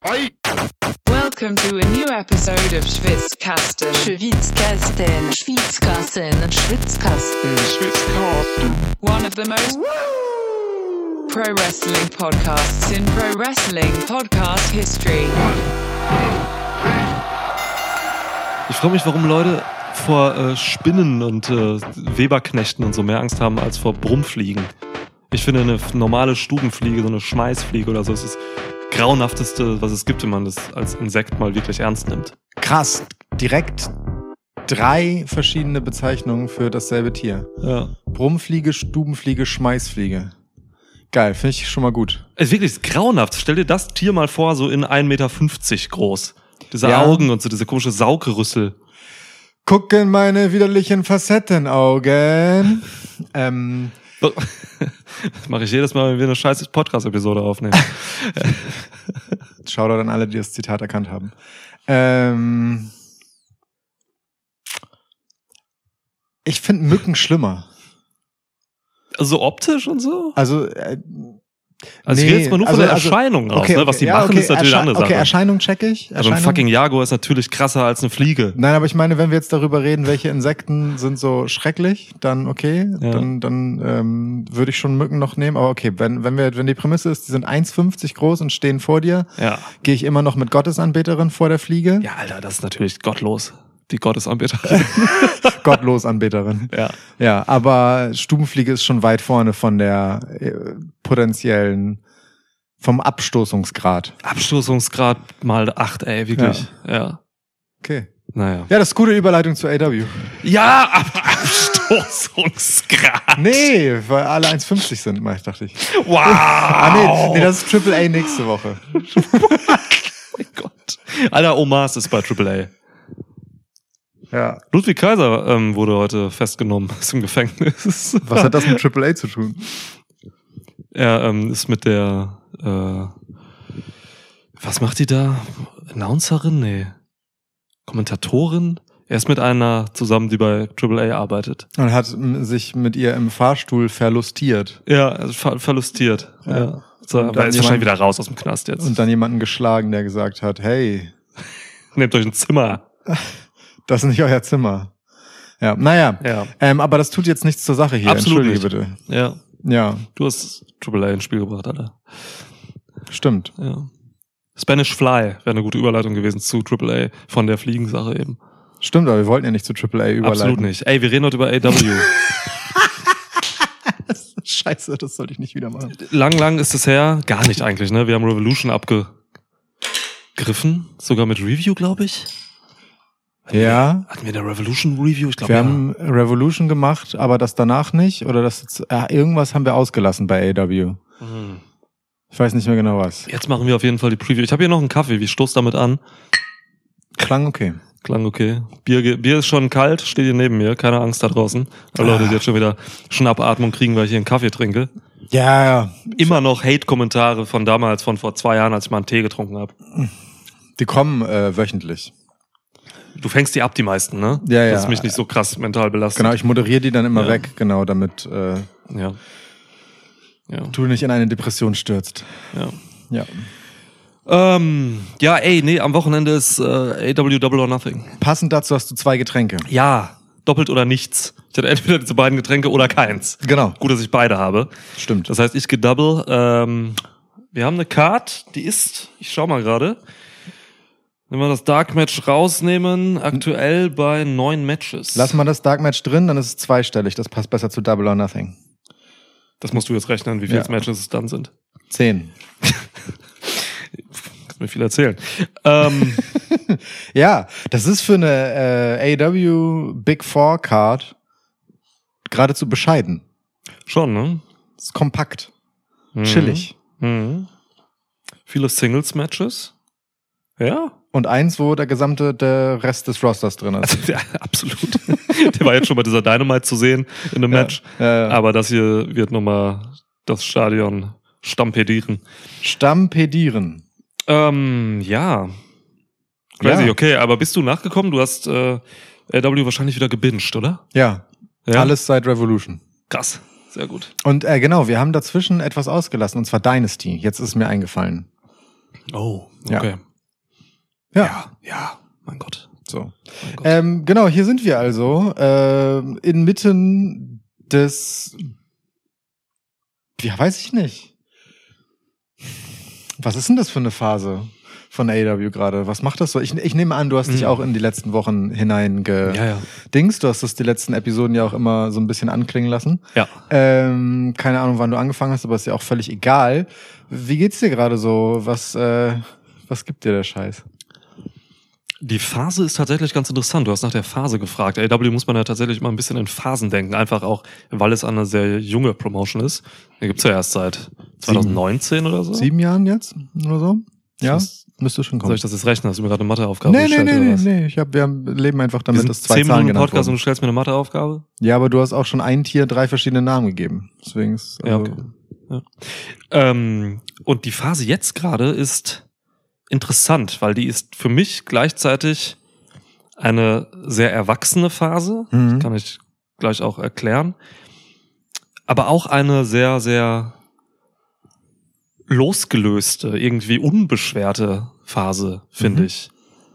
Welcome to a new episode of Schwitzkasten. Schwitzkasten. Schwitzkasten. Schwitzkasten. One of the most pro wrestling podcasts in pro wrestling podcast history. Ich frage mich, warum Leute vor Spinnen und Weberknechten und so mehr Angst haben als vor Brummfliegen. Ich finde, eine normale Stubenfliege, so eine Schmeißfliege oder so, ist das grauenhafteste, was es gibt, wenn man das als Insekt mal wirklich ernst nimmt. Krass, direkt 3 verschiedene Bezeichnungen für dasselbe Tier. Ja. Brummfliege, Stubenfliege, Schmeißfliege. Geil, finde ich schon mal gut. Es ist wirklich grauenhaft. Stell dir das Tier mal vor, so in 1,50 Meter groß. Diese Ja. Augen und so, diese komische Saugrüssel. Guck in meine widerlichen Facettenaugen. Das mache ich jedes Mal, wenn wir eine scheiß Podcast-Episode aufnehmen. Shoutout an alle, die das Zitat erkannt haben. Ich finde Mücken schlimmer. Also optisch und so? Also Ich gehe jetzt mal nur von der Erscheinung raus. Ne? Was die machen, ist natürlich eine andere Sache. Okay, Erscheinung check ich. Also ein fucking Jaguar ist natürlich krasser als eine Fliege. Nein, aber ich meine, wenn wir jetzt darüber reden, welche Insekten sind so schrecklich, dann okay, Ja. dann würde ich schon Mücken noch nehmen. Aber okay, wenn die Prämisse ist, die sind 1,50 groß und stehen vor dir, Ja. gehe ich immer noch mit Gottesanbeterin vor der Fliege. Ja, Alter, das ist natürlich gottlos. Die Gottesanbeterin. Gottlos Anbeterin. Ja. Ja, aber Stubenfliege ist schon weit vorne von der vom Abstoßungsgrad. Abstoßungsgrad mal 8, ey, wirklich. Ja. Okay. Naja. Ja, das ist gute Überleitung zu AW. Ja, aber Abstoßungsgrad. Nee, weil alle 1,50 sind, dachte ich. Wow. Nee, das ist Triple A nächste Woche. Oh mein Gott. Alter, Omas ist bei AAA. Ja. Ludwig Kaiser wurde heute festgenommen, ist im Gefängnis. Was hat das mit Triple A zu tun? Er ist mit der, was macht die da? Announcerin? Nee. Kommentatorin? Er ist mit einer zusammen, die bei AAA arbeitet. Und hat sich mit ihr im Fahrstuhl verlustiert. Ja, also verlustiert. Ja. So, Und aber dann er ist wahrscheinlich wieder raus aus dem Knast jetzt. Und dann jemanden geschlagen, der gesagt hat, hey, Nehmt euch ein Zimmer. das ist nicht euer Zimmer. Ja, naja. Ja. Aber das tut jetzt nichts zur Sache hier. Absolut Entschuldige nicht. bitte. Ja. Ja, Du hast AAA ins Spiel gebracht, Alter. stimmt. Ja. Spanish Fly wäre eine gute Überleitung gewesen zu AAA von der Fliegensache eben. Stimmt, aber wir wollten ja nicht zu Triple A überleiten. Absolut nicht. Ey, wir reden heute über AW. Scheiße, das sollte ich nicht wieder machen. Lang ist es her. Gar nicht eigentlich, ne? Wir haben Revolution abgegriffen. Sogar mit Review, glaube ich. Ja, Hatten wir eine Revolution Review? Ich glaube, wir ja. haben Revolution gemacht, aber das danach nicht. Oder irgendwas haben wir ausgelassen bei AW. Mhm. Ich weiß nicht mehr genau was. Jetzt machen wir auf jeden Fall die Preview. Ich habe hier noch einen Kaffee. Wie stoß damit an? Klang okay. Klang okay. Bier ist schon kalt, steht hier neben mir. Keine Angst da draußen. Alle Leute, die jetzt schon wieder Schnappatmung kriegen, weil ich hier einen Kaffee trinke. Ja. Immer noch Hate-Kommentare von damals, von vor 2 Jahren, als ich mal einen Tee getrunken habe. Die kommen wöchentlich. Du fängst die ab, die meisten, ne? Ja. Das ist mich nicht so krass mental belastet. Genau, ich moderiere die dann immer Ja. weg, genau, damit Ja. du nicht in eine Depression stürzt. Ja. Ja. Ja, ey, nee, am Wochenende ist AW Double or Nothing. Passend dazu hast du 2 Getränke. Ja, doppelt oder nichts. Ich hatte entweder diese beiden Getränke oder keins. Genau. Gut, dass ich beide habe. Stimmt. Das heißt, ich gedouble. Wir haben eine Card, die ist, ich schau mal gerade, wenn wir das Dark Match rausnehmen, aktuell bei 9 Matches. Lass mal das Dark Match drin, dann ist es zweistellig. Das passt besser zu Double or Nothing. Das musst du jetzt rechnen, wie viele Ja. Matches es dann sind. 10. Kannst mir viel erzählen. Ja, das ist für eine AW Big Four Card geradezu bescheiden. Schon, ne? Das ist kompakt. Chillig. Mhm. Viele Singles-Matches. Ja. Und eins, wo der Rest des Rosters drin ist. Also, ja, absolut. Der war jetzt schon bei dieser Dynamite zu sehen in einem Match. Ja. Aber das hier wird nochmal das Stadion stampedieren. Stampedieren. Ja. Crazy, Ja. okay. Aber bist du nachgekommen? Du hast AW wahrscheinlich wieder gebinged, oder? Ja. Alles seit Revolution. Krass. Sehr gut. Und genau, wir haben dazwischen etwas ausgelassen, und zwar Dynasty. Jetzt ist es mir eingefallen. Oh, okay. Ja, mein Gott. So. Mein Gott. Genau, hier sind wir also inmitten des, ja, weiß ich nicht. Was ist denn das für eine Phase von AEW gerade? Was macht das so? Ich nehme an, du hast dich auch in die letzten Wochen hineingedingst. Du hast das die letzten Episoden ja auch immer so ein bisschen anklingen lassen. Ja. Keine Ahnung, wann du angefangen hast, aber ist ja auch völlig egal. Wie geht's dir gerade so? Was gibt dir der Scheiß? Die Phase ist tatsächlich ganz interessant. Du hast nach der Phase gefragt. AEW muss man ja tatsächlich immer ein bisschen in Phasen denken. Einfach auch, weil es eine sehr junge Promotion ist. Die gibt's ja erst seit 2019 oder so. 7 Jahren jetzt oder so? Ja, müsste schon kommen. Soll ich das jetzt rechnen? Hast du mir gerade eine Matheaufgabe gestellt? Nee. Wir leben einfach damit, dass 2 Zahlen genannt Podcast wurden. und du stellst mir eine Matheaufgabe? Ja, aber du hast auch schon ein Tier 3 verschiedene Namen gegeben. Deswegen ist Ja, okay. Ja. Und die Phase jetzt gerade ist interessant, weil die ist für mich gleichzeitig eine sehr erwachsene Phase. Das kann ich gleich auch erklären. Aber auch eine sehr, sehr losgelöste, irgendwie unbeschwerte Phase, finde ich.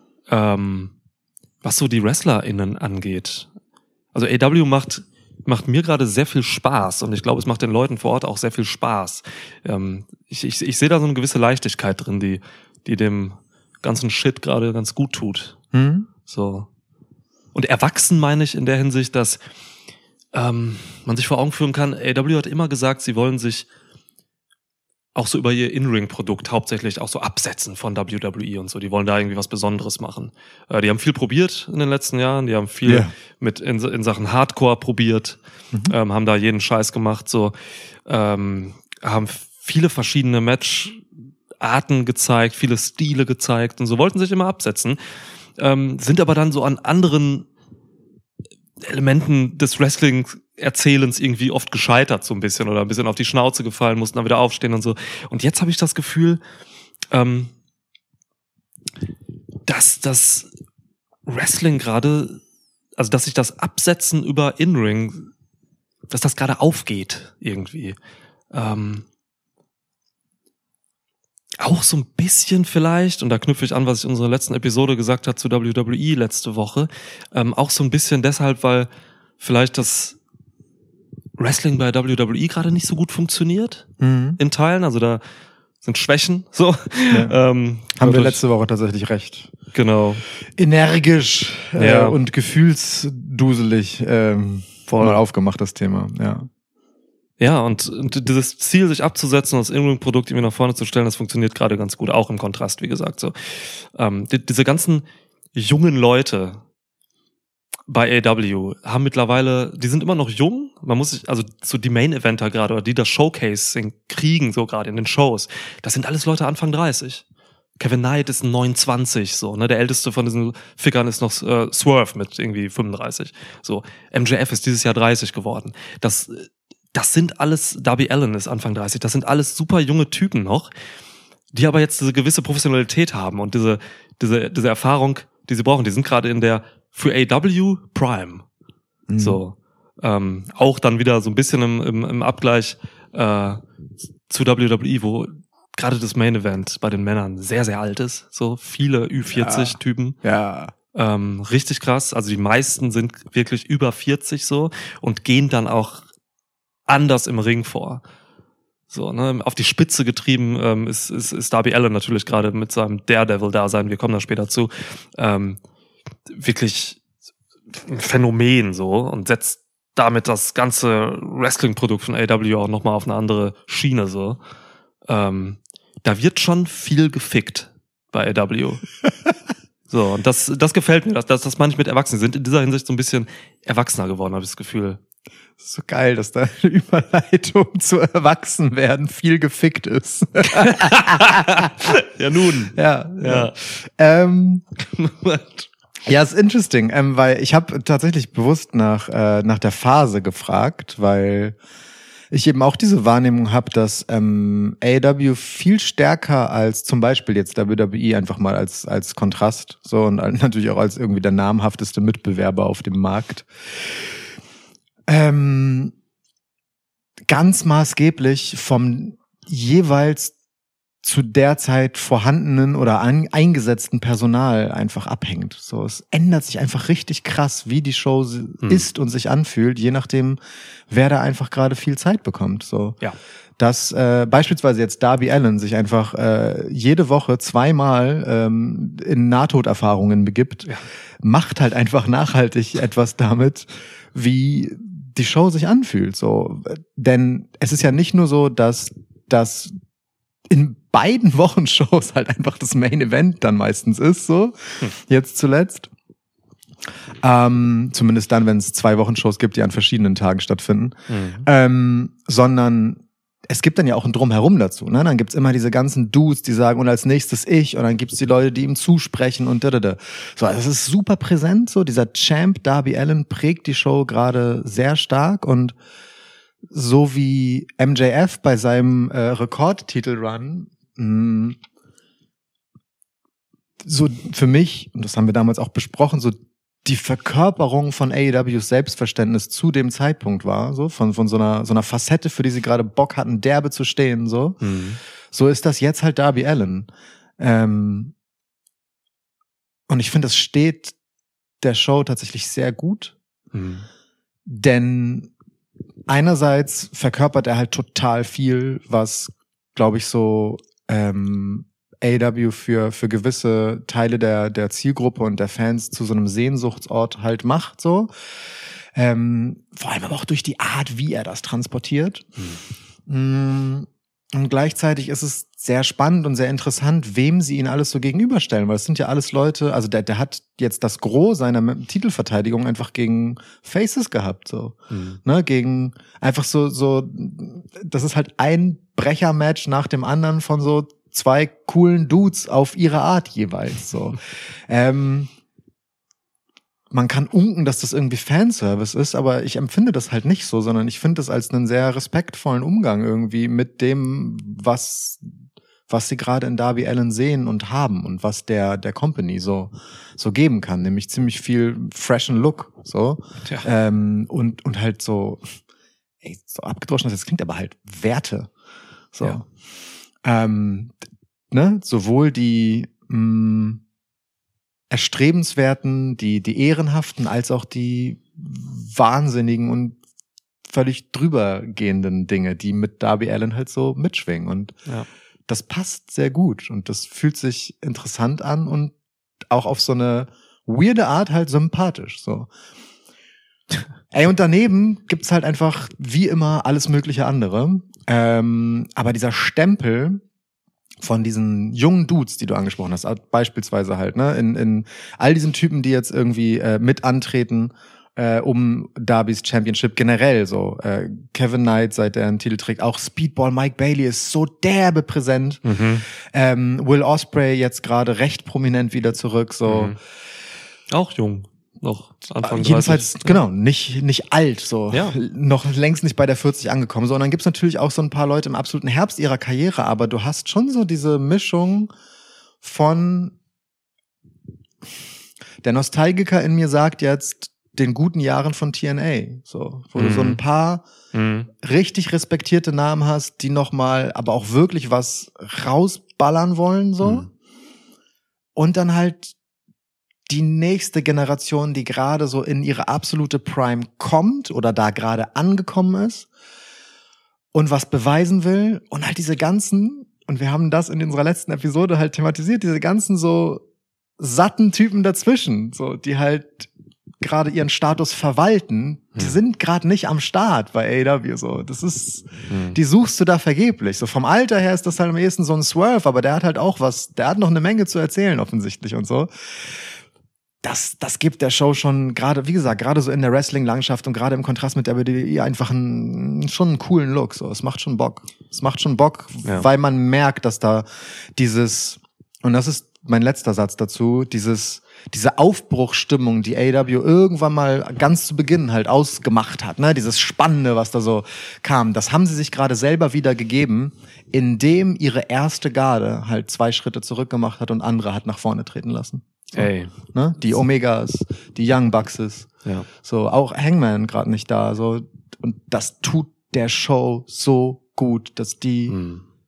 Was so die WrestlerInnen angeht. Also AEW macht mir gerade sehr viel Spaß und ich glaube, es macht den Leuten vor Ort auch sehr viel Spaß. Ich sehe da so eine gewisse Leichtigkeit drin, die dem ganzen Shit gerade ganz gut tut. So. Und erwachsen meine ich in der Hinsicht, dass man sich vor Augen führen kann, AEW hat immer gesagt, sie wollen sich auch so über ihr In-Ring-Produkt hauptsächlich auch so absetzen von WWE und so. Die wollen da irgendwie was Besonderes machen. Die haben viel probiert in den letzten Jahren. Die haben viel mit in Sachen Hardcore probiert, haben da jeden Scheiß gemacht, so, haben viele verschiedene Matcharten gezeigt, viele Stile gezeigt und so, wollten sich immer absetzen, sind aber dann so an anderen Elementen des Wrestling-Erzählens irgendwie oft gescheitert so ein bisschen oder ein bisschen auf die Schnauze gefallen, mussten dann wieder aufstehen und so. Und jetzt habe ich das Gefühl, dass das Wrestling gerade, also dass sich das Absetzen über In-Ring, dass das gerade aufgeht irgendwie. Auch so ein bisschen vielleicht, und da knüpfe ich an, was ich in unserer letzten Episode gesagt habe zu WWE letzte Woche, auch so ein bisschen deshalb, weil vielleicht das Wrestling bei WWE gerade nicht so gut funktioniert, in Teilen, also da sind Schwächen, so. Ja. Haben wir letzte Woche tatsächlich recht. Genau. Energisch und gefühlsduselig mal aufgemacht, das Thema, ja. Ja, und dieses Ziel, sich abzusetzen und das In-Ring-Produkt irgendwie nach vorne zu stellen, das funktioniert gerade ganz gut, auch im Kontrast, wie gesagt. So, diese ganzen jungen Leute bei AEW haben mittlerweile, die sind immer noch jung, man muss sich, also so die Main-Eventer gerade, oder die das Showcasing kriegen, so gerade in den Shows, das sind alles Leute Anfang 30. Kevin Knight ist 29, so, ne, der älteste von diesen Fickern ist noch Swerve mit irgendwie 35. So, MJF ist dieses Jahr 30 geworden. Das sind alles, Darby Allin ist Anfang 30, das sind alles super junge Typen noch, die aber jetzt diese gewisse Professionalität haben und diese Erfahrung, die sie brauchen, die sind gerade in der für AEW Prime. So. Auch dann wieder so ein bisschen im Abgleich zu WWE, wo gerade das Main Event bei den Männern sehr, sehr alt ist. So viele Ü40-Typen. Ja. Richtig krass. Also die meisten sind wirklich über 40 so und gehen dann auch anders im Ring vor. So, ne, auf die Spitze getrieben ist Darby Allin natürlich gerade mit seinem Daredevil-Dasein, wir kommen da später zu, wirklich ein Phänomen so und setzt damit das ganze Wrestling-Produkt von AEW auch nochmal auf eine andere Schiene so. Da wird schon viel gefickt bei AEW. So, und das gefällt mir, das meine ich mit Erwachsenen, sind in dieser Hinsicht so ein bisschen erwachsener geworden, habe ich das Gefühl. Das ist so geil, dass da eine Überleitung zu Erwachsenwerden viel gefickt ist. Ja, nun. Ja. Ja, ist interesting, weil ich habe tatsächlich bewusst nach der Phase gefragt, weil ich eben auch diese Wahrnehmung habe, dass AEW viel stärker als zum Beispiel jetzt WWE einfach mal als Kontrast so und natürlich auch als irgendwie der namhafteste Mitbewerber auf dem Markt ganz maßgeblich vom jeweils zu der Zeit vorhandenen oder eingesetzten Personal einfach abhängt. So, es ändert sich einfach richtig krass, wie die Show ist und sich anfühlt, je nachdem, wer da einfach gerade viel Zeit bekommt. So, Ja. dass beispielsweise jetzt Darby Allin sich einfach jede Woche 2-mal in Nahtoderfahrungen begibt, macht halt einfach nachhaltig etwas damit, wie die Show sich anfühlt. So, denn es ist ja nicht nur so, dass das in beiden Wochenshows halt einfach das Main Event dann meistens ist, so, jetzt zuletzt. Zumindest dann, wenn es 2 Wochenshows gibt, die an verschiedenen Tagen stattfinden. Sondern es gibt dann ja auch ein Drumherum dazu, ne? Dann gibt's immer diese ganzen Dudes, die sagen, und als nächstes ich, und dann gibt's die Leute, die ihm zusprechen und da. So, also es ist super präsent, so, dieser Champ Darby Allin prägt die Show gerade sehr stark und so wie MJF bei seinem Rekordtitel-Run, so für mich, und das haben wir damals auch besprochen, so die Verkörperung von AEWs Selbstverständnis zu dem Zeitpunkt war, so von so einer Facette, für die sie gerade Bock hatten, derbe zu stehen, so. So ist das jetzt halt Darby Allin. Und ich finde, das steht der Show tatsächlich sehr gut, denn einerseits verkörpert er halt total viel, was, glaube ich, so AEW für gewisse Teile der Zielgruppe und der Fans zu so einem Sehnsuchtsort halt macht, so. Vor allem aber auch durch die Art, wie er das transportiert. Und gleichzeitig ist es sehr spannend und sehr interessant, wem sie ihn alles so gegenüberstellen, weil es sind ja alles Leute, also der hat jetzt das Gros seiner Titelverteidigung einfach gegen Faces gehabt, so. Ne, gegen einfach so, das ist halt ein Brechermatch nach dem anderen von so 2 coolen Dudes auf ihre Art jeweils, so. Man kann unken, dass das irgendwie Fanservice ist, aber ich empfinde das halt nicht so, sondern ich finde das als einen sehr respektvollen Umgang irgendwie mit dem, was sie gerade in Darby Allin sehen und haben und was der Company so geben kann, nämlich ziemlich viel freshen Look, so. Ja. Und halt so, so abgedroschen, das klingt aber halt Werte, so. Ja. Ne, sowohl die erstrebenswerten, die ehrenhaften, als auch die wahnsinnigen und völlig drübergehenden Dinge, die mit Darby Allin halt so mitschwingen. Und das passt sehr gut und das fühlt sich interessant an und auch auf so eine weirde Art halt sympathisch, so. Und daneben gibt's halt einfach wie immer alles mögliche andere. Aber dieser Stempel von diesen jungen Dudes, die du angesprochen hast, beispielsweise halt, ne, in all diesen Typen, die jetzt irgendwie mit antreten, um Darbys Championship generell, so Kevin Knight, seit er einen Titel trägt, auch Speedball Mike Bailey ist so derbe präsent, Will Ospreay jetzt gerade recht prominent wieder zurück, so. Auch jung. Noch Anfang 30. Jedenfalls, genau, nicht alt, so. Ja. Noch längst nicht bei der 40 angekommen. So, und dann gibt's natürlich auch so ein paar Leute im absoluten Herbst ihrer Karriere, aber du hast schon so diese Mischung von der Nostalgiker in mir sagt jetzt den guten Jahren von TNA, so, wo du so ein paar richtig respektierte Namen hast, die nochmal aber auch wirklich was rausballern wollen, so. Und dann halt die nächste Generation, die gerade so in ihre absolute Prime kommt oder da gerade angekommen ist und was beweisen will und halt diese ganzen, und wir haben das in unserer letzten Episode halt thematisiert, diese ganzen so satten Typen dazwischen, so, die halt gerade ihren Status verwalten, die sind gerade nicht am Start bei AEW, so. Das ist, die suchst du da vergeblich. So vom Alter her ist das halt am ehesten so ein Swerve, aber der hat halt auch der hat noch eine Menge zu erzählen offensichtlich und so. Das gibt der Show schon gerade, wie gesagt, gerade so in der Wrestling-Landschaft und gerade im Kontrast mit der WWE einfach schon einen coolen Look. So, es macht schon Bock. Weil man merkt, dass da und das ist mein letzter Satz dazu, diese Aufbruchsstimmung, die AEW irgendwann mal ganz zu Beginn halt ausgemacht hat, ne, dieses Spannende, was da so kam, das haben sie sich gerade selber wieder gegeben, indem ihre erste Garde halt 2 Schritte zurück gemacht hat und andere hat nach vorne treten lassen. So, ne? Die Omegas, die Young Buckses, so, auch Hangman gerade nicht da, so, und das tut der Show so gut, dass die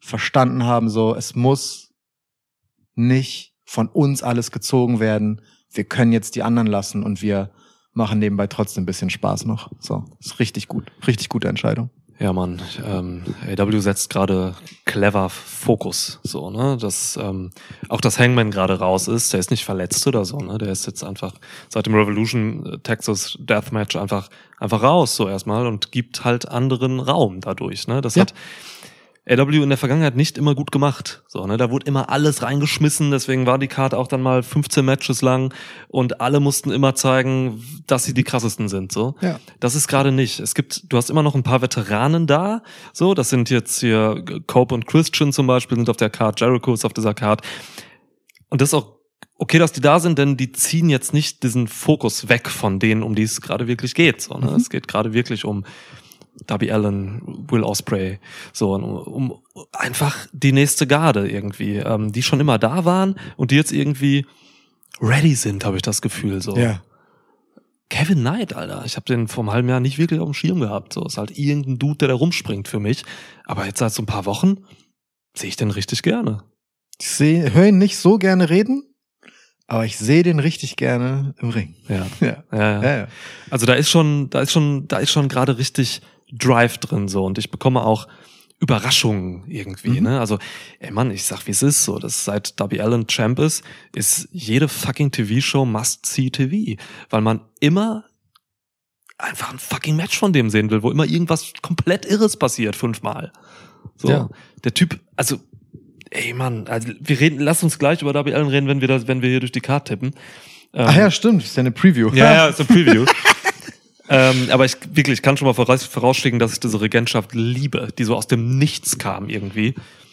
verstanden haben, so, es muss nicht von uns alles gezogen werden. Wir können jetzt die anderen lassen und wir machen nebenbei trotzdem ein bisschen Spaß noch. So, ist richtig gut. Richtig gute Entscheidung. Ja, Mann, AEW setzt gerade clever Fokus, so, ne, dass auch das Hangman gerade raus ist, der ist nicht verletzt oder so, ne, der ist jetzt einfach seit dem Revolution Texas Deathmatch einfach raus, so erstmal, und gibt halt anderen Raum dadurch, ne, das hat AEW in der Vergangenheit nicht immer gut gemacht. So, ne, da wurde immer alles reingeschmissen, deswegen war die Karte auch dann mal 15 Matches lang und alle mussten immer zeigen, dass sie die krassesten sind, so. Ja. Das ist gerade nicht. Du hast immer noch ein paar Veteranen da, so, das sind jetzt hier Cope und Christian zum Beispiel, sind auf der Card, Jericho ist auf dieser Card. Und das ist auch okay, dass die da sind, denn die ziehen jetzt nicht diesen Fokus weg von denen, um die es gerade wirklich geht, so, ne. Es geht gerade wirklich um Darby Allin, Will Ospreay, so, um einfach die nächste Garde irgendwie, die schon immer da waren und die jetzt irgendwie ready sind, habe ich das Gefühl, so. Ja. Kevin Knight, Alter, ich habe den vor einem halben Jahr nicht wirklich auf dem Schirm gehabt, so, ist halt irgendein Dude, der da rumspringt für mich, aber jetzt seit so ein paar Wochen sehe ich den richtig gerne. Ich höre ihn nicht so gerne reden, aber ich sehe den richtig gerne im Ring. Ja. Also da ist schon gerade richtig Drive drin, so, und ich bekomme auch Überraschungen irgendwie, ne? Also, ey Mann, ich sag, wie es ist, so, dass seit Darby Allin Champ ist jede fucking TV-Show must-see TV, weil man immer einfach ein fucking Match von dem sehen will, wo immer irgendwas komplett Irres passiert, 5-mal. So, Ja. Der Typ, also, ey Mann, also lass uns gleich über Darby Allin reden, wenn wir hier durch die Card tippen. Ach ja, stimmt, ist ja eine Preview. Ja, ist ein Preview. Aber ich kann schon mal vorausschicken, dass ich diese Regentschaft liebe, die so aus dem Nichts kam irgendwie.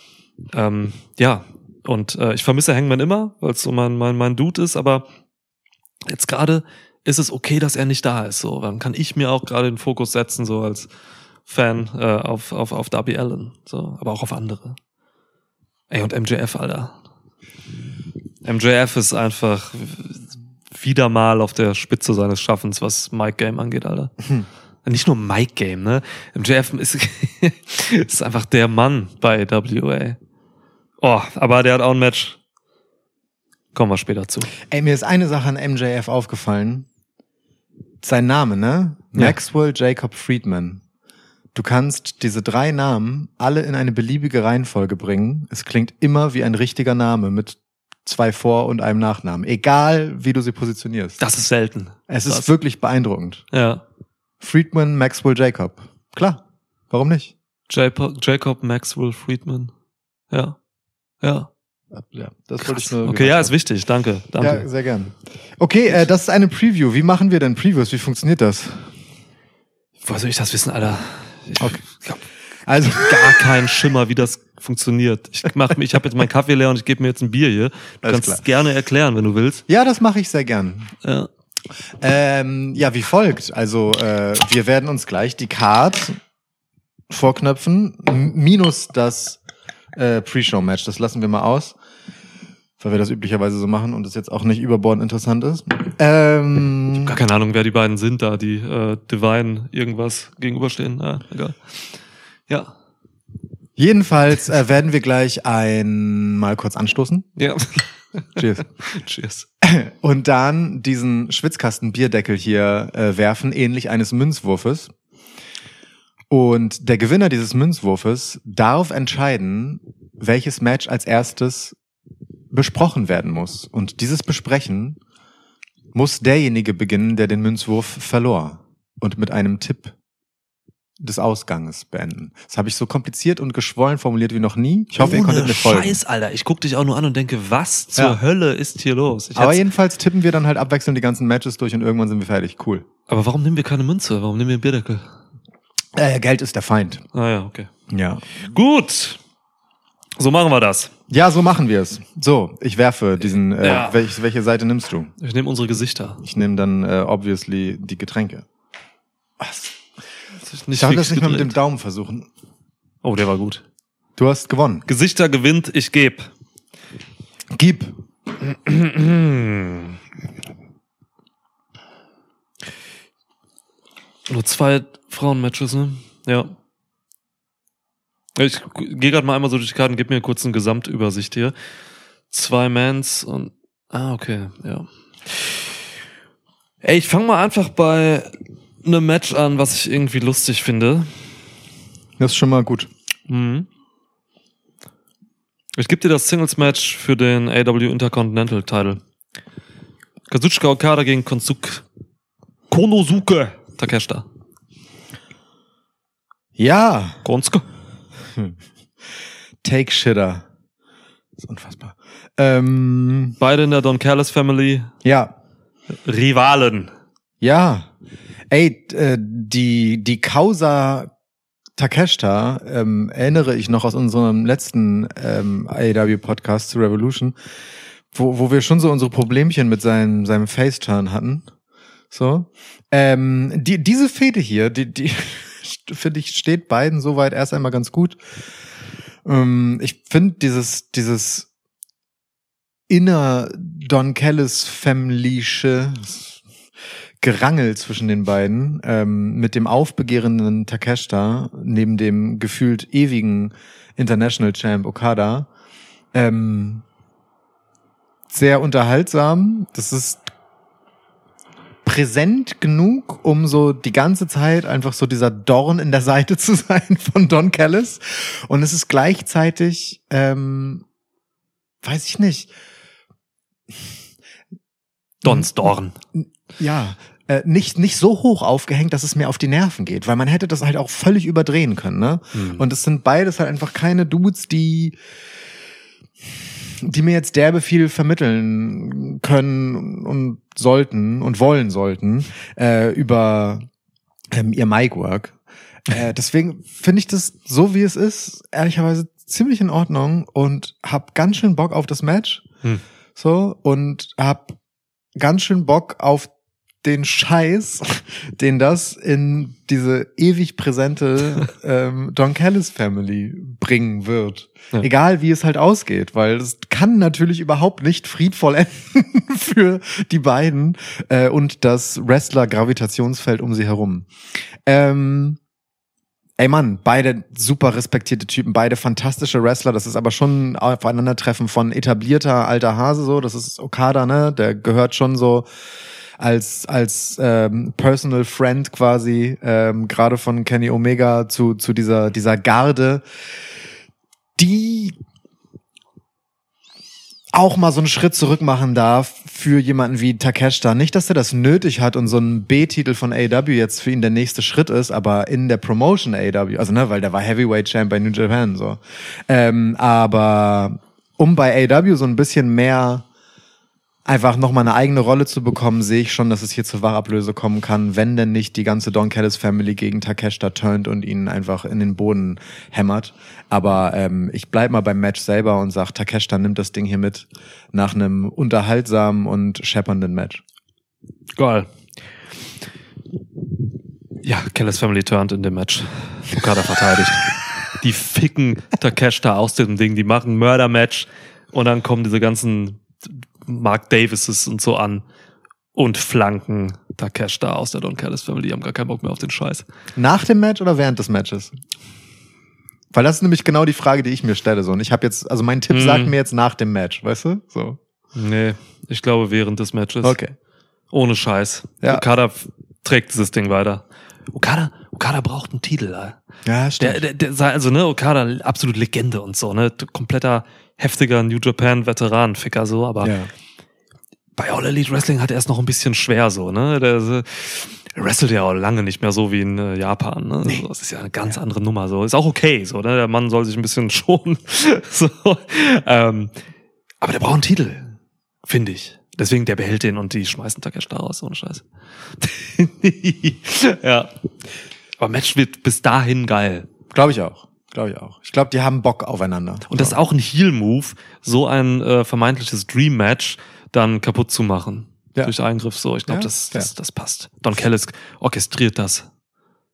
Und ich vermisse Hangman immer, weil es so mein Dude ist, aber jetzt gerade ist es okay, dass er nicht da ist. So, dann kann ich mir auch gerade den Fokus setzen, so als Fan auf Darby Allin, so, aber auch auf andere. Ey, und MJF, Alter. MJF ist einfach wieder mal auf der Spitze seines Schaffens, was Mic Game angeht, Alter. Nicht nur Mic Game, ne? MJF ist einfach der Mann bei WA. Oh, aber der hat auch ein Match. Kommen wir später zu. Ey, mir ist eine Sache an MJF aufgefallen. Sein Name, ne? Ja. Maxwell Jacob Friedman. Du kannst diese 3 Namen alle in eine beliebige Reihenfolge bringen. Es klingt immer wie ein richtiger Name mit 2 Vor- und einem Nachnamen. Egal, wie du sie positionierst. Das ist selten. Es ist wirklich beeindruckend. Ja. Friedman, Maxwell, Jacob. Klar. Warum nicht? Jacob Maxwell Friedman. Ja. Ja, das wollte ich nur. Okay, ja, ist wichtig. Danke. Ja, sehr gern. Okay, das ist eine Preview. Wie machen wir denn Previews? Wie funktioniert das? Woher soll ich das wissen, Alter? Ich hab Also gar keinen Schimmer, wie das funktioniert. Ich habe jetzt meinen Kaffee leer und ich gebe mir jetzt ein Bier hier. Du Alles kannst klar. es gerne erklären, wenn du willst. Ja, das mache ich sehr gern. Ja. Ja, wie folgt. Also, wir werden uns gleich die Card vorknöpfen, minus das Pre-Show-Match. Das lassen wir mal aus, weil wir das üblicherweise so machen und es jetzt auch nicht überbordend interessant ist. Gar keine Ahnung, wer die beiden sind da, die Divine irgendwas gegenüberstehen. Ja, egal. Ja. Jedenfalls werden wir gleich mal kurz anstoßen. Ja. Cheers. Cheers. Und dann diesen Schwitzkasten-Bierdeckel hier werfen, ähnlich eines Münzwurfes. Und der Gewinner dieses Münzwurfes darf entscheiden, welches Match als erstes besprochen werden muss. Und dieses Besprechen muss derjenige beginnen, der den Münzwurf verlor. Und mit einem Tipp des Ausganges beenden. Das habe ich so kompliziert und geschwollen formuliert wie noch nie. Ich hoffe, ihr konntet mir folgen. Scheiß, Alter. Ich guck dich auch nur an und denke, was zur Hölle ist hier los? Aber jedenfalls tippen wir dann halt abwechselnd die ganzen Matches durch und irgendwann sind wir fertig. Cool. Aber warum nehmen wir keine Münze? Warum nehmen wir einen Bierdeckel? Geld ist der Feind. Ah ja, okay. Ja. Gut. So machen wir das. Ja, so machen wir es. So, ich werfe diesen, welche Seite nimmst du? Ich nehme unsere Gesichter. Ich nehme dann, obviously, die Getränke. Was? Ich darf das nicht mal mit dem Daumen versuchen. Oh, der war gut. Du hast gewonnen. Gesichter gewinnt, ich geb. Gib. Nur 2 Frauenmatches, ne? Ja. Ich gehe gerade mal einmal so durch die Karten, gib mir kurz eine Gesamtübersicht hier. 2 Mans und... okay, ja. Ey, ich fange mal einfach bei einem Match an, was ich irgendwie lustig finde. Das ist schon mal gut. Mhm. Ich gebe dir das Singles-Match für den AW Intercontinental Title. Kazuchika Okada gegen Konosuke Takeshita. Ja. Konske. Take-Shitter. Das ist unfassbar. Beide in der Don Callis Family. Ja. Rivalen. Ja. Ey, die Causa Takeshita erinnere ich noch aus unserem letzten AEW-Podcast zu Revolution, wo wir schon so unsere Problemchen mit seinem Face-Turn hatten. So. Diese Fehde hier, die finde ich, steht beiden soweit erst einmal ganz gut. Ich finde dieses inner Don Callis Family-sche Gerangel zwischen den beiden, mit dem aufbegehrenden Takeshita neben dem gefühlt ewigen International Champ Okada, sehr unterhaltsam. Das ist präsent genug, um so die ganze Zeit einfach so dieser Dorn in der Seite zu sein von Don Callis. Und es ist gleichzeitig, weiß ich nicht. Dons Dorn. Ja, nicht so hoch aufgehängt, dass es mir auf die Nerven geht, weil man hätte das halt auch völlig überdrehen können, ne? Und es sind beides halt einfach keine Dudes, die mir jetzt derbe viel vermitteln können und sollten und wollen sollten über ihr Micwork. Deswegen finde ich das, so wie es ist, ehrlicherweise ziemlich in Ordnung und hab ganz schön Bock auf das Match. So, und hab ganz schön Bock auf den Scheiß, den das in diese ewig präsente Don Callis Family bringen wird. Ja. Egal wie es halt ausgeht, weil es kann natürlich überhaupt nicht friedvoll enden für die beiden und das Wrestler-Gravitationsfeld um sie herum. Ey Mann, beide super respektierte Typen, beide fantastische Wrestler, das ist aber schon ein Aufeinandertreffen von etablierter alter Hase, so, das ist Okada, ne, der gehört schon so als Personal Friend quasi, gerade von Kenny Omega zu dieser Garde, die auch mal so einen Schritt zurück machen darf für jemanden wie Takeshita. Nicht, dass er das nötig hat und so ein B-Titel von AEW jetzt für ihn der nächste Schritt ist, aber in der Promotion AEW, also ne, weil der war Heavyweight Champ bei New Japan, so. Aber um bei AEW so ein bisschen mehr einfach nochmal eine eigene Rolle zu bekommen, sehe ich schon, dass es hier zur Wachablöse kommen kann, wenn denn nicht die ganze Don Callis Family gegen Takeshita turnt und ihn einfach in den Boden hämmert. Aber ich bleib mal beim Match selber und sag, Takeshita nimmt das Ding hier mit nach einem unterhaltsamen und scheppernden Match. Geil. Ja, Callis Family turnt in dem Match. Okada verteidigt. Die ficken Takeshita aus dem Ding, die machen Mörder-Match und dann kommen diese ganzen Mark Davises und so an und flanken Takeshita aus der Don Callis Family. Die haben gar keinen Bock mehr auf den Scheiß. Nach dem Match oder während des Matches? Weil das ist nämlich genau die Frage, die ich mir stelle. So. Und ich habe jetzt, also mein Tipp sagt mir jetzt nach dem Match, weißt du? So. Nee, ich glaube während des Matches. Okay. Ohne Scheiß. Ja. Okada trägt dieses Ding weiter. Okada braucht einen Titel. Ja, stimmt. Also, ne, Okada, absolut Legende und so, ne, kompletter, heftiger New Japan Veteran-Ficker, so, aber bei All Elite Wrestling hat er es noch ein bisschen schwer, so, ne, der wrestelt ja auch lange nicht mehr so wie in Japan, ne, nee. Das ist ja eine ganz andere Nummer, so, ist auch okay, so, ne, der Mann soll sich ein bisschen schonen, so, aber der braucht einen Titel, finde ich. Deswegen, der behält den und die schmeißen Takeshita raus, ohne Scheiß. Ja. Aber Match wird bis dahin geil. Glaube ich auch. Ich glaube, die haben Bock aufeinander. Und das ist auch ein Heel-Move, so ein vermeintliches Dream-Match dann kaputt zu machen. Ja. Durch Eingriff, so. Ich glaube, das passt. Don Callis orchestriert das.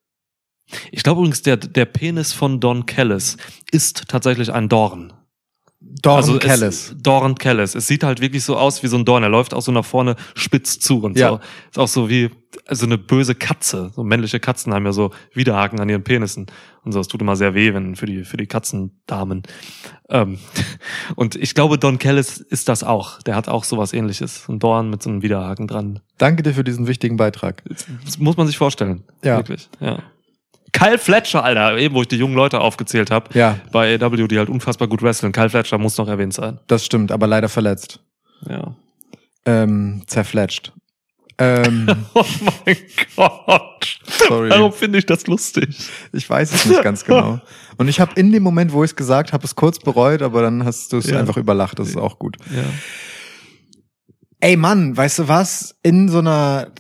Ich glaube übrigens, der Penis von Don Callis ist tatsächlich ein Dorn. Doran Callis. Doran Callis. Es sieht halt wirklich so aus wie so ein Dorn. Er läuft auch so nach vorne spitz zu und so. Ist auch so wie also eine böse Katze. So männliche Katzen haben ja so Widerhaken an ihren Penissen und so. Es tut immer sehr weh, wenn für die Katzendamen. Und ich glaube, Don Callis ist das auch. Der hat auch sowas Ähnliches. Ein Dorn mit so einem Widerhaken dran. Danke dir für diesen wichtigen Beitrag. Das muss man sich vorstellen. Ja. Wirklich. Ja. Kyle Fletcher, Alter, eben wo ich die jungen Leute aufgezählt habe, bei AEW, die halt unfassbar gut wresteln. Kyle Fletcher muss noch erwähnt sein. Das stimmt, aber leider verletzt. Ja. Zerfletscht. Oh mein Gott. Sorry. Warum finde ich das lustig? Ich weiß es nicht ganz genau. Und ich habe in dem Moment, wo ich es gesagt habe, es kurz bereut, aber dann hast du es einfach überlacht. Das ist auch gut. Ja. Ey Mann, weißt du was? In so einer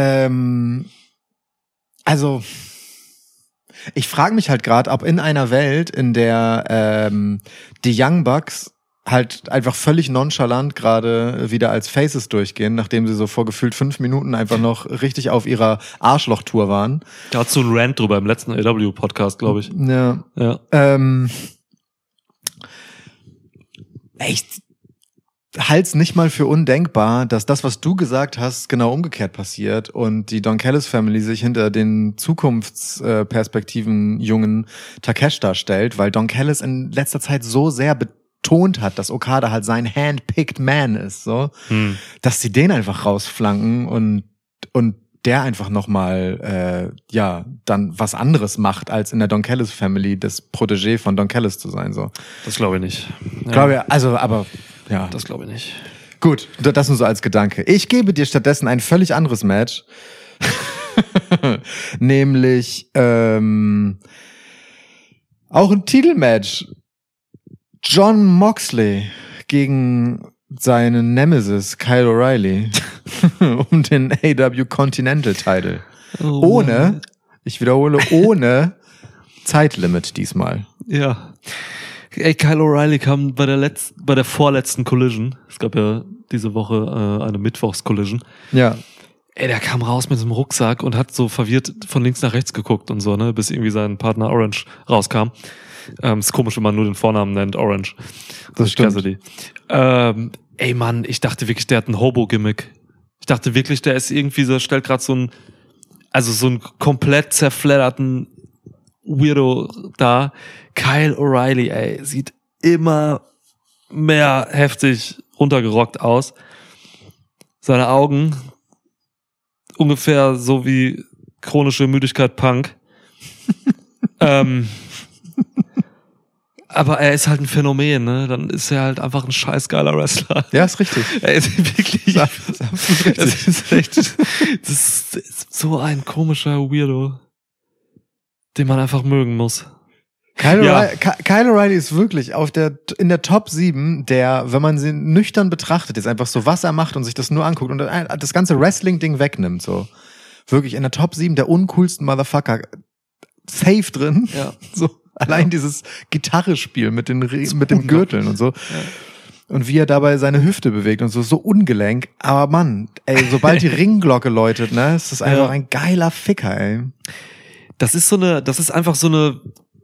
also ich frage mich halt gerade, ob in einer Welt, in der die Young Bucks halt einfach völlig nonchalant gerade wieder als Faces durchgehen, nachdem sie so vor gefühlt 5 Minuten einfach noch richtig auf ihrer Arschloch-Tour waren. Da hat so ein Rant drüber im letzten AEW-Podcast, glaube ich. Ja. Ich halt's nicht mal für undenkbar, dass das, was du gesagt hast, genau umgekehrt passiert und die Don Callis Family sich hinter den Zukunftsperspektiven jungen Takeshita stellt, weil Don Callis in letzter Zeit so sehr betont hat, dass Okada halt sein handpicked Man ist, so, dass sie den einfach rausflanken und der einfach nochmal, dann was anderes macht, als in der Don Callis Family das Protégé von Don Callis zu sein, so. Das glaube ich nicht. Ja. Glaube ich, also, aber, ja. Das glaube ich nicht. Gut, das nur so als Gedanke. Ich gebe dir stattdessen ein völlig anderes Match. Nämlich, auch ein Titelmatch. Jon Moxley gegen seinen Nemesis Kyle O'Reilly um den AEW Continental Title. Ohne, ich wiederhole, ohne Zeitlimit diesmal. Ja. Ey, Kyle O'Reilly kam bei der vorletzten Collision. Es gab ja diese Woche eine Mittwochs-Collision. Ja. Ey, der kam raus mit so einem Rucksack und hat so verwirrt von links nach rechts geguckt und so, ne, bis irgendwie sein Partner Orange rauskam. Ist komisch, wenn man nur den Vornamen nennt, Orange. Das stimmt. Cassidy. Ey Mann, ich dachte wirklich, der hat ein Hobo-Gimmick. Ich dachte wirklich, der ist irgendwie so, stellt gerade so einen komplett zerfledderten Weirdo da. Kyle O'Reilly, ey, sieht immer mehr heftig runtergerockt aus. Seine Augen ungefähr so wie chronische Müdigkeit Punk. Aber er ist halt ein Phänomen, ne? Dann ist er halt einfach ein scheißgeiler Wrestler. Ja, ist richtig. Er ist wirklich. Das ist absolut richtig. Das ist echt. Das ist so ein komischer Weirdo, den man einfach mögen muss. Kyle O'Reilly ist wirklich in der Top 7, der, wenn man sie nüchtern betrachtet, ist einfach so, was er macht und sich das nur anguckt und das ganze Wrestling-Ding wegnimmt, so. Wirklich in der Top 7 der uncoolsten Motherfucker. Safe drin. Ja. So. Allein dieses Gitarrespiel mit dem Gürteln und so. Ja. Und wie er dabei seine Hüfte bewegt und so ungelenk. Aber Mann, ey, sobald die Ringglocke läutet, ne, ist das einfach ein geiler Ficker, ey. Das ist einfach so eine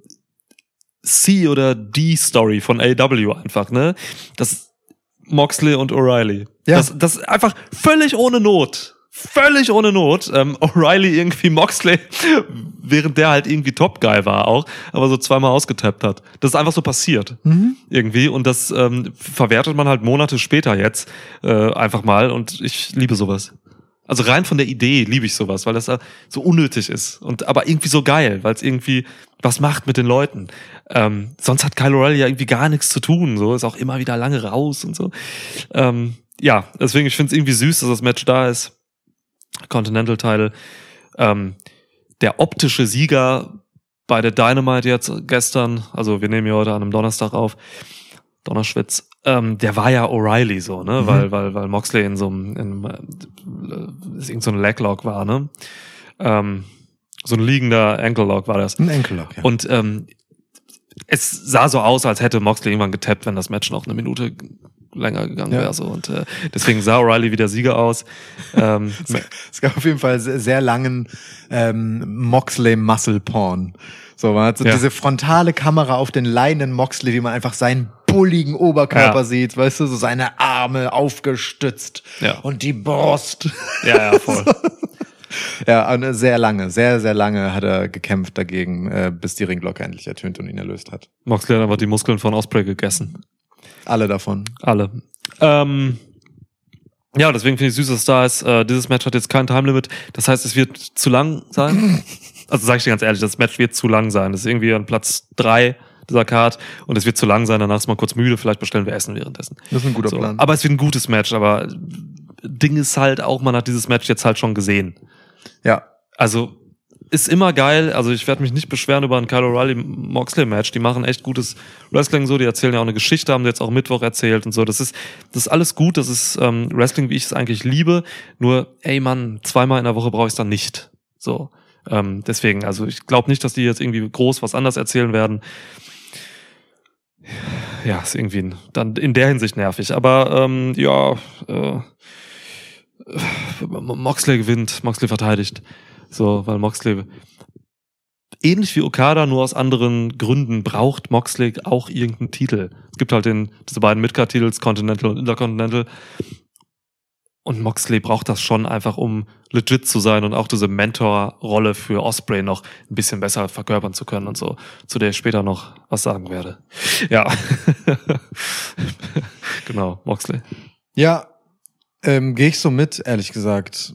C- oder D-Story von AEW einfach, ne? Das Moxley und O'Reilly. Ja. Das ist einfach völlig ohne Not. Völlig ohne Not. O'Reilly irgendwie Moxley, während der halt irgendwie Top-Guy war auch, aber so zweimal ausgetappt hat. Das ist einfach so passiert. Irgendwie. Und das verwertet man halt Monate später jetzt einfach mal. Und ich liebe sowas. Also rein von der Idee liebe ich sowas, weil das so unnötig ist. Aber irgendwie so geil, weil es irgendwie was macht mit den Leuten. Sonst hat Kyle O'Reilly ja irgendwie gar nichts zu tun. So ist auch immer wieder lange raus und so. Ja, deswegen, ich finde es irgendwie süß, dass das Match da ist. Continental Title. Der optische Sieger bei der Dynamite jetzt gestern, also wir nehmen ja heute an einem Donnerstag auf, Donnerschwitz, der war ja O'Reilly so, ne, weil Moxley in so einem Leglock war, ne, so ein liegender Ankle-Lock war das. Ein Ankle-Lock, ja. Und es sah so aus, als hätte Moxley irgendwann getappt, wenn das Match noch eine Minute länger gegangen wäre, so. Und deswegen sah O'Reilly wie der Sieger aus. Es gab auf jeden Fall sehr langen Moxley-Muscle-Porn. So, man hat so diese frontale Kamera auf den Leinen Moxley, wie man einfach seinen bulligen Oberkörper sieht, weißt du, so seine Arme aufgestützt und die Brust. Ja, voll. Ja, und sehr lange, sehr, sehr lange hat er gekämpft dagegen, bis die Ringglocke endlich ertönt und ihn erlöst hat. Moxley hat einfach die Muskeln von Ospreay gegessen. Alle davon. Alle. Ja, deswegen finde ich süß, dass da ist. Dieses Match hat jetzt kein Timelimit. Das heißt, es wird zu lang sein. Also sage ich dir ganz ehrlich, das Match wird zu lang sein. Das ist irgendwie an Platz 3 dieser Card und es wird zu lang sein. Danach ist man kurz müde. Vielleicht bestellen wir Essen währenddessen. Das ist ein guter Plan. Aber es wird ein gutes Match. Aber Ding ist halt auch, man hat dieses Match jetzt halt schon gesehen. Ja. Also ist immer geil. Also ich werde mich nicht beschweren über ein Kyle O'Reilly-Moxley-Match. Die machen echt gutes Wrestling so. Die erzählen ja auch eine Geschichte, haben jetzt auch Mittwoch erzählt und so. Das ist alles gut. Das ist Wrestling, wie ich es eigentlich liebe. Nur, ey Mann, 2-mal in der Woche brauche ich es dann nicht. So. Deswegen, also ich glaube nicht, dass die jetzt irgendwie groß was anders erzählen werden. Ja, ist irgendwie dann in der Hinsicht nervig. Aber Moxley gewinnt, Moxley verteidigt. So, weil Moxley ähnlich wie Okada, nur aus anderen Gründen braucht Moxley auch irgendeinen Titel. Es gibt halt diese beiden Midcard-Titels, Continental und Intercontinental. Und Moxley braucht das schon einfach, um legit zu sein und auch diese Mentor-Rolle für Ospreay noch ein bisschen besser verkörpern zu können und so, zu der ich später noch was sagen werde. Ja. Genau, Moxley. Ja, gehe ich so mit, ehrlich gesagt.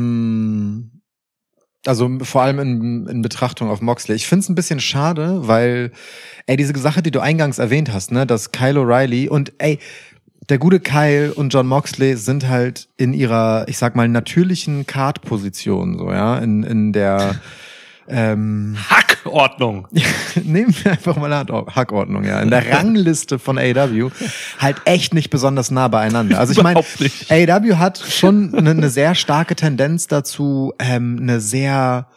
Also vor allem in Betrachtung auf Moxley. Ich find's ein bisschen schade, weil, diese Sache, die du eingangs erwähnt hast, ne, dass Kyle O'Reilly und, der gute Kyle und Jon Moxley sind halt in ihrer, ich sag mal, natürlichen Card-Position, so, ja, in der, Hackordnung. Nehmen wir einfach mal Hackordnung, ja. In der Rangliste von AEW halt echt nicht besonders nah beieinander. Also ich meine, AEW hat schon eine sehr starke Tendenz dazu, eine sehr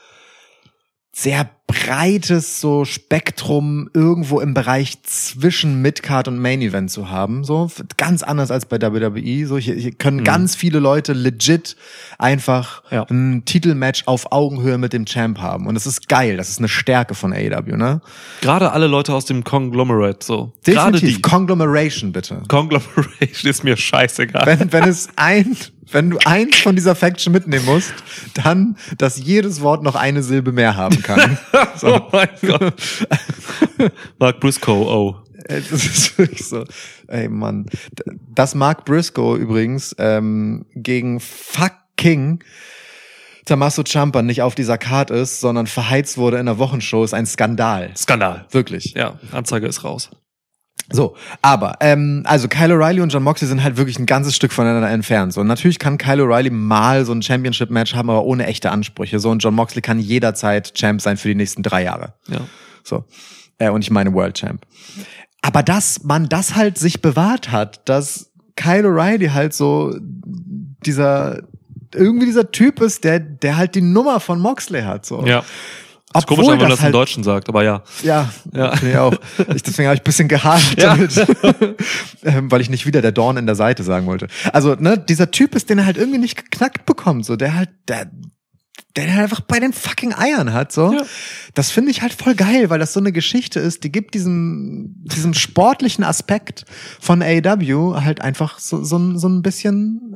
breites so Spektrum irgendwo im Bereich zwischen Midcard und Main Event zu haben, so ganz anders als bei WWE. So hier können ganz viele Leute legit einfach ein Titelmatch auf Augenhöhe mit dem Champ haben und das ist geil. Das ist eine Stärke von AEW, ne? Gerade alle Leute aus dem Conglomerate, so. Definitiv. Gerade die. Conglomeration, bitte. Conglomeration ist mir scheißegal. Wenn du eins von dieser Faction mitnehmen musst, dann, dass jedes Wort noch eine Silbe mehr haben kann. So. Oh mein Gott. Mark Briscoe, Das ist wirklich so. Ey, Mann. Dass Mark Briscoe übrigens gegen fucking Tommaso Ciampa nicht auf dieser Card ist, sondern verheizt wurde in der Wochenshow, ist ein Skandal. Skandal. Wirklich. Ja, Anzeige ist raus. So, aber, also Kyle O'Reilly und Jon Moxley sind halt wirklich ein ganzes Stück voneinander entfernt. So, und natürlich kann Kyle O'Reilly mal so ein Championship-Match haben, aber ohne echte Ansprüche. So, und Jon Moxley kann jederzeit Champ sein für die nächsten 3 Jahre. Ja. So. Und ich meine World Champ. Aber dass man das halt sich bewahrt hat, dass Kyle O'Reilly halt so dieser Typ ist, der halt die Nummer von Moxley hat, so. Ja. Ist komisch, wenn man das im Deutschen sagt, aber ja. Ja. Finde ich auch. Deswegen habe ich ein bisschen gehadert damit. Weil ich nicht wieder der Dorn in der Seite sagen wollte. Also, ne, dieser Typ ist, den er halt irgendwie nicht geknackt bekommt, so, der halt einfach bei den fucking Eiern hat, so. Ja. Das finde ich halt voll geil, weil das so eine Geschichte ist, die gibt diesem sportlichen Aspekt von AEW halt einfach so ein bisschen,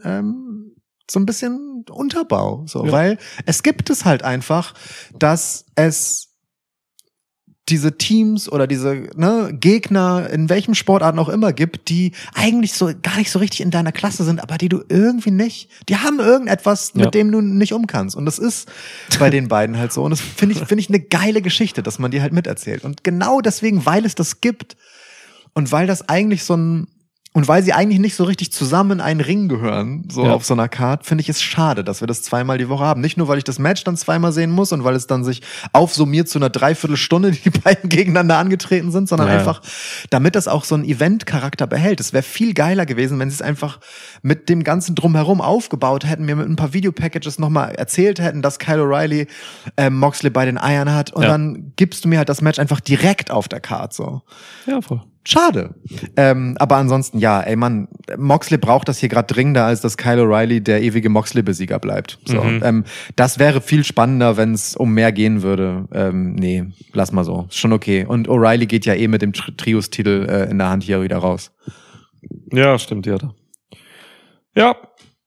Unterbau, so, weil es gibt es halt einfach, dass es diese Teams oder diese Gegner in welchem Sportarten auch immer gibt, die eigentlich so gar nicht so richtig in deiner Klasse sind, aber die du irgendwie nicht, die haben irgendetwas, mit dem du nicht um kannst. Und das ist bei den beiden halt so. Und das finde ich eine geile Geschichte, dass man die halt miterzählt. Und genau deswegen, weil es das gibt und weil das eigentlich und weil sie eigentlich nicht so richtig zusammen in einen Ring gehören, so auf so einer Card, finde ich es schade, dass wir das 2-mal die Woche haben. Nicht nur, weil ich das Match dann 2-mal sehen muss und weil es dann sich aufsummiert zu einer 3/4 die beiden gegeneinander angetreten sind, sondern einfach, damit das auch so einen Event-Charakter behält. Es wäre viel geiler gewesen, wenn sie es einfach mit dem ganzen Drumherum aufgebaut hätten, mir mit ein paar Videopackages nochmal erzählt hätten, dass Kyle O'Reilly Moxley bei den Eiern hat und dann gibst du mir halt das Match einfach direkt auf der Card, so. Ja, voll. Schade. Aber ansonsten, ja, ey Mann, Moxley braucht das hier gerade dringender, als dass Kyle O'Reilly der ewige Moxley-Besieger bleibt. So, das wäre viel spannender, wenn es um mehr gehen würde. Nee, lass mal so. Ist schon okay. Und O'Reilly geht ja eh mit dem Trios-Titel in der Hand hier wieder raus. Ja, stimmt, ja. Ja.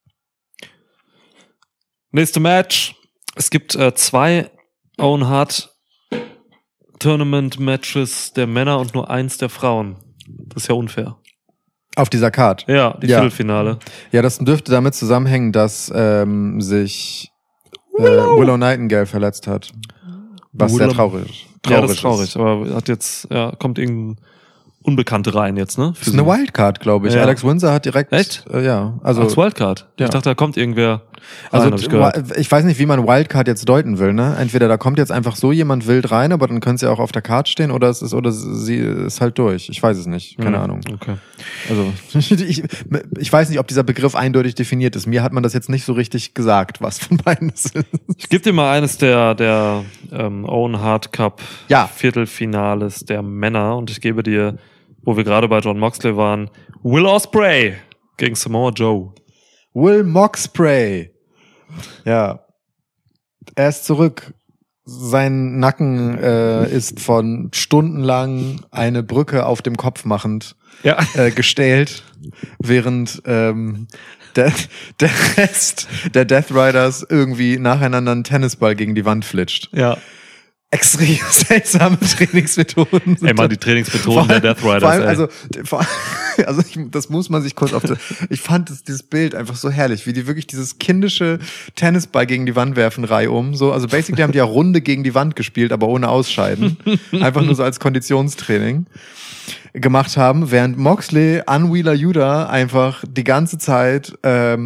Nächste Match. Es gibt 2 Owen Hart Tournament Matches der Männer und nur 1 der Frauen. Das ist ja unfair. Auf dieser Card? Ja, die Viertelfinale. Ja, das dürfte damit zusammenhängen, dass sich Willow Nightingale verletzt hat. Was sehr traurig ist. Ja, das ist traurig, aber hat jetzt, kommt irgendein Unbekannte rein jetzt, ne? Das ist eine Wildcard, glaube ich. Ja. Alex Windsor hat direkt... Echt? Ja. Also, als Wildcard? Ja. Ich dachte, da kommt irgendwer rein, also ich weiß nicht, wie man Wildcard jetzt deuten will, ne? Entweder da kommt jetzt einfach so jemand wild rein, aber dann könnte sie auch auf der Card stehen, oder sie ist halt durch. Ich weiß es nicht. Keine Ahnung. Okay. Also, ich weiß nicht, ob dieser Begriff eindeutig definiert ist. Mir hat man das jetzt nicht so richtig gesagt, was von beiden ist. Ich gebe dir mal eines der Owen Hart Cup Viertelfinales der Männer und ich gebe dir, wo wir gerade bei Jon Moxley waren, Will Ospreay gegen Samoa Joe. Will Moxspray. Ja. Er ist zurück. Sein Nacken ist von stundenlang eine Brücke auf dem Kopf machend gestählt, während der Rest der Death Riders irgendwie nacheinander einen Tennisball gegen die Wand flitscht. Ja. Extrem seltsame Trainingsmethoden. Ey Mann, die Trainingsmethoden der Death Riders. Vor allem, das muss man sich kurz ich fand dieses Bild einfach so herrlich, wie die wirklich dieses kindische Tennisball gegen die Wand werfen, reihum. So, also basically haben die ja Runde gegen die Wand gespielt, aber ohne Ausscheiden. Einfach nur so als Konditionstraining gemacht haben, während Moxley an Wheeler Yuta einfach die ganze Zeit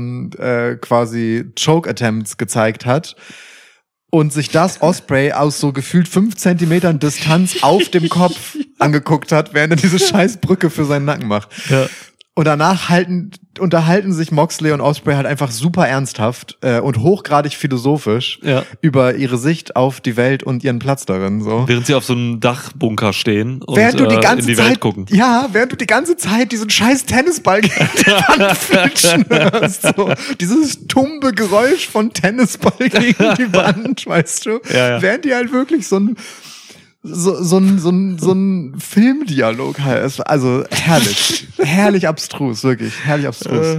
quasi Choke-Attempts gezeigt hat. Und sich das Ospreay aus so gefühlt 5 Zentimetern Distanz auf dem Kopf angeguckt hat, während er diese scheiß Brücke für seinen Nacken macht. Ja. Und danach unterhalten sich Moxley und Ospreay halt einfach super ernsthaft und hochgradig philosophisch über ihre Sicht auf die Welt und ihren Platz darin. So. Während sie auf so einem Dachbunker stehen und während du die ganze in die Zeit, Welt gucken. Ja, während du die ganze Zeit diesen scheiß Tennisball gegen die Wand flitschen hörst. So. Dieses tumbe Geräusch von Tennisball gegen die Wand, weißt du? Ja. Während die halt wirklich so ein Filmdialog halt. Also herrlich. Herrlich abstrus, wirklich. Herrlich abstrus.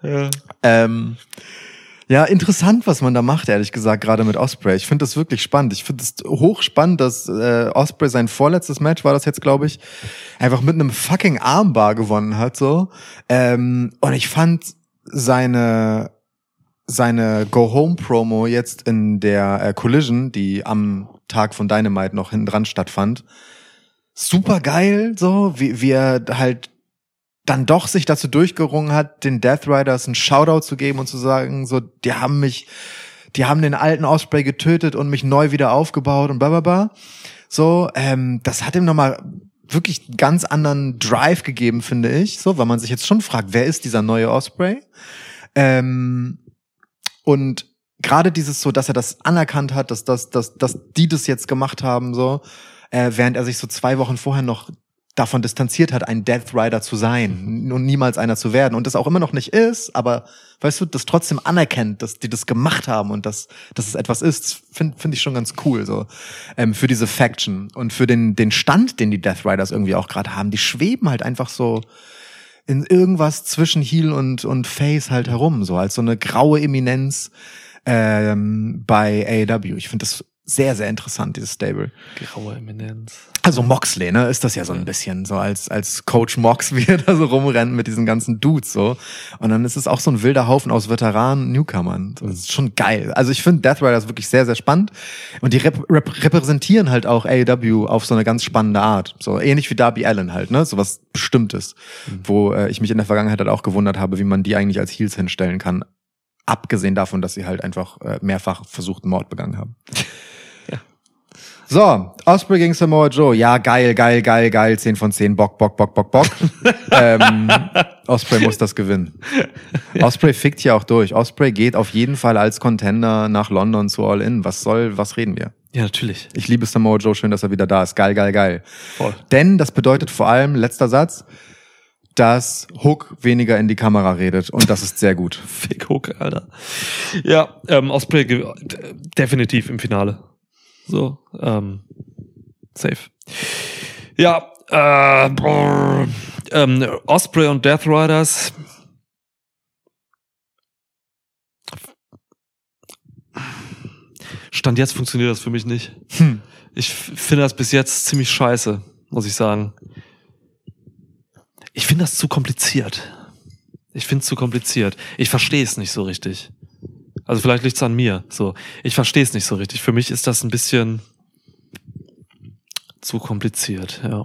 Ja, interessant, was man da macht, ehrlich gesagt, gerade mit Ospreay. Ich finde das wirklich spannend. Ich finde es hochspannend, dass Ospreay sein vorletztes Match, war das jetzt, glaube ich, einfach mit einem fucking Armbar gewonnen hat. So. Und ich fand seine Go-Home-Promo jetzt in der Collision, die am Tag von Dynamite noch hinten dran stattfand, super geil, so, wie er halt dann doch sich dazu durchgerungen hat, den Death Riders einen Shoutout zu geben und zu sagen, so, die haben den alten Ospreay getötet und mich neu wieder aufgebaut und blablabla. So, das hat ihm nochmal wirklich einen ganz anderen Drive gegeben, finde ich, so, weil man sich jetzt schon fragt, wer ist dieser neue Ospreay? Und gerade dieses so, dass er das anerkannt hat, dass die das jetzt gemacht haben, so, während er sich so 2 Wochen vorher noch davon distanziert hat, ein Death Rider zu sein und niemals einer zu werden und das auch immer noch nicht ist, aber weißt du, das trotzdem anerkennt, dass die das gemacht haben und dass es etwas ist, finde ich schon ganz cool, so, für diese Faction und für den Stand, den die Death Riders irgendwie auch gerade haben. Die schweben halt einfach so in irgendwas zwischen Heel und Face halt herum, so als so eine graue Eminenz bei AEW. Ich finde das sehr, sehr interessant, dieses Stable. Graue Eminenz. Also Moxley, ne, ist das ja so ein bisschen so als Coach Mox, wie er da so rumrennt mit diesen ganzen Dudes, so. Und dann ist es auch so ein wilder Haufen aus Veteranen, Newcomern. Das ist schon geil. Also ich finde Death Riders wirklich sehr, sehr spannend. Und die repräsentieren halt auch AEW auf so eine ganz spannende Art. So ähnlich wie Darby Allin halt, ne, so was Bestimmtes. Wo ich mich in der Vergangenheit halt auch gewundert habe, wie man die eigentlich als Heels hinstellen kann. Abgesehen davon, dass sie halt einfach mehrfach versuchten Mord begangen haben. So, Ospreay gegen Samoa Joe. Ja, geil. 10 von 10. Bock. Ospreay muss das gewinnen. Ja. Ospreay fickt hier auch durch. Ospreay geht auf jeden Fall als Contender nach London zu All In. Was reden wir? Ja, natürlich. Ich liebe Samoa Joe, schön, dass er wieder da ist. Geil, geil, geil. Voll. Denn das bedeutet vor allem, letzter Satz, dass Hook weniger in die Kamera redet und das ist sehr gut. Fick Hook, Alter. Ja, Ospreay definitiv im Finale. So, safe. Ja, Ospreay und Death Riders. Stand jetzt funktioniert das für mich nicht. Ich finde das bis jetzt ziemlich scheiße, muss ich sagen. Ich finde das zu kompliziert. Ich verstehe es nicht so richtig. Also vielleicht liegt es an mir. So, ich verstehe es nicht so richtig. Für mich ist das ein bisschen zu kompliziert. Ja.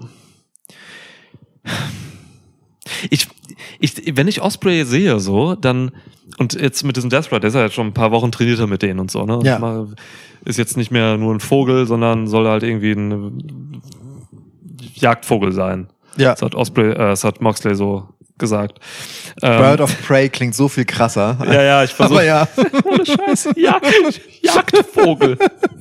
Wenn ich Ospreay sehe, so, dann, und jetzt mit diesem Death Rider, der ist ja jetzt schon ein paar Wochen trainierter mit denen und so, ne? Ja. Ist jetzt nicht mehr nur ein Vogel, sondern soll halt irgendwie ein Jagdvogel sein. Ja. Das hat Moxley so gesagt. Bird of Prey klingt so viel krasser. Ja, ich versuche. Aber ja. Ohne Scheiß. Jagdvogel.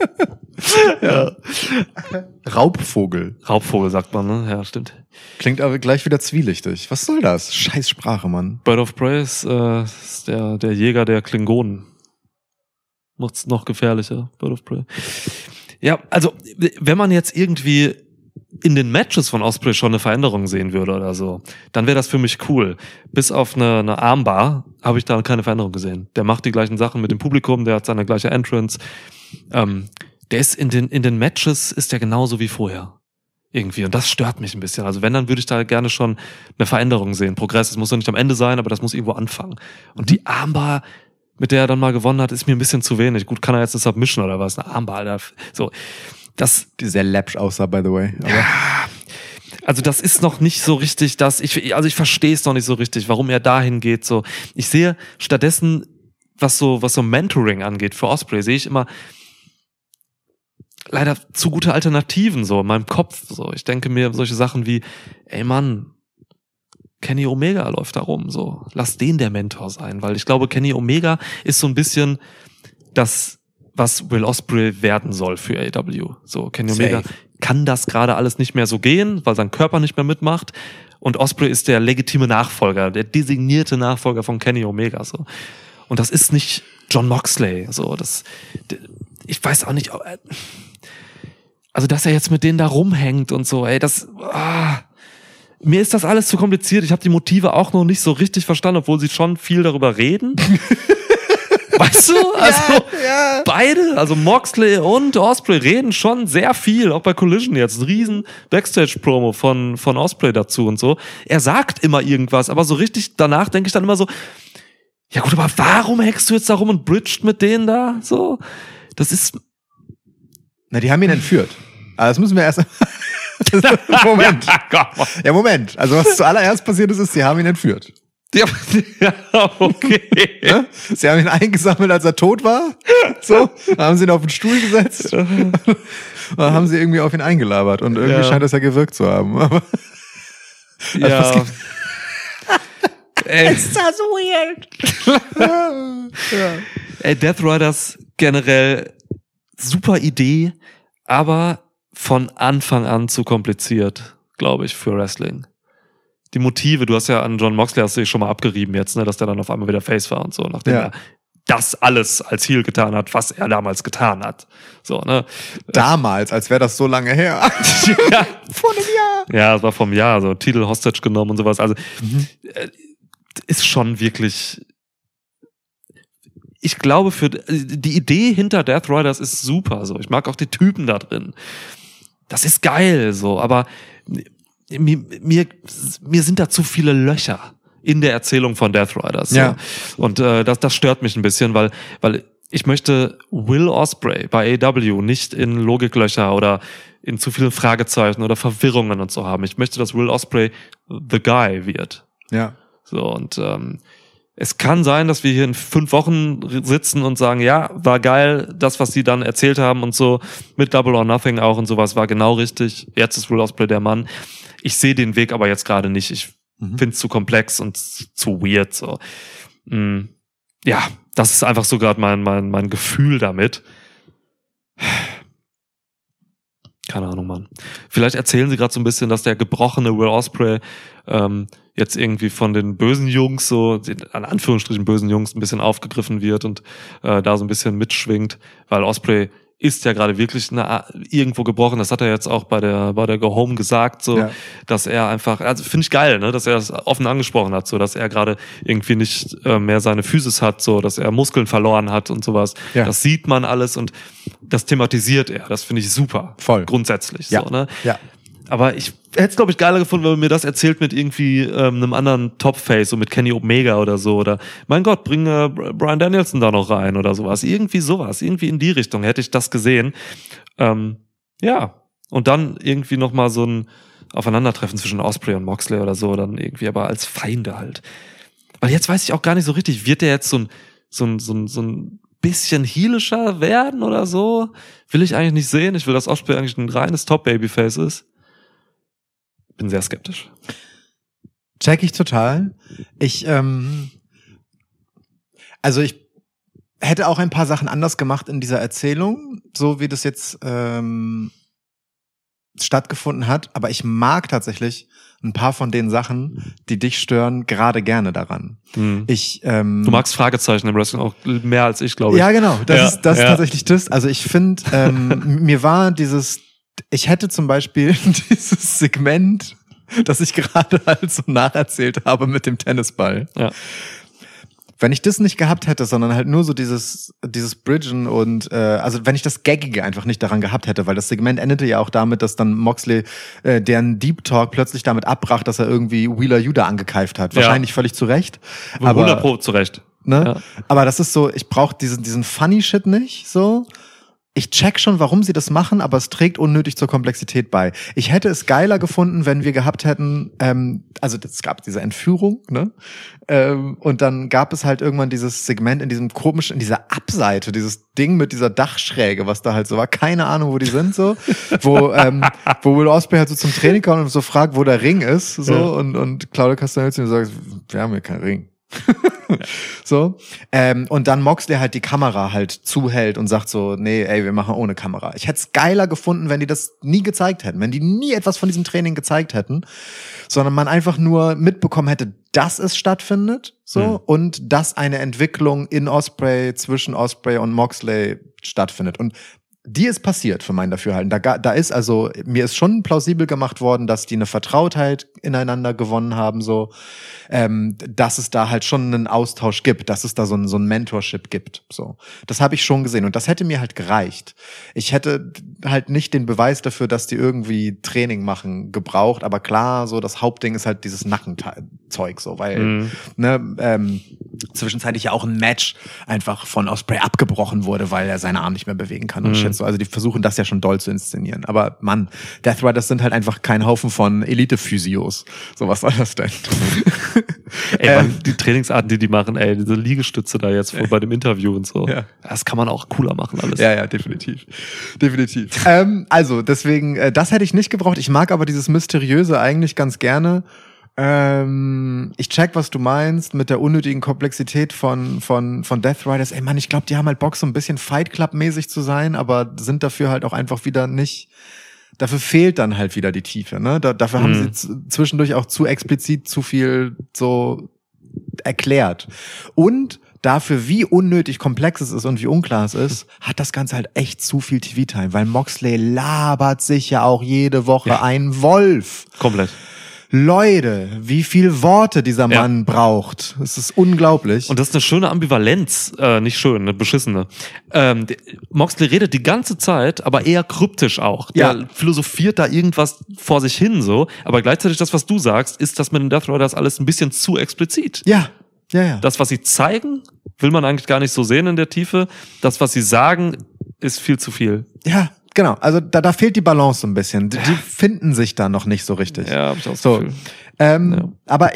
Ja. Raubvogel. Raubvogel sagt man, ne? Ja, stimmt. Klingt aber gleich wieder zwielichtig. Was soll das? Scheiß Sprache, Mann. Bird of Prey ist der Jäger der Klingonen. Macht's noch gefährlicher, Bird of Prey. Ja, also, wenn man jetzt irgendwie in den Matches von Ospreay schon eine Veränderung sehen würde oder so, dann wäre das für mich cool. Bis auf eine Armbar habe ich da keine Veränderung gesehen. Der macht die gleichen Sachen mit dem Publikum, der hat seine gleiche Entrance. Der ist in den Matches ist der genauso wie vorher. Irgendwie. Und das stört mich ein bisschen. Also wenn, dann würde ich da gerne schon eine Veränderung sehen. Progress, es muss doch nicht am Ende sein, aber das muss irgendwo anfangen. Und die Armbar, mit der er dann mal gewonnen hat, ist mir ein bisschen zu wenig. Gut, kann er jetzt eine Submission oder was? Eine Armbar, Alter. So. Die sehr läppsch aussah, by the way. Aber ja, also das ist noch nicht so richtig, ich verstehe es noch nicht so richtig, warum er dahin geht. So, ich sehe stattdessen, was so Mentoring angeht für Ospreay, sehe ich immer leider zu gute Alternativen so in meinem Kopf. So, ich denke mir solche Sachen wie, ey Mann, Kenny Omega läuft da rum. So, lass den der Mentor sein, weil ich glaube, Kenny Omega ist so ein bisschen das, was Will Ospreay werden soll für AEW. So, Kenny Omega kann das gerade alles nicht mehr so gehen, weil sein Körper nicht mehr mitmacht. Und Ospreay ist der legitime Nachfolger, der designierte Nachfolger von Kenny Omega. So. Und das ist nicht Jon Moxley. So, ich weiß auch nicht, also dass er jetzt mit denen da rumhängt und so, ey, mir ist das alles zu kompliziert. Ich habe die Motive auch noch nicht so richtig verstanden, obwohl sie schon viel darüber reden. Weißt du? Also ja. Beide, also Moxley und Ospreay reden schon sehr viel, auch bei Collision jetzt. Ein riesen Backstage-Promo von Ospreay dazu und so. Er sagt immer irgendwas, aber so richtig danach denke ich dann immer so, ja gut, aber warum hackst du jetzt da rum und bridged mit denen da? So, das ist... Na, die haben ihn entführt. Aber das müssen wir erst... Moment. Ja, Moment. Also was zuallererst passiert ist, sie haben ihn entführt. Ja, okay. Ja? Sie haben ihn eingesammelt, als er tot war. So, dann haben sie ihn auf den Stuhl gesetzt. Und dann haben sie irgendwie auf ihn eingelabert. Und irgendwie scheint das ja gewirkt zu haben. Aber ja. Ist das weird. Ja. Ey, Death Riders generell super Idee, aber von Anfang an zu kompliziert, glaube ich, für Wrestling. Die Motive, du hast ja an Jon Moxley hast du dich schon mal abgerieben jetzt, ne, dass der dann auf einmal wieder Face war und so, nachdem er das alles als Heel getan hat, was er damals getan hat. So, ne? Damals, als wäre das so lange her. Ja. Vor einem Jahr. Ja, es war vom Jahr, so Titel Hostage genommen und sowas. Also ist schon wirklich. Ich glaube, für die Idee hinter Death Riders ist super. So, ich mag auch die Typen da drin. Das ist geil, so, aber mir sind da zu viele Löcher in der Erzählung von Death Riders. So. Ja. Und das stört mich ein bisschen, weil ich möchte Will Ospreay bei AEW nicht in Logiklöcher oder in zu vielen Fragezeichen oder Verwirrungen und so haben. Ich möchte, dass Will Ospreay the guy wird. Ja. So, und es kann sein, dass wir hier in 5 Wochen sitzen und sagen, ja, war geil, das, was sie dann erzählt haben und so, mit Double or Nothing auch und sowas, war genau richtig. Jetzt ist Will Ospreay der Mann. Ich sehe den Weg aber jetzt gerade nicht. Ich finde es zu komplex und zu weird. So. Ja, das ist einfach so gerade mein Gefühl damit. keine Ahnung, Mann. Vielleicht erzählen sie gerade so ein bisschen, dass der gebrochene Will Ospreay jetzt irgendwie von den bösen Jungs, so an Anführungsstrichen bösen Jungs, ein bisschen aufgegriffen wird und da so ein bisschen mitschwingt, weil Ospreay ist ja gerade wirklich irgendwo gebrochen. Das hat er jetzt auch bei der Go Home gesagt, so, dass er einfach, also finde ich geil, ne, dass er das offen angesprochen hat, so, dass er gerade irgendwie nicht mehr seine Physis hat, so, dass er Muskeln verloren hat und sowas. Ja. Das sieht man alles und das thematisiert er. Das finde ich super. Voll. Grundsätzlich, ja. So, ne? Ja. Aber ich hätte es, glaube ich, geiler gefunden, wenn man mir das erzählt mit irgendwie einem anderen Top-Face, so mit Kenny Omega oder so. Oder, mein Gott, bring Bryan Danielson da noch rein oder sowas. Irgendwie sowas. Irgendwie in die Richtung hätte ich das gesehen. Ja. Und dann irgendwie nochmal so ein Aufeinandertreffen zwischen Ospreay und Moxley oder so. Dann irgendwie aber als Feinde halt. Weil jetzt weiß ich auch gar nicht so richtig, wird der jetzt so ein bisschen heelischer werden oder so? Will ich eigentlich nicht sehen. Ich will, dass Ospreay eigentlich ein reines Top-Babyface ist. Bin sehr skeptisch. Check ich total. Ich hätte auch ein paar Sachen anders gemacht in dieser Erzählung, so wie das jetzt stattgefunden hat. Aber ich mag tatsächlich ein paar von den Sachen, die dich stören, gerade gerne daran. Du magst Fragezeichen im Wrestling auch mehr als ich, glaube ich. Ja, genau. Das ist tatsächlich das. Also ich finde, mir war ich hätte zum Beispiel dieses Segment, das ich gerade halt so nacherzählt habe mit dem Tennisball. Ja. Wenn ich das nicht gehabt hätte, sondern halt nur so dieses Bridgen und also wenn ich das Gaggige einfach nicht daran gehabt hätte, weil das Segment endete ja auch damit, dass dann Moxley deren Deep Talk plötzlich damit abbrach, dass er irgendwie Wheeler Yuta angekeift hat. Wahrscheinlich völlig zu Recht. 100% zu Recht. Ne? Ja. Aber das ist so, ich brauche diesen Funny Shit nicht so. Ich check schon, warum sie das machen, aber es trägt unnötig zur Komplexität bei. Ich hätte es geiler gefunden, wenn wir gehabt hätten, also es gab diese Entführung, ne? Und dann gab es halt irgendwann dieses Segment in dieser Abseite, dieses Ding mit dieser Dachschräge, was da halt so war. Keine Ahnung, wo die sind, so. Wo Will Ospreay halt so zum Training kommt und so fragt, wo der Ring ist, so. Ja. Und Claudio Castagnoli sagt, wir haben hier keinen Ring. So. Und dann Moxley halt die Kamera halt zuhält und sagt so, nee, ey, wir machen ohne Kamera. Ich hätte es geiler gefunden, wenn die das nie gezeigt hätten, wenn die nie etwas von diesem Training gezeigt hätten, sondern man einfach nur mitbekommen hätte, dass es stattfindet, so, und dass eine Entwicklung in Ospreay zwischen Ospreay und Moxley stattfindet. Und die ist passiert für mein Dafürhalten. Da ist also, mir ist schon plausibel gemacht worden, dass die eine Vertrautheit ineinander gewonnen haben, so, dass es da halt schon einen Austausch gibt, dass es da so ein Mentorship gibt, so. Das habe ich schon gesehen und das hätte mir halt gereicht. Ich hätte halt nicht den Beweis dafür, dass die irgendwie Training machen, gebraucht, aber klar, so, das Hauptding ist halt dieses Nackenzeug, so, weil, zwischenzeitlich ja auch ein Match einfach von Ospreay abgebrochen wurde, weil er seinen Arm nicht mehr bewegen kann und shit, so. Also die versuchen das ja schon doll zu inszenieren. Aber Mann, Death Riders sind halt einfach kein Haufen von Elite-Physios. So, was soll das denn? Ey, Mann, die Trainingsarten, die machen, ey, diese Liegestütze da jetzt bei dem Interview und so. Ja. Das kann man auch cooler machen alles. Ja, definitiv. Definitiv. Also, deswegen, das hätte ich nicht gebraucht. Ich mag aber dieses Mysteriöse eigentlich ganz gerne. Ich check, was du meinst mit der unnötigen Komplexität von Death Riders. Ey Mann, ich glaube, die haben halt Bock, so ein bisschen Fight Club-mäßig zu sein, aber sind dafür halt auch einfach wieder nicht, dafür fehlt dann halt wieder die Tiefe, ne? Dafür haben sie zwischendurch auch zu explizit zu viel so erklärt. Und dafür, wie unnötig komplex es ist und wie unklar es ist, hat das Ganze halt echt zu viel TV-Time, weil Moxley labert sich ja auch jede Woche ein Wolf. Komplett. Leute, wie viel Worte dieser Mann braucht. Es ist unglaublich. Und das ist eine schöne Ambivalenz, nicht schön, eine beschissene. Moxley redet die ganze Zeit, aber eher kryptisch auch. Der philosophiert da irgendwas vor sich hin so, aber gleichzeitig das, was du sagst, ist das mit den Death Riders alles ein bisschen zu explizit. Ja. Das, was sie zeigen, will man eigentlich gar nicht so sehen in der Tiefe. Das, was sie sagen, ist viel zu viel. Ja. Genau, also da fehlt die Balance so ein bisschen. Die finden sich da noch nicht so richtig. Ja, hab ich auch das Gefühl. Aber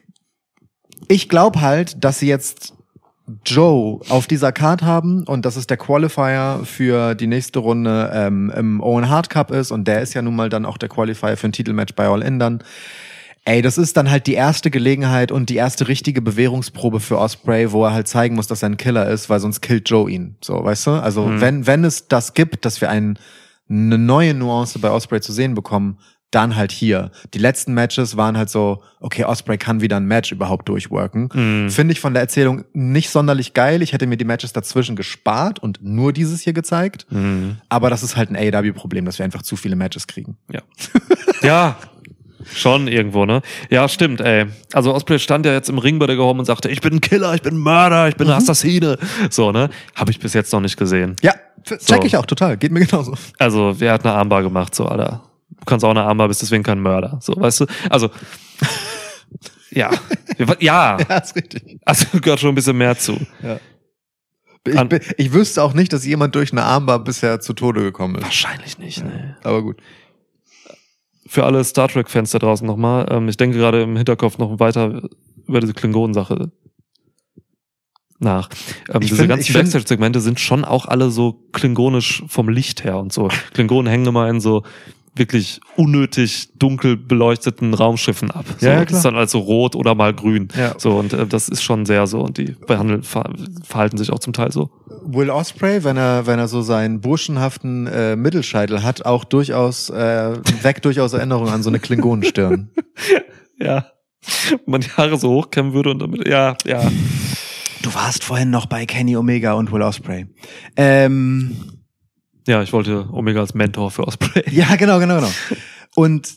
ich glaube halt, dass sie jetzt Joe auf dieser Card haben und dass es der Qualifier für die nächste Runde im Owen Hart Cup ist und der ist ja nun mal dann auch der Qualifier für ein Titelmatch bei All In dann. Ey, das ist dann halt die erste Gelegenheit und die erste richtige Bewährungsprobe für Ospreay, wo er halt zeigen muss, dass er ein Killer ist, weil sonst killt Joe ihn. So, weißt du? Also wenn es das gibt, dass wir einen eine neue Nuance bei Ospreay zu sehen bekommen, dann halt hier. Die letzten Matches waren halt so, okay, Ospreay kann wieder ein Match überhaupt durchworken. Finde ich von der Erzählung nicht sonderlich geil. Ich hätte mir die Matches dazwischen gespart und nur dieses hier gezeigt. Aber das ist halt ein AEW-Problem, dass wir einfach zu viele Matches kriegen. Ja. Ja, schon irgendwo, ne? Ja, stimmt, ey. Also Ospreay stand ja jetzt im Ring bei der Gehorm und sagte, ich bin ein Killer, ich bin ein Mörder, ich bin eine Assassine. So, ne? Habe ich bis jetzt noch nicht gesehen. Ja, check ich auch total. Geht mir genauso. Also, wer hat eine Armbar gemacht, so, Alter? Du kannst auch eine Armbar, bist deswegen kein Mörder. So, weißt du? Also, ja. Ja. Ja, ist richtig. Also, gehört schon ein bisschen mehr zu. Ja. Ich wüsste auch nicht, dass jemand durch eine Armbar bisher zu Tode gekommen ist. Wahrscheinlich nicht, ne. Aber gut. Für alle Star Trek-Fans da draußen nochmal, ich denke gerade im Hinterkopf noch weiter über diese Klingonen-Sache nach. Diese ganzen Backstage-Segmente sind schon auch alle so klingonisch vom Licht her und so. Klingonen hängen immer in so wirklich unnötig dunkel beleuchteten Raumschiffen ab. So, ja, klar. Das ist dann also rot oder mal grün. Ja. So, und das ist schon sehr so. Und die verhalten sich auch zum Teil so. Will Ospreay, wenn er so seinen burschenhaften Mittelscheitel hat, auch durchaus weckt durchaus Erinnerungen an so eine Klingonenstirn. Ja. Wenn man die Haare so hochkämmen würde und damit, ja. Du warst vorhin noch bei Kenny Omega und Will Ospreay. Ja, ich wollte Omega als Mentor für Ospreay. Ja, genau. Und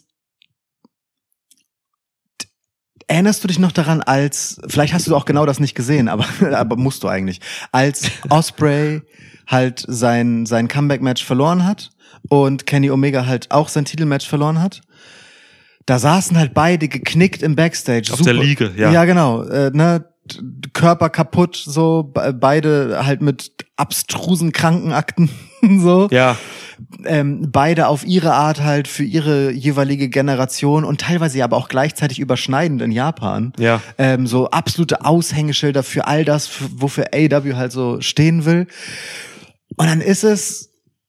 erinnerst du dich noch daran, vielleicht hast du auch genau das nicht gesehen, aber musst du eigentlich, als Ospreay halt sein Comeback-Match verloren hat und Kenny Omega halt auch sein Titelmatch verloren hat? Da saßen halt beide geknickt im Backstage. Auf der Liege, ja. Ja, genau. Körper kaputt, so, beide halt mit abstrusen Krankenakten, so. Ja. Beide auf ihre Art halt für ihre jeweilige Generation und teilweise aber auch gleichzeitig überschneidend in Japan. Ja. So absolute Aushängeschilder für all das, wofür AEW halt so stehen will. Und dann ist es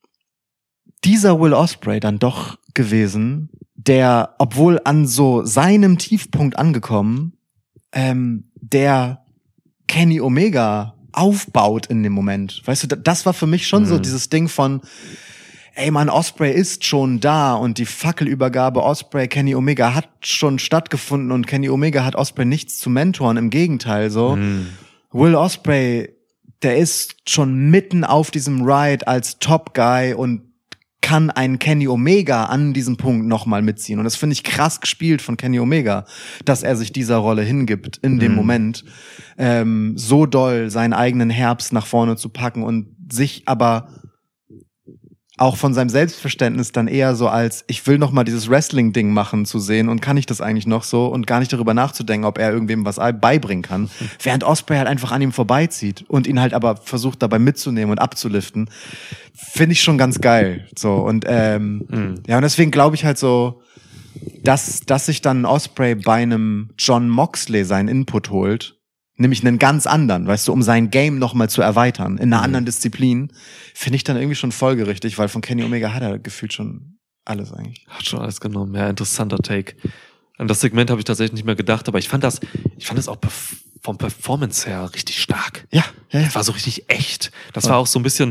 dieser Will Ospreay dann doch gewesen, der, obwohl an so seinem Tiefpunkt angekommen, der Kenny Omega aufbaut in dem Moment. Weißt du, das war für mich schon so dieses Ding von, ey Mann, Ospreay ist schon da und die Fackelübergabe Ospreay, Kenny Omega hat schon stattgefunden und Kenny Omega hat Ospreay nichts zu mentoren, im Gegenteil so. Will Ospreay, der ist schon mitten auf diesem Ride als Top Guy und kann einen Kenny Omega an diesem Punkt nochmal mitziehen. Und das finde ich krass gespielt von Kenny Omega, dass er sich dieser Rolle hingibt in dem Moment, so doll seinen eigenen Herbst nach vorne zu packen und sich aber auch von seinem Selbstverständnis dann eher so als, ich will noch mal dieses Wrestling-Ding machen zu sehen und kann ich das eigentlich noch so und gar nicht darüber nachzudenken, ob er irgendwem was beibringen kann. Während Ospreay halt einfach an ihm vorbeizieht und ihn halt aber versucht dabei mitzunehmen und abzuliften. Finde ich schon ganz geil. So und ja, und deswegen glaube ich halt so, dass sich dann Ospreay bei einem Jon Moxley seinen Input holt, nämlich einen ganz anderen, weißt du, um sein Game nochmal zu erweitern, in einer anderen Disziplin, finde ich dann irgendwie schon folgerichtig, weil von Kenny Omega hat er gefühlt schon alles eigentlich. Hat schon alles genommen, ja, interessanter Take. An das Segment habe ich tatsächlich nicht mehr gedacht, aber ich fand das auch vom Performance her richtig stark. Ja. Das war so richtig echt. Das war auch so ein bisschen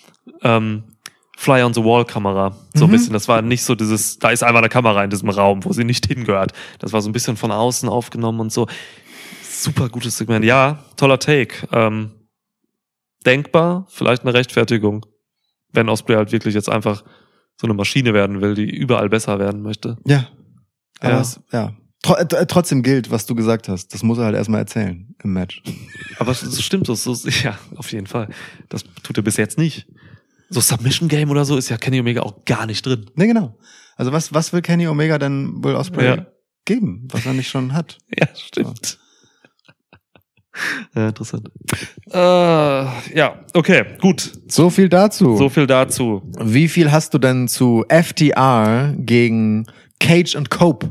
Fly on the Wall Kamera. So ein bisschen, das war nicht so dieses, da ist einfach eine Kamera in diesem Raum, wo sie nicht hingehört. Das war so ein bisschen von außen aufgenommen und so. Super gutes Segment. Ja, toller Take. Denkbar, vielleicht eine Rechtfertigung, wenn Ospreay halt wirklich jetzt einfach so eine Maschine werden will, die überall besser werden möchte. Ja. Aber trotzdem gilt, was du gesagt hast. Das muss er halt erstmal erzählen im Match. Aber so stimmt das. Ja, auf jeden Fall. Das tut er bis jetzt nicht. So Submission Game oder so ist ja Kenny Omega auch gar nicht drin. Nee, genau. Also was will Kenny Omega denn Will Ospreay geben, was er nicht schon hat? Ja, stimmt. So. Ja, interessant. Ja, okay, gut. So viel dazu. Wie viel hast du denn zu FTR gegen Cage und Cope?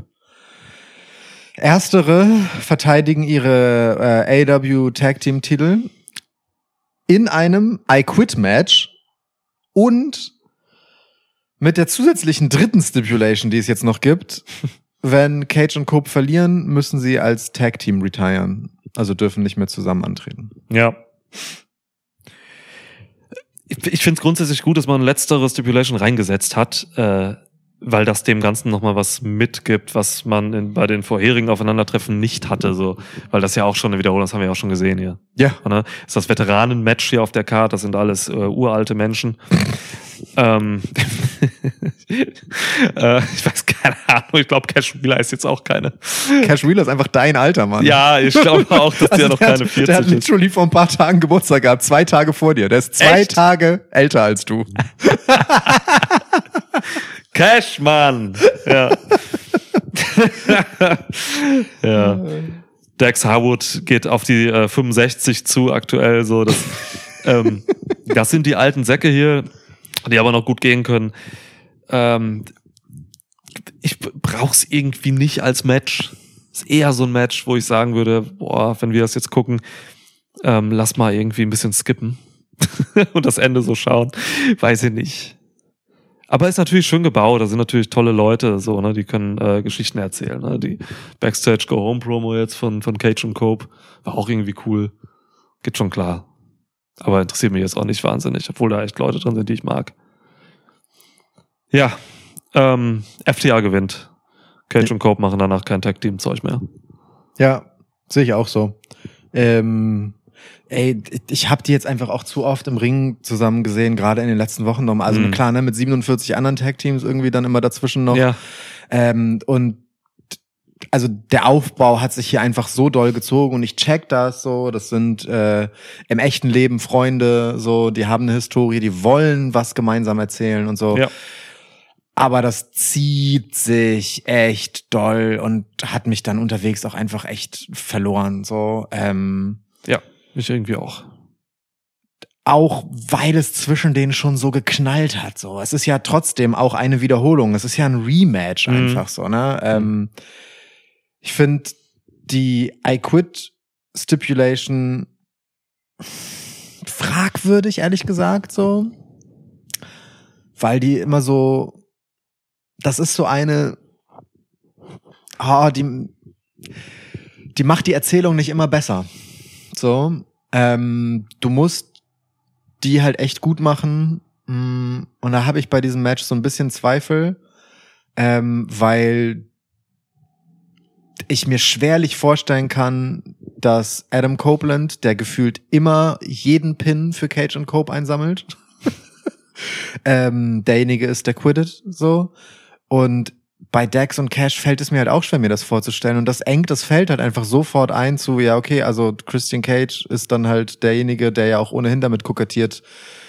Erstere verteidigen ihre AEW Tag Team Titel in einem I Quit Match und mit der zusätzlichen dritten Stipulation, die es jetzt noch gibt, wenn Cage und Cope verlieren, müssen sie als Tag Team retiren. Also dürfen nicht mehr zusammen antreten. Ja. Ich finde es grundsätzlich gut, dass man letztere Stipulation reingesetzt hat, weil das dem Ganzen nochmal was mitgibt, was man bei den vorherigen Aufeinandertreffen nicht hatte, so. Weil das ja auch schon eine Wiederholung, das haben wir ja auch schon gesehen hier. Ja. Ne? Ist das Veteranen-Match hier auf der Karte, das sind alles uralte Menschen. Ich weiß keine Ahnung, ich glaube Cash Wheeler ist jetzt auch keine. Cash Wheeler ist einfach dein Alter, Mann. Ja, ich glaube auch, dass der noch keine 40 ist. Der hat literally vor ein paar Tagen Geburtstag gehabt, 2 Tage vor dir. Der ist 2 Tage älter als du. Cash, Mann! Ja. Ja. Dax Harwood geht auf die 65 zu aktuell, so. Das sind die alten Säcke hier, die aber noch gut gehen können. Ich brauch's irgendwie nicht als Match. Ist eher so ein Match, wo ich sagen würde, boah, wenn wir das jetzt gucken, lass mal irgendwie ein bisschen skippen und das Ende so schauen. Weiß ich nicht. Aber ist natürlich schön gebaut, da sind natürlich tolle Leute, so, ne, die können Geschichten erzählen, ne? Die Backstage Go Home Promo jetzt von Cage und Cope war auch irgendwie cool. Geht schon klar. Aber interessiert mich jetzt auch nicht wahnsinnig, obwohl da echt Leute drin sind, die ich mag. Ja, FTA gewinnt. Cage und Cope machen danach kein Tag-Team-Zeug mehr. Ja, sehe ich auch so. Ich habe die jetzt einfach auch zu oft im Ring zusammen gesehen, gerade in den letzten Wochen noch mal. Also klar, ne, mit 47 anderen Tag-Teams irgendwie dann immer dazwischen noch. Ja. Und also der Aufbau hat sich hier einfach so doll gezogen und ich check das so. Das sind im echten Leben Freunde, so, die haben eine Historie, die wollen was gemeinsam erzählen und so. Ja. Aber das zieht sich echt doll und hat mich dann unterwegs auch einfach echt verloren. So, ja, ich irgendwie auch. Auch weil es zwischen denen schon so geknallt hat. So, es ist ja trotzdem auch eine Wiederholung. Es ist ja ein Rematch einfach so. Ne, ich finde die I Quit Stipulation fragwürdig, ehrlich gesagt, so, weil die immer so. Das ist so eine, die macht die Erzählung nicht immer besser. So, du musst die halt echt gut machen. Und da habe ich bei diesem Match so ein bisschen Zweifel, weil ich mir schwerlich vorstellen kann, dass Adam Copeland, der gefühlt immer jeden Pin für Cage und Cope einsammelt, derjenige ist, der quittet, so. Und bei Dax und Cash fällt es mir halt auch schwer, mir das vorzustellen. Und das engt das Feld halt einfach sofort ein zu, ja, okay, also Christian Cage ist dann halt derjenige, der ja auch ohnehin damit kokettiert,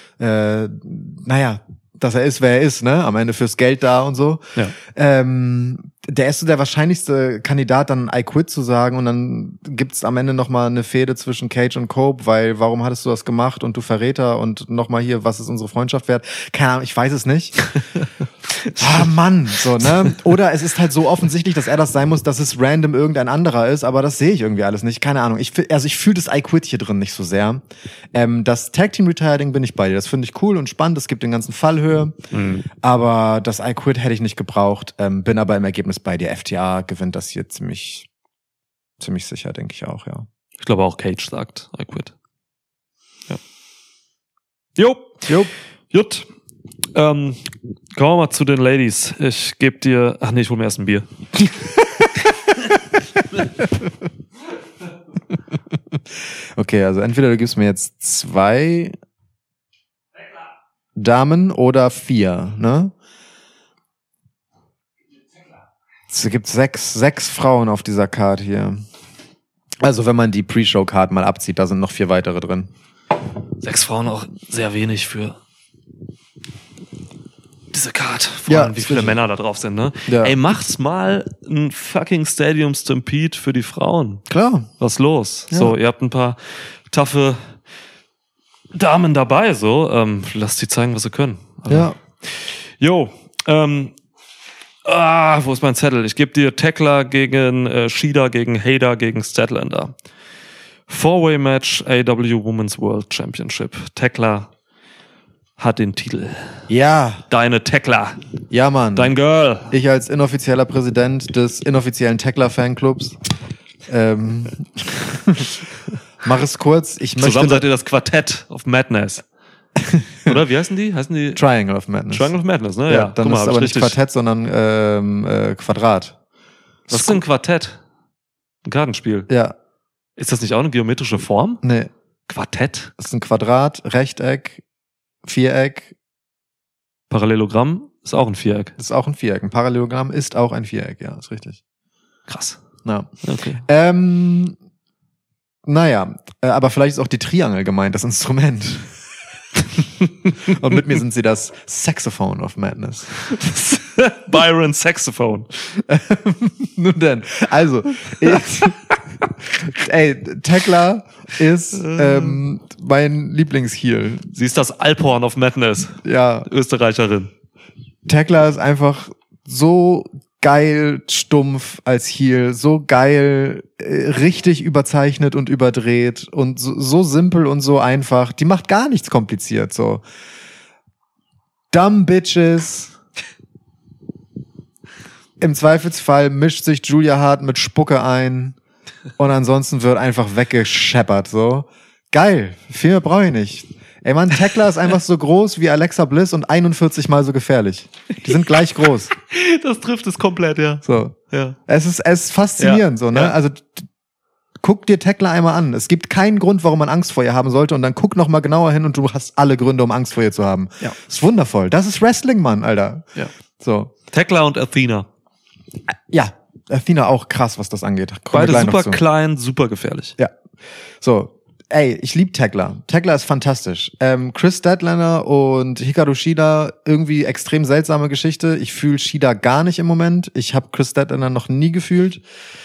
dass er ist, wer er ist, ne? Am Ende fürs Geld da und so. Ja. Der ist so der wahrscheinlichste Kandidat, dann I Quit zu sagen und dann gibt's am Ende nochmal eine Fehde zwischen Cage und Cope, weil warum hattest du das gemacht und du Verräter und nochmal hier, was ist unsere Freundschaft wert? Keine Ahnung, ich weiß es nicht. Mann, so, ne? Oder es ist halt so offensichtlich, dass er das sein muss, dass es random irgendein anderer ist, aber das sehe ich irgendwie alles nicht. Keine Ahnung. Ich fühle das I Quit hier drin nicht so sehr. Das Tag Team Retiring bin ich bei dir. Das finde ich cool und spannend. Es gibt den ganzen Fallhöhe. Aber das I Quit hätte ich nicht gebraucht. Bin aber im Ergebnis bei dir. FTA gewinnt das hier ziemlich sicher, denke ich auch, ja. Ich glaube auch Cage sagt I Quit. Ja. Jut. Kommen wir mal zu den Ladies. Ich gebe dir... Ach nee, ich hol mir erst ein Bier. Okay, also entweder du gibst mir jetzt 2 Damen oder 4, ne? Es gibt 6 Frauen auf dieser Card hier. Also wenn man die Pre-Show-Card mal abzieht, da sind noch 4 weitere drin. 6 Frauen auch sehr wenig für diese Card. Vor allem, wie viele Männer da drauf sind, ne? Ja. Ey, mach's mal ein fucking Stadium Stampede für die Frauen. Klar. Was los? Ja. So, ihr habt ein paar taffe Damen dabei, so. Lasst die zeigen, was sie können. Ja. Jo, wo ist mein Zettel? Ich gebe dir Tekla gegen Shida, gegen Hader, gegen Statlander. 4-Way-Match, AW Women's World Championship. Tekla hat den Titel. Ja. Deine Tekla. Ja, Mann. Dein Girl. Ich als inoffizieller Präsident des inoffiziellen Tekla-Fanclubs. Mach es kurz. Zusammen seid ihr das Quartett of Madness. Oder wie heißen die? Heißen die Triangle of Madness. Triangle of Madness, ne? Ja, dann Guck mal, ist es hab aber ich nicht Quartett, sondern Quadrat. Was ist denn ein Quartett? Ein Kartenspiel. Ja, Ist das nicht auch eine geometrische Form? nee. Quartett? Das ist ein Quadrat, Rechteck, Viereck. Parallelogramm ist auch ein Viereck. Das ist auch ein Viereck. Ein Parallelogramm ist auch ein Viereck, ja, ist richtig. Krass. Ja. Okay. Naja, aber vielleicht ist auch die Triangel gemeint, das Instrument. Und mit mir sind sie das Saxophone of Madness. Byron Saxophone. Nun denn, also, Tekla ist mein Lieblingsheel. Sie ist das Alphorn of Madness. Ja, Österreicherin. Tekla ist einfach so geil stumpf als Heel, so geil, richtig überzeichnet und überdreht und so simpel und so einfach. Die macht gar nichts kompliziert, so. Dumb Bitches. Im Zweifelsfall mischt sich Julia Hart mit Spucke ein und ansonsten wird einfach weggescheppert, so. Geil. Viel mehr brauche ich nicht. Ey Mann, Tekla ist einfach so groß wie Alexa Bliss und 41 mal so gefährlich. Die sind gleich groß. Das trifft es komplett, ja. So. Ja. Es ist faszinierend, so, ne? Ja. Also, guck dir Tekla einmal an. Es gibt keinen Grund, warum man Angst vor ihr haben sollte und dann guck noch mal genauer hin und du hast alle Gründe, um Angst vor ihr zu haben. Ja. Ist wundervoll. Das ist Wrestling, Mann, Alter. Ja. So. Tekla und Athena. Ja. Athena auch krass, was das angeht. Kommen wir Beide gleich noch super zu. klein, super gefährlich. Ja. So. Ey, ich lieb Tekla. Tekla ist fantastisch. Chris Statlander und Hikaru Shida, irgendwie extrem seltsame Geschichte. Ich fühle Shida gar nicht im Moment. Ich habe Chris Statlander noch nie gefühlt.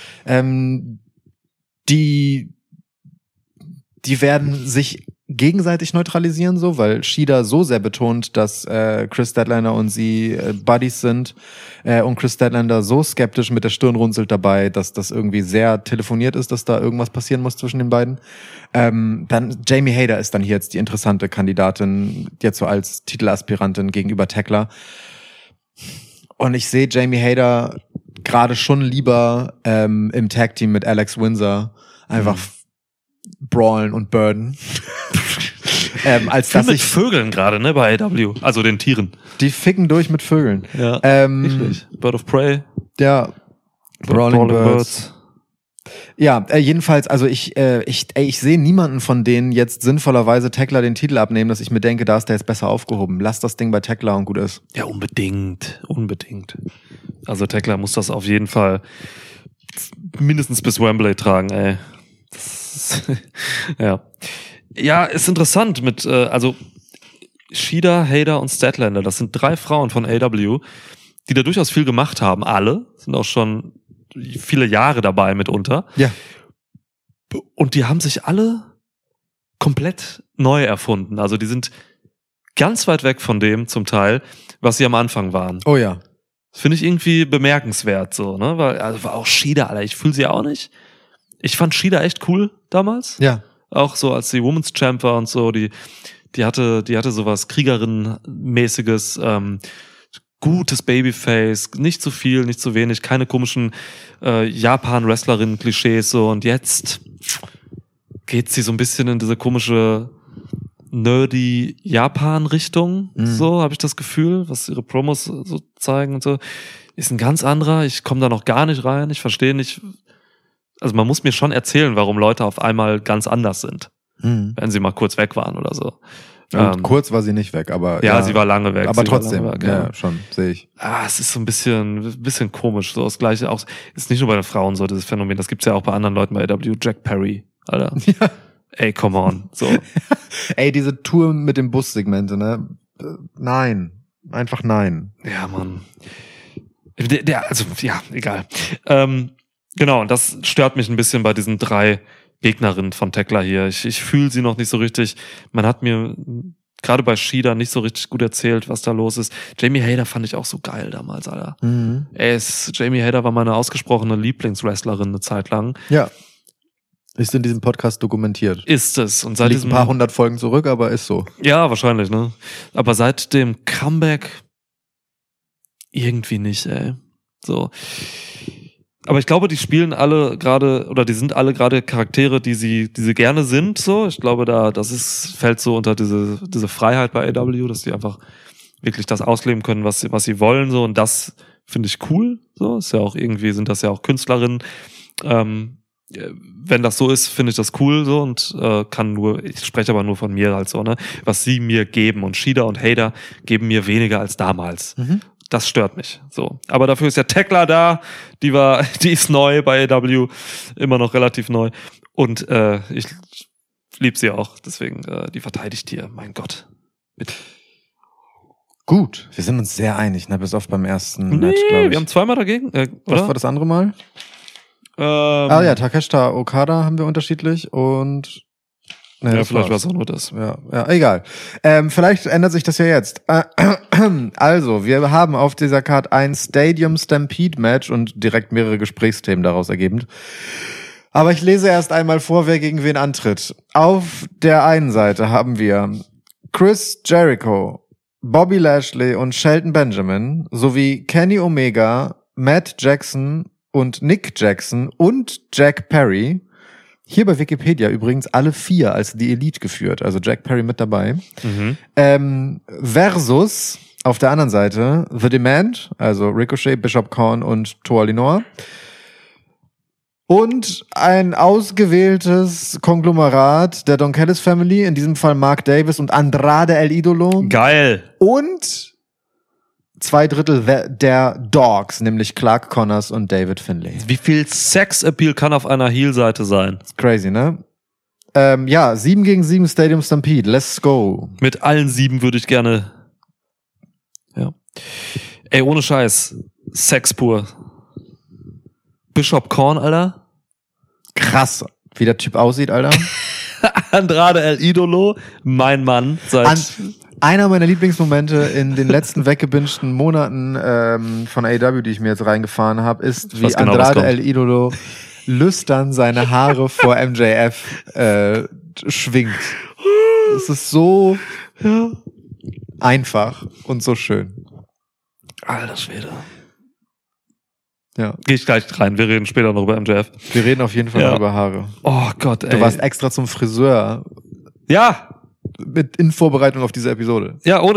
Die werden sich gegenseitig neutralisieren, so, weil Shida so sehr betont, dass Chris Statlander und sie Buddies sind und Chris Statlander so skeptisch mit der Stirn runzelt dabei, dass das irgendwie sehr telefoniert ist, dass da irgendwas passieren muss zwischen den beiden. Dann Jamie Hayter ist dann hier jetzt die interessante Kandidatin, jetzt so als Titelaspirantin gegenüber Tekla. Und ich sehe Jamie Hayter gerade schon lieber im Tag-Team mit Alex Windsor einfach brawlen und burden. Als Viel dass mit ich Vögeln gerade, ne, bei AW. Also den Tieren. die ficken durch mit Vögeln. Ja. Richtig. Bird of Prey. Ja, Brawling Birds. Ja, jedenfalls, also ich sehe niemanden von denen jetzt sinnvollerweise Tekla den Titel abnehmen, dass ich mir denke, da ist der jetzt besser aufgehoben. Lass das Ding bei Tekla und gut ist. Ja, unbedingt. Also Tekla muss das auf jeden Fall mindestens bis Wembley tragen, ey. Ja. Ja, ist interessant mit, also Shida, Hayter und Statlander, das sind 3 Frauen von AW, die da durchaus viel gemacht haben. Alle sind auch schon viele Jahre dabei mitunter. Ja. Und die haben sich alle komplett neu erfunden. Also die sind ganz weit weg von dem zum Teil, was sie am Anfang waren. Oh ja. Das finde ich irgendwie bemerkenswert so, ne? Weil, also war auch Shida, Alter, ich fühle sie auch nicht. Ich fand Shida echt cool damals. Ja. Auch so als die Women's Champ war und so, die hatte sowas Kriegerinnen-mäßiges, gutes Babyface, nicht zu viel, nicht zu wenig, keine komischen Japan-Wrestlerinnen-Klischees so, und jetzt geht sie so ein bisschen in diese komische nerdy Japan-Richtung, so habe ich das Gefühl, was ihre Promos so zeigen und so. Ist ein ganz anderer, ich komme da noch gar nicht rein, ich verstehe nicht. Also man muss mir schon erzählen, warum Leute auf einmal ganz anders sind, wenn sie mal kurz weg waren oder so. Kurz war sie nicht weg, aber ja, sie war lange weg. Aber trotzdem, weg, ja, schon, sehe ich. Es ist so ein bisschen komisch. So das Gleiche auch, ist nicht nur bei den Frauen so, dieses Phänomen. Das gibt's ja auch bei anderen Leuten bei AW. Jack Perry, Alter. Ja. Ey, come on. So. Ey, diese Tour mit dem Bussegmente, ne? Nein. Einfach nein. Ja, Mann. Also, ja, egal. Genau, und das stört mich ein bisschen bei diesen 3 Gegnerinnen von Tekla hier. Ich fühle sie noch nicht so richtig. Man hat mir gerade bei Shida nicht so richtig gut erzählt, was da los ist. Jamie Hayter fand ich auch so geil damals, Alter. Jamie Hayter war meine ausgesprochene Lieblingswrestlerin eine Zeit lang. Ja. Ist in diesem Podcast dokumentiert. Ist es. Und seit liegt ein paar 100 Folgen zurück, aber ist so. Ja, wahrscheinlich, ne? Aber seit dem Comeback irgendwie nicht, ey. So. Aber ich glaube, die spielen alle gerade, oder die sind alle gerade Charaktere, die sie gerne sind, so. Ich glaube, fällt so unter diese Freiheit bei AEW, dass die einfach wirklich das ausleben können, was sie wollen, so. Und das finde ich cool, so. Ist ja auch irgendwie, sind das ja auch Künstlerinnen. Wenn das so ist, finde ich das cool, so. Und ich spreche aber nur von mir halt so, ne. Was sie mir geben. Und Shida und Hader geben mir weniger als damals. Das stört mich. So. Aber dafür ist ja Tekla da. Die ist neu bei AEW. Immer noch relativ neu. Und ich liebe sie auch. Deswegen, die verteidigt hier. Mein Gott. Bitte. Gut. Wir sind uns sehr einig, ne? Bis auf beim ersten Match, glaube ich. Wir haben zweimal dagegen. Oder? Was war das andere Mal? Ja, Takeshita Okada haben wir unterschiedlich und ja, vielleicht war es auch nur das. Ja, egal. Vielleicht ändert sich das ja jetzt. Also, wir haben auf dieser Card ein Stadium Stampede Match und direkt mehrere Gesprächsthemen daraus ergebend. Aber ich lese erst einmal vor, wer gegen wen antritt. Auf der einen Seite haben wir Chris Jericho, Bobby Lashley und Shelton Benjamin sowie Kenny Omega, Matt Jackson und Nick Jackson und Jack Perry. Hier bei Wikipedia übrigens alle 4 als die Elite geführt, also Jack Perry mit dabei. Versus auf der anderen Seite The Demand, also Ricochet, Bishop Kaun und Toa Linoa. Und ein ausgewähltes Konglomerat der Don Callis Family, in diesem Fall Mark Davis und Andrade El Idolo. Geil! Und 2/3 der Dogs, nämlich Clark Connors und David Finlay. Wie viel Sex-Appeal kann auf einer Heel-Seite sein? That's crazy, ne? 7 gegen 7 Stadium Stampede. Let's go. Mit allen 7 würde ich gerne. Ja. Ey, ohne Scheiß. Sex pur. Bishop Kaun, Alter. Krass, wie der Typ aussieht, Alter. Andrade El Idolo, mein Mann. Einer meiner Lieblingsmomente in den letzten weggebingten Monaten von AEW, die ich mir jetzt reingefahren habe, ist, wie genau, Andrade El Idolo lüstern seine Haare vor MJF schwingt. Es ist so einfach und so schön. Alter Schwede. Ja. Geh ich gleich rein, wir reden später noch über MJF. Wir reden auf jeden Fall noch über Haare. Oh Gott, ey. Du warst extra zum Friseur. Ja! In Vorbereitung auf diese Episode. Ja, ohne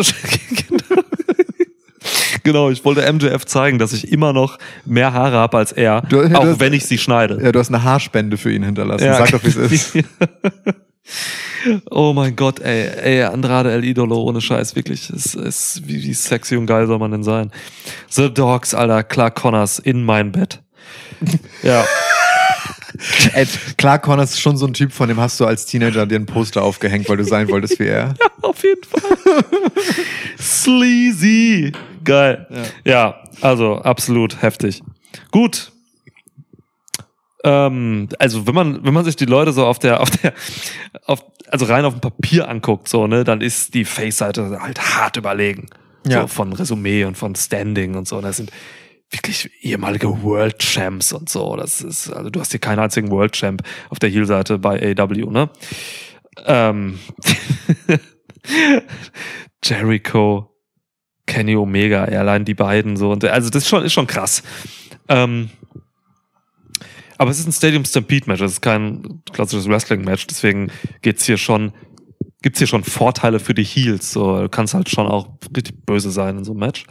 Genau, ich wollte MJF zeigen, dass ich immer noch mehr Haare habe als er, auch wenn ich sie schneide. Ja, du hast eine Haarspende für ihn hinterlassen. Ja. Sag doch, wie es ist. Oh mein Gott, ey, Andrade El Idolo, ohne Scheiß, wirklich. Wie sexy und geil soll man denn sein? The Dogs, Alter, Clark Connors in mein Bett. Ja. Ey, Clark Connors ist schon so ein Typ, von dem hast du als Teenager dir ein Poster aufgehängt, weil du sein wolltest wie er. Ja, auf jeden Fall. Sleazy. Geil. Ja, also absolut heftig. Gut. Also wenn man sich die Leute so also rein auf dem Papier anguckt, so, ne, dann ist die Face-Seite halt hart überlegen. Ja. So von Resümee und von Standing und so. Das sind wirklich ehemalige World Champs und so. Das ist, also du hast hier keinen einzigen World Champ auf der Heel-Seite bei AEW, ne? Jericho, Kenny Omega, allein die beiden so. Und also das ist schon krass. Aber es ist ein Stadium Stampede Match, es ist kein klassisches Wrestling Match, deswegen gibt's hier schon Vorteile für die Heels, so, du kannst halt schon auch richtig böse sein in so einem Match.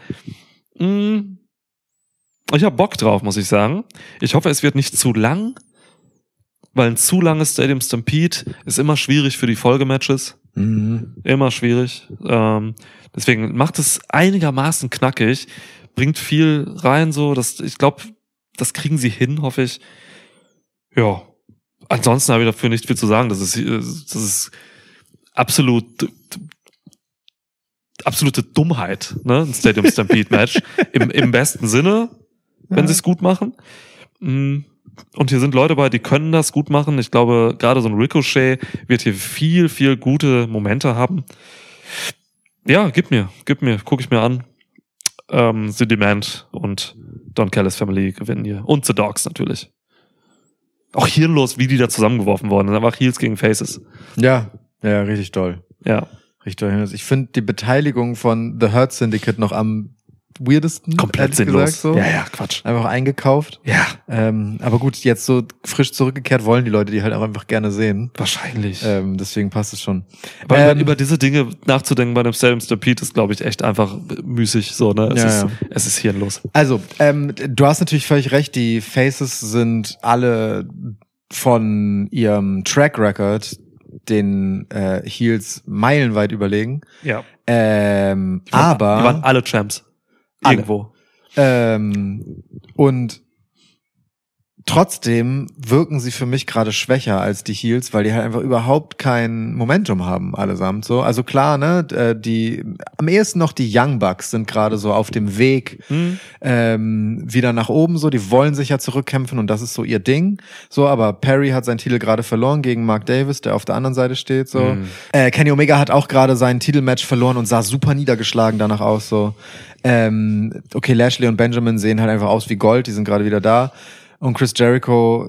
Ich hab Bock drauf, muss ich sagen. Ich hoffe, es wird nicht zu lang, weil ein zu langes Stadium Stampede ist immer schwierig für die Folgematches. Immer schwierig. Deswegen macht es einigermaßen knackig, bringt viel rein, so, ich glaube, das kriegen sie hin, hoffe ich. Ja. Ansonsten habe ich dafür nicht viel zu sagen. Das ist absolute Dummheit, ne? Ein Stadium Stampede Match. Im besten Sinne, wenn sie es gut machen. Und hier sind Leute bei, die können das gut machen. Ich glaube, gerade so ein Ricochet wird hier viel, viel gute Momente haben. Ja, guck ich mir an. The Demand und Don Callis Family gewinnen hier. Und The Dogs natürlich. Auch hirnlos, wie die da zusammengeworfen worden sind. Einfach Heels gegen Faces. Ja, richtig toll. Ja. Richtig toll. Ich finde die Beteiligung von The Hurt Syndicate noch am weirdesten. Komplett sinnlos. So. Ja, Quatsch. Einfach eingekauft. Ja. Aber gut, jetzt so frisch zurückgekehrt wollen die Leute die halt auch einfach gerne sehen. Wahrscheinlich. Deswegen passt es schon. Aber über diese Dinge nachzudenken bei einem Stadium Stampede ist, glaube ich, echt einfach müßig. So, ne? Es ist hirnlos. Also, du hast natürlich völlig recht, die Faces sind alle von ihrem Track Record den Heels meilenweit überlegen. Ja. Aber die waren alle Champs. Irgendwo. Und trotzdem wirken sie für mich gerade schwächer als die Heels, weil die halt einfach überhaupt kein Momentum haben allesamt. So, also klar, ne, am ehesten noch die Young Bucks sind gerade so auf dem Weg wieder nach oben. So, die wollen sich ja zurückkämpfen und das ist so ihr Ding. So, aber Perry hat seinen Titel gerade verloren gegen Mark Davis, der auf der anderen Seite steht. So, Kenny Omega hat auch gerade sein Titelmatch verloren und sah super niedergeschlagen danach aus. So, okay, Lashley und Benjamin sehen halt einfach aus wie Gold. Die sind gerade wieder da. Und Chris Jericho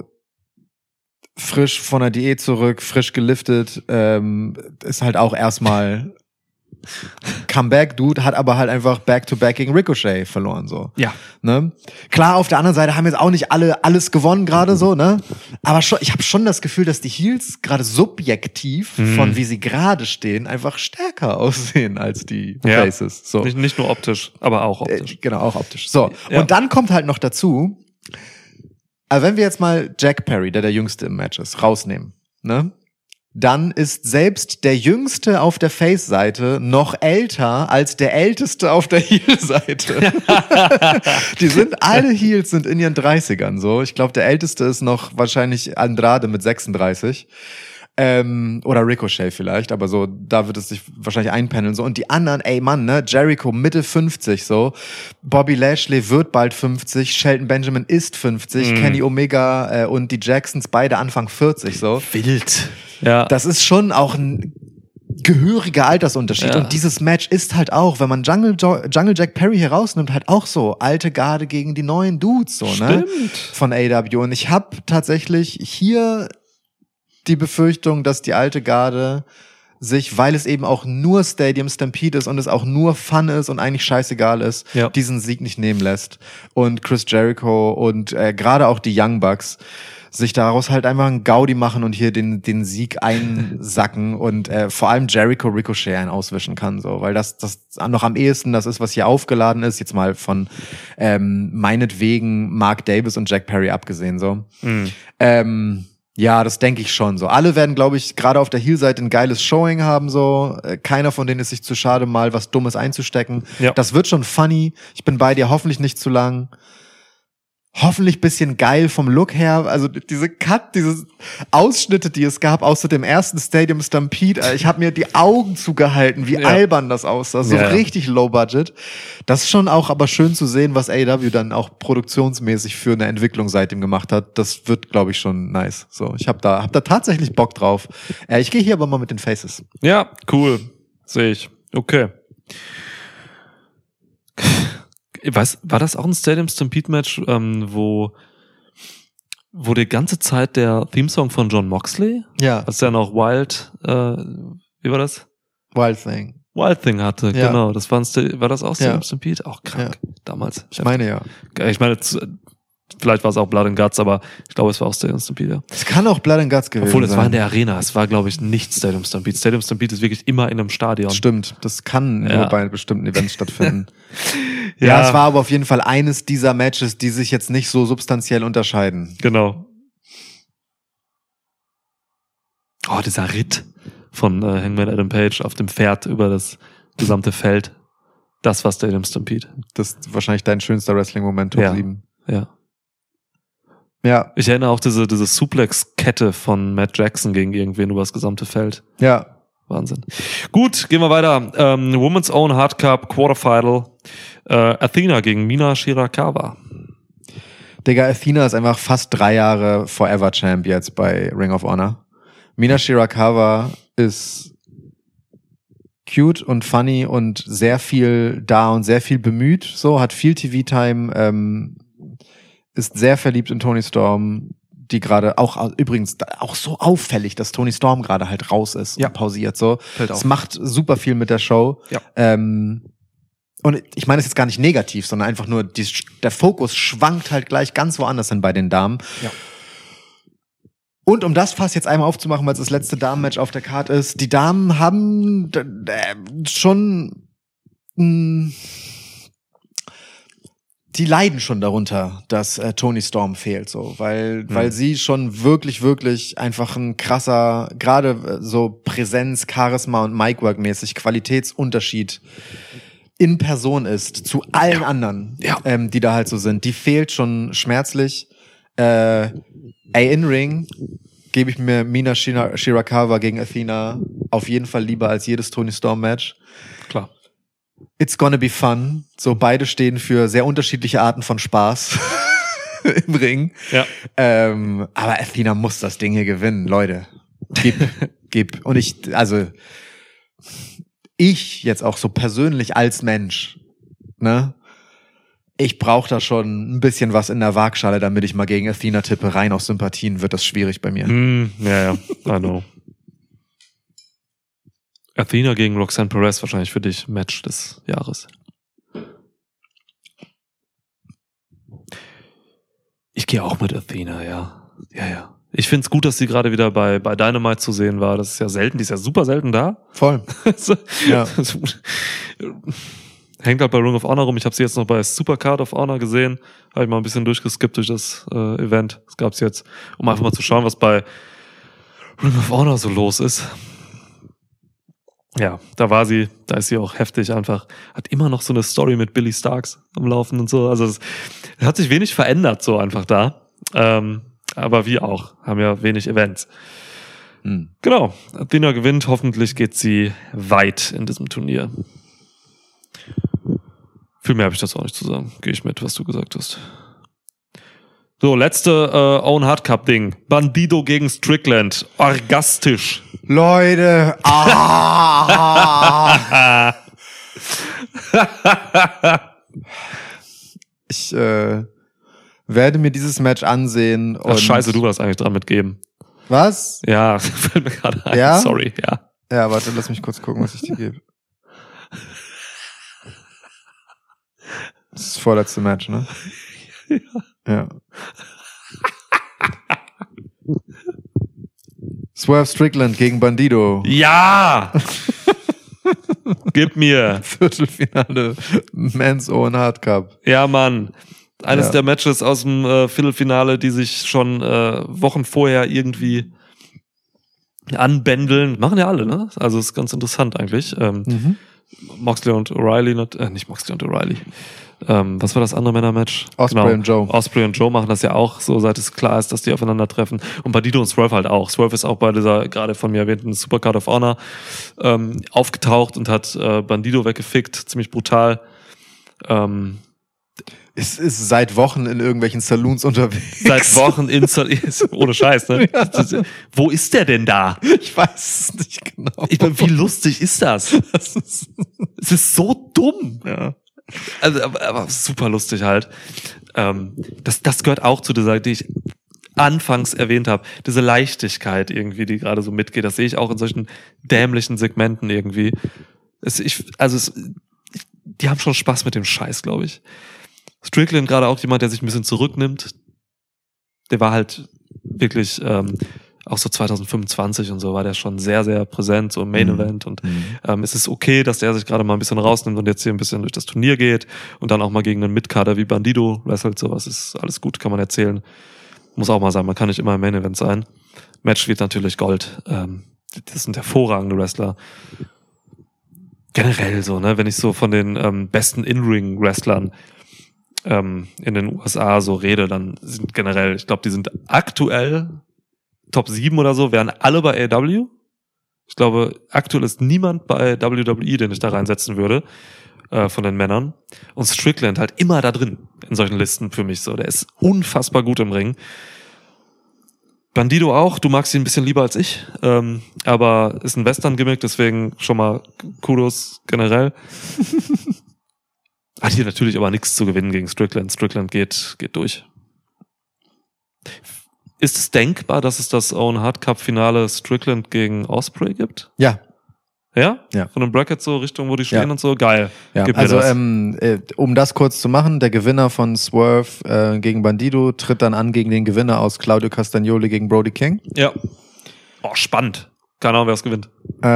frisch von der Diät zurück, frisch geliftet, ist halt auch erstmal Comeback-Dude, hat aber halt einfach Back-to-Back gegen Ricochet verloren, so. Ja. Ne? Klar, auf der anderen Seite haben jetzt auch nicht alle alles gewonnen gerade so, ne? Aber schon, ich habe schon das Gefühl, dass die Heels gerade subjektiv von wie sie gerade stehen, einfach stärker aussehen als die Faces. So. Nicht nur optisch, aber auch optisch. Genau, auch optisch. So. Und dann kommt halt noch dazu, also wenn wir jetzt mal Jack Perry, der Jüngste im Match ist, rausnehmen, ne? Dann ist selbst der Jüngste auf der Face-Seite noch älter als der Älteste auf der Heel-Seite. Alle Heels sind in ihren 30ern, so. Ich glaube, der Älteste ist noch wahrscheinlich Andrade mit 36. Oder Ricochet vielleicht, aber so, da wird es sich wahrscheinlich einpendeln, so. Und die anderen, ey Mann, ne, Jericho Mitte 50, so. Bobby Lashley wird bald 50, Shelton Benjamin ist 50, Kenny Omega und die Jacksons beide Anfang 40, so. Wild. Ja. Das ist schon auch ein gehöriger Altersunterschied. Ja. Und dieses Match ist halt auch, wenn man Jungle Jack Perry hier rausnimmt, halt auch so alte Garde gegen die neuen Dudes, so, ne? Von AEW. Und ich habe tatsächlich hier die Befürchtung, dass die alte Garde sich, weil es eben auch nur Stadium Stampede ist und es auch nur Fun ist und eigentlich scheißegal ist, diesen Sieg nicht nehmen lässt. Und Chris Jericho und gerade auch die Young Bucks sich daraus halt einfach einen Gaudi machen und hier den Sieg einsacken und vor allem Jericho Ricochet einen auswischen kann, so, weil das noch am ehesten das ist, was hier aufgeladen ist, jetzt mal von meinetwegen Mark Davis und Jack Perry abgesehen, so. Ja, das denke ich schon so. Alle werden, glaube ich, gerade auf der Heel-Seite ein geiles Showing haben, so. Keiner von denen ist sich zu schade, mal was Dummes einzustecken. Ja. Das wird schon funny. Ich bin bei dir, hoffentlich nicht zu lang. Hoffentlich bisschen geil vom Look her. Also diese Ausschnitte, die es gab aus dem ersten Stadium Stampede. Ich habe mir die Augen zugehalten, wie albern das aussah. So richtig low budget. Das ist schon auch aber schön zu sehen, was AEW dann auch produktionsmäßig für eine Entwicklung seitdem gemacht hat. Das wird, glaube ich, schon nice. So, ich hab da tatsächlich Bock drauf. Ich gehe hier aber mal mit den Faces. Ja, cool. Sehe ich. Okay. War das auch ein Stadium Stampede Match, wo die ganze Zeit der Theme-Song von Jon Moxley, als der noch Wild, wie war das? Wild Thing hatte, genau. Das war das auch Stadium Stampede? Auch krank, damals. Ich meine, vielleicht war es auch Blood and Guts, aber ich glaube, es war auch Stadium Stampede. Ja. Es kann auch Blood and Guts gewesen sein. Obwohl, es war in der Arena. Es war, glaube ich, nicht Stadium Stampede. Stadium Stampede ist wirklich immer in einem Stadion. Stimmt. Das kann nur bei bestimmten Events stattfinden. Ja, es war aber auf jeden Fall eines dieser Matches, die sich jetzt nicht so substanziell unterscheiden. Genau. Oh, dieser Ritt von Hangman Adam Page auf dem Pferd über das gesamte Feld. Das war Stadium Stampede. Das ist wahrscheinlich dein schönster Wrestling-Moment, Top 7. Ja. Ich erinnere auch diese Suplex-Kette von Matt Jackson gegen irgendwen über das gesamte Feld. Ja. Wahnsinn. Gut, gehen wir weiter. Women's Own Hard Cup Quarterfinal. Athena gegen Mina Shirakawa. Digga, Athena ist einfach fast 3 Jahre Forever Champ jetzt bei Ring of Honor. Mina Shirakawa ist cute und funny und sehr viel da und sehr viel bemüht. So, hat viel TV-Time, ist sehr verliebt in Toni Storm, die gerade auch, übrigens auch so auffällig, dass Toni Storm gerade halt raus ist und pausiert, so. Es macht super viel mit der Show. Ja. und ich meine es jetzt gar nicht negativ, sondern einfach nur, der Fokus schwankt halt gleich ganz woanders hin bei den Damen. Ja. Und um das Fass jetzt einmal aufzumachen, weil es das letzte Damenmatch auf der Card ist, die Damen haben schon die leiden schon darunter, dass Toni Storm fehlt, so, weil sie schon wirklich, wirklich einfach ein krasser, gerade so Präsenz, Charisma und Micwork mäßig Qualitätsunterschied in Person ist zu allen anderen, die da halt so sind. Die fehlt schon schmerzlich. In-Ring gebe ich mir Mina Shirakawa gegen Athena auf jeden Fall lieber als jedes Toni Storm Match. Klar. It's gonna be fun. So, beide stehen für sehr unterschiedliche Arten von Spaß im Ring. Ja. Aber Athena muss das Ding hier gewinnen, Leute. Gib. Und ich jetzt auch so persönlich als Mensch, ne? Ich brauche da schon ein bisschen was in der Waagschale, damit ich mal gegen Athena tippe. Rein aus Sympathien wird das schwierig bei mir. Ja, I know. Athena gegen Roxanne Perez wahrscheinlich für dich Match des Jahres. Ich gehe auch mit Athena, ja. Ja. Ich find's gut, dass sie gerade wieder bei Dynamite zu sehen war. Das ist ja selten, die ist ja super selten da. Voll. Ja. Hängt halt bei Ring of Honor rum. Ich habe sie jetzt noch bei Supercard of Honor gesehen. Habe ich mal ein bisschen durchgeskippt durch das Event. Das gab's jetzt, um einfach mal zu schauen, was bei Ring of Honor so los ist. Ja, da ist sie auch heftig einfach. Hat immer noch so eine Story mit Billy Starks am Laufen und so. Also es hat sich wenig verändert so einfach da. Aber wir auch. Haben ja wenig Events. Genau. Athena gewinnt. Hoffentlich geht sie weit in diesem Turnier. Viel mehr habe ich das auch nicht zu sagen. Gehe ich mit, was du gesagt hast. So, letzte Owen Hart Cup Ding. Bandido gegen Strickland. Orgastisch. Leute. Ich werde mir dieses Match ansehen. Ach, scheiße, du warst eigentlich dran mit geben. Was? Ja, fällt mir gerade ein. Ja? Sorry, ja. Ja, warte, lass mich kurz gucken, was ich dir gebe. Das ist das vorletzte Match, ne? Ja. Swerve Strickland gegen Bandido. Ja! Gib mir. Viertelfinale Men's Owen Hart Cup. Ja, Mann. Eines der Matches aus dem Viertelfinale, die sich schon Wochen vorher irgendwie anbändeln. Machen ja alle, ne? Also ist ganz interessant eigentlich. Moxley und O'Reilly, nicht Moxley und O'Reilly. Was war das andere Männermatch? Ospreay und Joe. Ospreay und Joe machen das ja auch so, seit es klar ist, dass die aufeinandertreffen. Und Bandido und Swerve halt auch. Swerve ist auch bei dieser gerade von mir erwähnten Supercard of Honor aufgetaucht und hat Bandido weggefickt. Ziemlich brutal. Es ist seit Wochen in irgendwelchen Saloons unterwegs. Seit Wochen ohne Scheiß, ne? Ja. Wo ist der denn da? Ich weiß es nicht genau. Wie lustig ist das? Es ist so dumm. Ja. Also, aber super lustig halt. Das gehört auch zu dieser, die ich anfangs erwähnt habe, diese Leichtigkeit irgendwie, die gerade so mitgeht. Das sehe ich auch in solchen dämlichen Segmenten irgendwie. Die haben schon Spaß mit dem Scheiß, glaube ich. Strickland gerade auch jemand, der sich ein bisschen zurücknimmt. Der war halt wirklich auch so 2025 und so war der schon sehr, sehr präsent, so im Main Event. Und es ist okay, dass der sich gerade mal ein bisschen rausnimmt und jetzt hier ein bisschen durch das Turnier geht und dann auch mal gegen einen Mitkader wie Bandido wrestelt. Sowas ist alles gut, kann man erzählen. Muss auch mal sein, man kann nicht immer im Main Event sein. Match wird natürlich Gold. Das sind hervorragende Wrestler. Generell so, ne, wenn ich so von den besten In-Ring-Wrestlern in den USA so rede, dann sind generell, ich glaube, die sind aktuell Top 7 oder so, wären alle bei AEW. Ich glaube, aktuell ist niemand bei WWE, den ich da reinsetzen würde, von den Männern. Und Strickland halt immer da drin in solchen Listen für mich so. Der ist unfassbar gut im Ring. Bandido auch, du magst ihn ein bisschen lieber als ich, aber ist ein Western-Gimmick, deswegen schon mal Kudos generell. Hat hier natürlich aber nichts zu gewinnen gegen Strickland. Strickland geht durch. Ist es denkbar, dass es das Owen Hart Cup Finale Strickland gegen Ospreay gibt? Ja. Ja? Ja. Von dem Bracket so Richtung, wo die stehen Ja. und so? Geil. Ja, Gib mir also das. um das kurz zu machen, der Gewinner von Swerve gegen Bandido tritt dann an gegen den Gewinner aus Claudio Castagnoli gegen Brody King. Ja. Oh, spannend. Keine Ahnung, wer es gewinnt.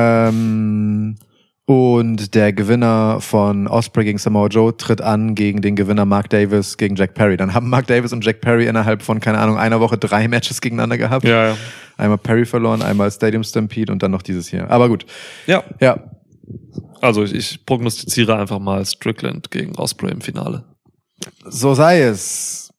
Und der Gewinner von Ospreay gegen Samoa Joe tritt an gegen den Gewinner Mark Davis gegen Jack Perry. Dann haben Mark Davis und Jack Perry innerhalb von, keine Ahnung, einer Woche 3 Matches gegeneinander gehabt. Ja. Einmal Perry verloren, einmal Stadium Stampede und dann noch dieses hier. Aber gut. Ja. Ja. Also ich prognostiziere einfach mal Strickland gegen Ospreay im Finale. So sei es.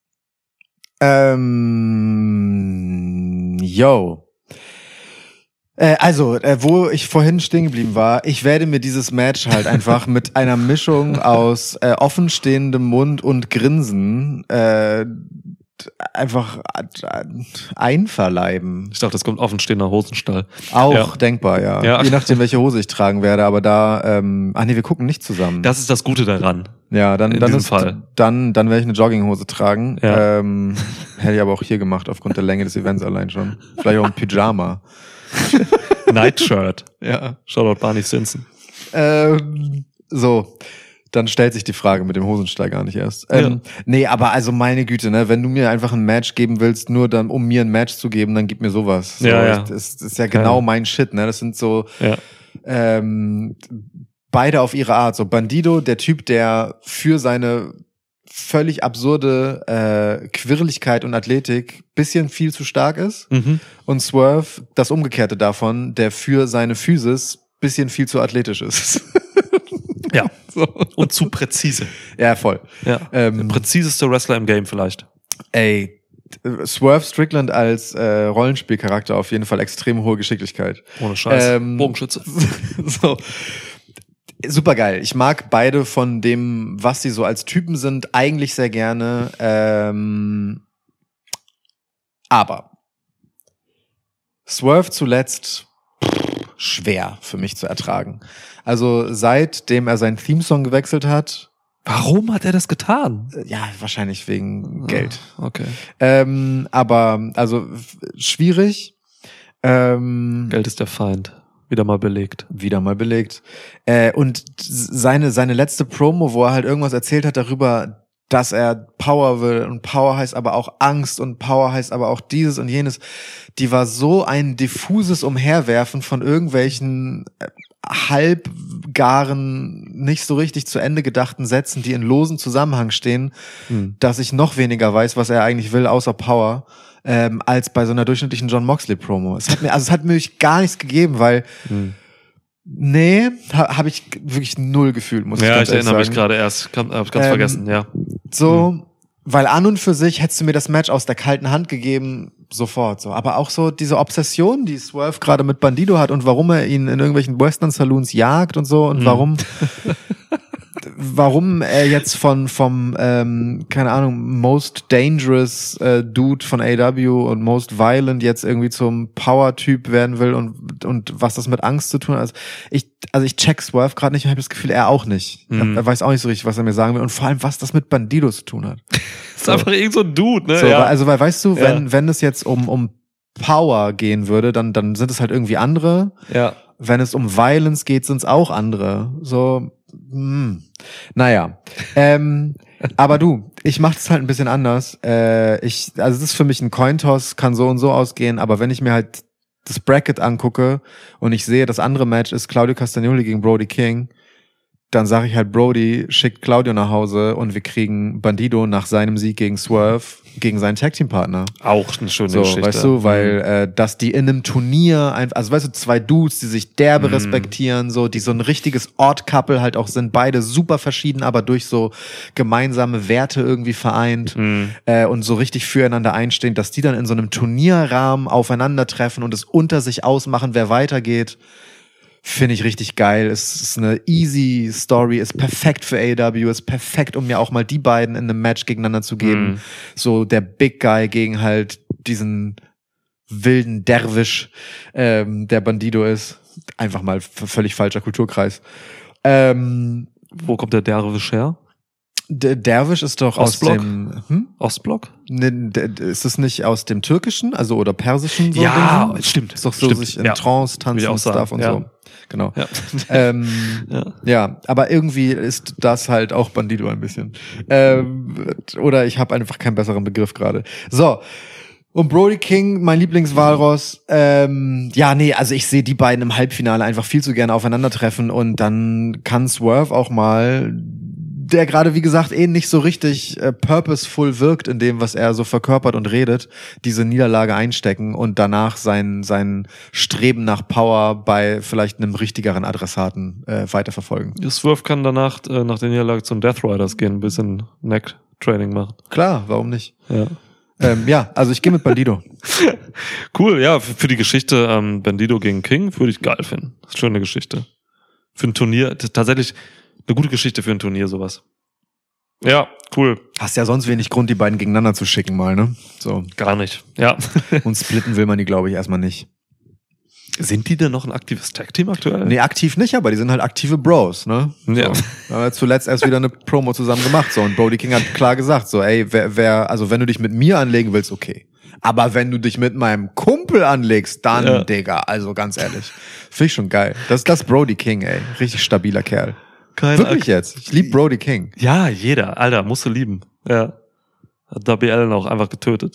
Wo ich vorhin stehen geblieben war, ich werde mir dieses Match halt einfach mit einer Mischung aus offenstehendem Mund und Grinsen einfach einverleiben. Ich dachte, das kommt offenstehender Hosenstall. Auch Ja. denkbar, ja. Ja. Je nachdem, welche Hose ich tragen werde, aber da, wir gucken nicht zusammen. Das ist das Gute daran. Ja, dann in werde diesem Fall. ich eine Jogginghose tragen. Ja. Hätte ich aber auch hier gemacht, aufgrund der Länge des Events allein schon. Vielleicht auch ein Pyjama. Nightshirt. Ja. Shoutout Barney Stinson. So. Dann stellt sich die Frage mit dem Hosenstall gar nicht erst. Ja. Nee, aber also meine Güte, ne, wenn du mir einfach ein Match geben willst, nur dann, um mir ein Match zu geben, dann gib mir sowas. So, Ja. Das ist ja genau mein Shit, ne? Das sind so Ja. beide auf ihre Art. So Bandido, der Typ, der für seine völlig absurde Quirligkeit und Athletik bisschen viel zu stark ist. Mhm. Und Swerve, das Umgekehrte davon, der für seine Physis bisschen viel zu athletisch ist. Ja. So. Und zu präzise. Ja, voll. Ja. Der präziseste Wrestler im Game vielleicht. Ey, Swerve Strickland als Rollenspielcharakter auf jeden Fall extrem hohe Geschicklichkeit. Ohne Scheiß. Bogenschütze. So. Super geil. Ich mag beide von dem, was sie so als Typen sind, eigentlich sehr gerne. Aber Swerve zuletzt schwer für mich zu ertragen. Also seitdem er seinen Theme-Song gewechselt hat, Warum hat er das getan? ja, wahrscheinlich wegen Geld. Okay. Aber also schwierig. Geld ist der Feind. Wieder mal belegt. Wieder mal belegt. Und seine letzte Promo, wo er halt irgendwas erzählt hat darüber, dass er Power will und Power heißt aber auch Angst und Power heißt aber auch dieses und jenes, die war so ein diffuses Umherwerfen von irgendwelchen halbgaren, nicht so richtig zu Ende gedachten Sätzen, die in losen Zusammenhang stehen, dass ich noch weniger weiß, was er eigentlich will, außer Power, als bei so einer durchschnittlichen John Moxley Promo. Es hat mir gar nichts gegeben, weil nee, habe ich wirklich null gefühlt, muss ich Ja, ganz ich ehrlich erinnere mich sagen. gerade erst. Hab ich ganz vergessen, ja. So, weil an und für sich hättest du mir das Match aus der kalten Hand gegeben, sofort so. Aber auch so diese Obsession, die Swerve gerade mit Bandido hat und warum er ihn in irgendwelchen Western Saloons jagt und so und warum er jetzt vom keine Ahnung, Most Dangerous Dude von AEW und Most Violent jetzt irgendwie zum Power-Typ werden will und was das mit Angst zu tun hat. Also ich check Swerve gerade nicht und habe das Gefühl, er auch nicht. Er weiß auch nicht so richtig, was er mir sagen will und vor allem, was das mit Bandido zu tun hat. Das ist einfach irgend so ein Dude, ne? So, Ja. weil weißt du, wenn es jetzt um Power gehen würde, dann sind es halt irgendwie andere. Ja. Wenn es um Violence geht, sind es auch andere. So, naja. Aber du, ich mach das halt ein bisschen anders. Also das ist für mich ein Cointoss, kann so und so ausgehen, aber wenn ich mir halt das Bracket angucke und ich sehe, das andere Match ist Claudio Castagnoli gegen Brody King, dann sage ich halt, Brody schickt Claudio nach Hause und wir kriegen Bandido nach seinem Sieg gegen Swerve gegen seinen Tag-Team-Partner. Auch eine schöne So, Geschichte. weißt du, weil dass die in einem Turnier, also weißt du, zwei Dudes, die sich derbe respektieren, so, die so ein richtiges Odd-Couple halt auch sind, beide super verschieden, aber durch so gemeinsame Werte irgendwie vereint und so richtig füreinander einstehen, dass die dann in so einem Turnierrahmen aufeinandertreffen und es unter sich ausmachen, wer weitergeht. Finde ich richtig geil. Es ist eine easy Story, ist perfekt für AEW, ist perfekt, um mir auch mal die beiden in einem Match gegeneinander zu geben. So der Big Guy gegen halt diesen wilden Derwisch, der Bandido ist. Einfach mal völlig falscher Kulturkreis. Wo kommt der Derwisch her? Dervish ist doch Ostblock? aus dem Ostblock? Ist es nicht aus dem Türkischen, also oder Persischen? So Ja, Ding? stimmt. Ist doch so Stimmt. sich in Ja. Trance Will tanzen ich auch und sagen. Stuff und Ja. so. Genau. Ja. Ja, aber irgendwie ist das halt auch Bandido ein bisschen. Oder ich habe einfach keinen besseren Begriff gerade. So. Und Brody King, mein Lieblingswalross, also ich sehe die beiden im Halbfinale einfach viel zu gerne aufeinandertreffen und dann kann Swerve auch mal, der gerade, wie gesagt, nicht so richtig purposeful wirkt in dem, was er so verkörpert und redet, diese Niederlage einstecken und danach sein Streben nach Power bei vielleicht einem richtigeren Adressaten weiterverfolgen. Swerve kann danach, nach der Niederlage zum Death Riders gehen, ein bisschen Neck-Training machen. Klar, warum nicht? Ja. Also ich gehe mit Bandido. Cool, ja, für die Geschichte Bandido gegen King würde ich geil finden. Das ist eine schöne Geschichte. Für ein Turnier, tatsächlich eine gute Geschichte für ein Turnier, sowas. Ja, cool. Hast ja sonst wenig Grund, die beiden gegeneinander zu schicken mal, ne? So. Gar nicht. Ja. Und splitten will man die, glaube ich, erstmal nicht. Sind die denn noch ein aktives Tag-Team aktuell? Nee, aktiv nicht, aber die sind halt aktive Bros, ne? Ja. So. Da haben wir zuletzt erst wieder eine Promo zusammen gemacht, so. Und Brody King hat klar gesagt, so, ey, also wenn du dich mit mir anlegen willst, okay. Aber wenn du dich mit meinem Kumpel anlegst, dann, Digga, also ganz ehrlich. Finde ich schon geil. Das ist das Brody King, ey. Richtig stabiler Kerl. Wirklich jetzt. Ich lieb Brody King. Ja, jeder. Alter, musst du lieben. Ja. Hat Darby Allin auch einfach getötet.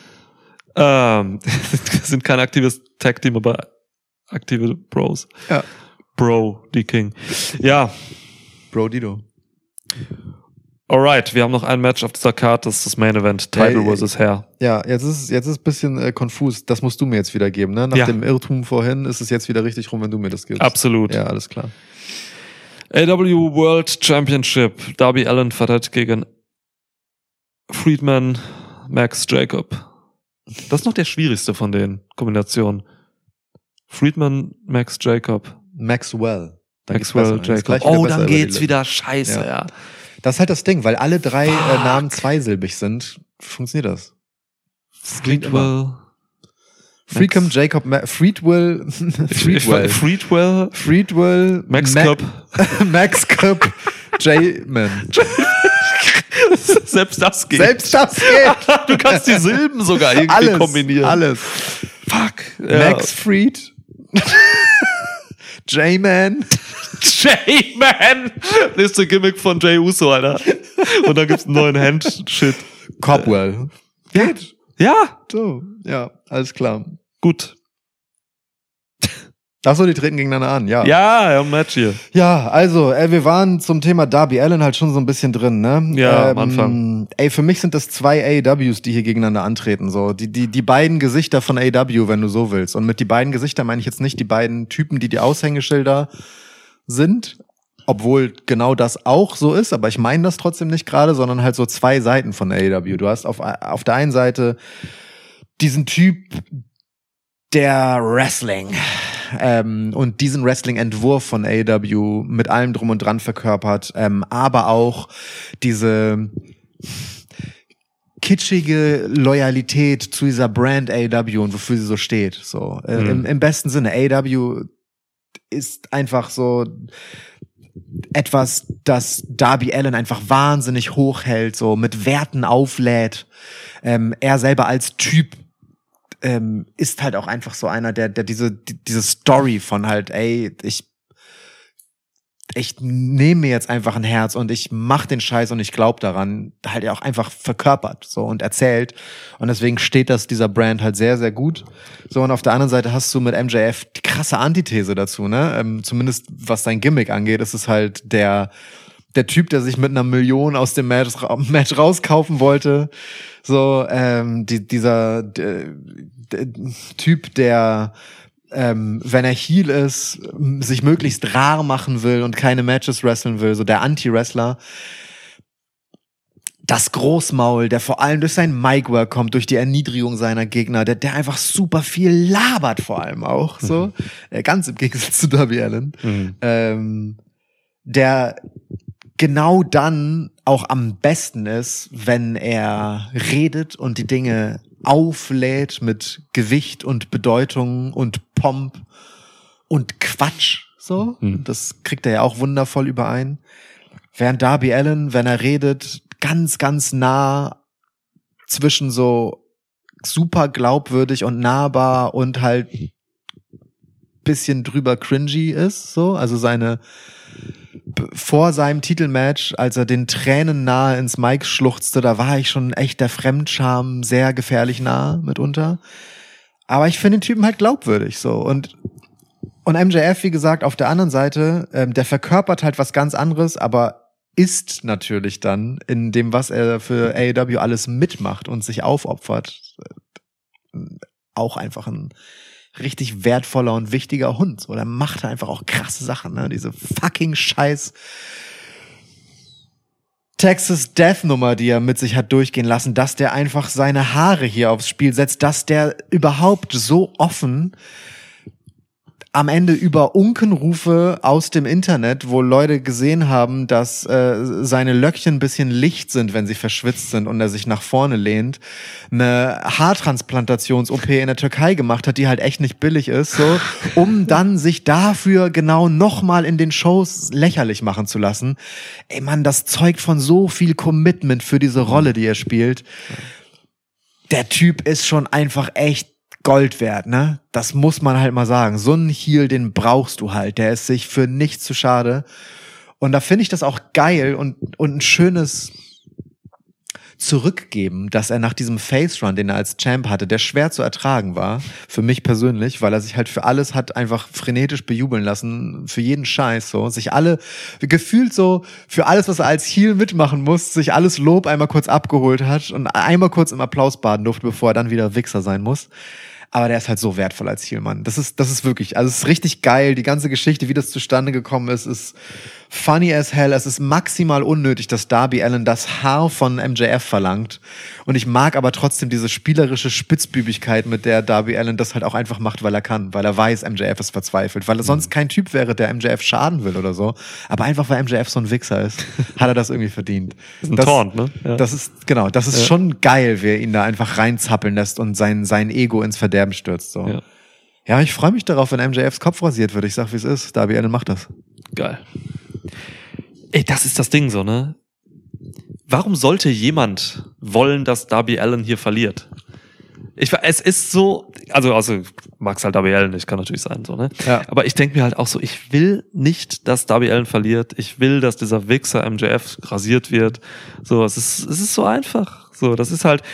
Sind kein aktives Tag-Team, aber aktive Bros. Ja. Bro, die King. Ja. Brodido. Alright, wir haben noch ein Match auf dieser Karte, das ist das Main Event, Title vs. Hair. Ja, jetzt ist ein bisschen konfus. Das musst du mir jetzt wieder geben, ne? Nach dem Irrtum vorhin ist es jetzt wieder richtig rum, wenn du mir das gibst. Absolut. Ja, alles klar. AW World Championship. Darby Allin verteidigt gegen Friedman, Max Jacob. Das ist noch der schwierigste von den Kombinationen. Friedman, Max Jacob. Maxwell. Maxwell, Jacob. Oh, dann geht's wieder scheiße, ja. Das ist halt das Ding, weil alle drei Namen zweisilbig sind, funktioniert das. Friedwell. Freakum, Jacob, Friedwell, Max Cup, J-Man. Selbst das geht. Du kannst die Silben sogar irgendwie kombinieren. Alles. Fuck. Max Fried. J-Man. J-Man! Nächste Gimmick von Jey Uso, Alter. Und dann gibt's einen neuen Hand-Shit. Cobwell. Geht. Ja. So, ja, alles klar. Gut. Achso, die treten gegeneinander an, ja. Ja, ein Match hier. Ja, also, wir waren zum Thema Darby Allin halt schon so ein bisschen drin, ne? Ja, am Anfang. Für mich sind das zwei AEWs, die hier gegeneinander antreten, so. Die beiden Gesichter von AEW, wenn du so willst. Und mit die beiden Gesichter meine ich jetzt nicht die beiden Typen, die Aushängeschilder sind, obwohl genau das auch so ist, aber ich meine das trotzdem nicht gerade, sondern halt so zwei Seiten von AEW. Du hast auf der einen Seite diesen Typ, der Wrestling und diesen Wrestling-Entwurf von AEW mit allem drum und dran verkörpert, aber auch diese kitschige Loyalität zu dieser Brand AEW und wofür sie so steht. So im besten Sinne. AEW ist einfach so etwas, das Darby Allin einfach wahnsinnig hochhält, so mit Werten auflädt. Er selber als Typ ist halt auch einfach so einer, der diese Story von halt, ey, ich nehme mir jetzt einfach ein Herz und ich mach den Scheiß und ich glaub daran, halt auch einfach verkörpert so und erzählt. Und deswegen steht das dieser Brand halt sehr, sehr gut. So, und auf der anderen Seite hast du mit MJF die krasse Antithese dazu, ne? Zumindest was sein Gimmick angeht, ist es halt der Typ, der sich mit einer Million aus dem Match rauskaufen wollte. So, dieser Typ, der wenn er Heel ist, sich möglichst rar machen will und keine Matches wresteln will, so der Anti-Wrestler. Das Großmaul, der vor allem durch sein Mic-Work kommt, durch die Erniedrigung seiner Gegner, der einfach super viel labert vor allem auch, so. Ganz im Gegensatz zu Darby Allin. Der genau dann auch am besten ist, wenn er redet und die Dinge auflädt mit Gewicht und Bedeutung und Pomp und Quatsch, so. Das kriegt er ja auch wundervoll überein. Während Darby Allin, wenn er redet, ganz, ganz nah zwischen so super glaubwürdig und nahbar und halt bisschen drüber cringy ist, so. Also vor seinem Titelmatch, als er den Tränen nahe ins Mic schluchzte, da war ich schon echt der Fremdscham sehr gefährlich nah mitunter. Aber ich finde den Typen halt glaubwürdig, so. Und MJF, wie gesagt, auf der anderen Seite, der verkörpert halt was ganz anderes, aber ist natürlich dann in dem, was er für AEW alles mitmacht und sich aufopfert, auch einfach ein richtig wertvoller und wichtiger Hund. So, der macht einfach auch krasse Sachen, ne? Diese fucking scheiß Texas Death Nummer, die er mit sich hat durchgehen lassen, dass der einfach seine Haare hier aufs Spiel setzt, dass der überhaupt so offen am Ende über Unkenrufe aus dem Internet, wo Leute gesehen haben, dass seine Löckchen ein bisschen licht sind, wenn sie verschwitzt sind und er sich nach vorne lehnt, eine Haartransplantations-OP in der Türkei gemacht hat, die halt echt nicht billig ist, so, um dann sich dafür genau nochmal in den Shows lächerlich machen zu lassen. Ey Mann, das zeugt von so viel Commitment für diese Rolle, die er spielt. Der Typ ist schon einfach echt Gold wert, ne? Das muss man halt mal sagen. So einen Heel, den brauchst du halt. Der ist sich für nichts zu schade. Und da finde ich das auch geil und ein schönes Zurückgeben, dass er nach diesem Face-Run, den er als Champ hatte, der schwer zu ertragen war, für mich persönlich, weil er sich halt für alles hat einfach frenetisch bejubeln lassen, für jeden Scheiß so, sich alle, gefühlt so, für alles, was er als Heel mitmachen muss, sich alles Lob einmal kurz abgeholt hat und einmal kurz im Applaus baden durfte, bevor er dann wieder Wichser sein muss. Aber der ist halt so wertvoll als Heel, Mann. Das ist wirklich, also es ist richtig geil. Die ganze Geschichte, wie das zustande gekommen ist funny as hell. Es ist maximal unnötig, dass Darby Allin das Haar von MJF verlangt. Und ich mag aber trotzdem diese spielerische Spitzbübigkeit, mit der Darby Allin das halt auch einfach macht, weil er kann. Weil er weiß, MJF ist verzweifelt. Weil er sonst kein Typ wäre, der MJF schaden will oder so. Aber einfach, weil MJF so ein Wichser ist, hat er das irgendwie verdient. Das ist ein Taunt, ne? Ja. Das ist schon geil, wie er ihn da einfach reinzappeln lässt und sein Ego ins Verderben stürzt. So. Ja, ich freue mich darauf, wenn MJFs Kopf rasiert wird. Ich sag, wie es ist. Darby Allin macht das. Geil. Ey, das ist das Ding so, ne? Warum sollte jemand wollen, dass Darby Allin hier verliert? Es ist so, also mag's halt Darby Allin nicht, kann natürlich sein, so, ne? Ja. Aber ich denke mir halt auch so, ich will nicht, dass Darby Allin verliert. Ich will, dass dieser Wichser MJF rasiert wird. So, es ist so einfach. So, das ist halt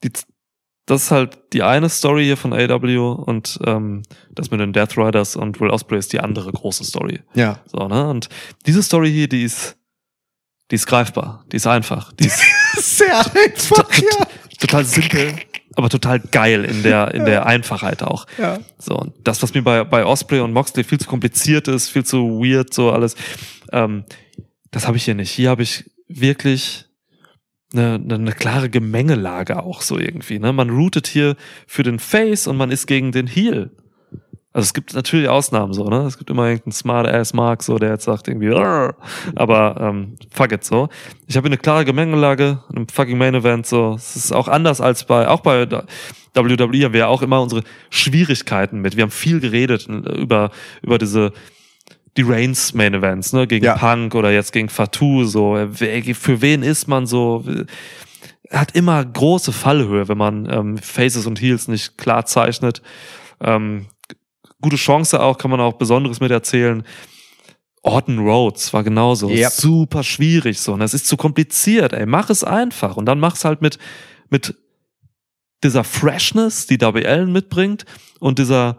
die eine Story hier von AEW und das mit den Death Riders und Will Ospreay ist die andere große Story. Ja. So, ne? Und diese Story hier, die ist greifbar, die ist einfach, die ist sehr einfach, total simpel, aber total geil in der Einfachheit auch. Ja. So, und das, was mir bei Ospreay und Moxley viel zu kompliziert ist, viel zu weird, so alles, das habe ich hier nicht. Hier habe ich wirklich eine klare Gemengelage auch so irgendwie, ne? Man rootet hier für den Face und man ist gegen den Heel. Also es gibt natürlich Ausnahmen so, ne? Es gibt immer irgendeinen Smart-Ass-Mark, so, der jetzt sagt irgendwie, aber fuck it, so. Ich habe hier eine klare Gemengelage, einem fucking Main-Event, so. Es ist auch anders als bei WWE haben wir ja auch immer unsere Schwierigkeiten mit. Wir haben viel geredet über die Reigns Main Events, ne, gegen Punk oder jetzt gegen Fatu, so, für wen ist man so, hat immer große Fallhöhe, wenn man Faces und Heels nicht klar zeichnet. Gute Chance auch, kann man auch Besonderes mit erzählen. Orton Rhodes war genauso, super schwierig, so, und es ist zu kompliziert, ey, mach es einfach und dann mach's halt mit dieser Freshness, die Darby Allin mitbringt und dieser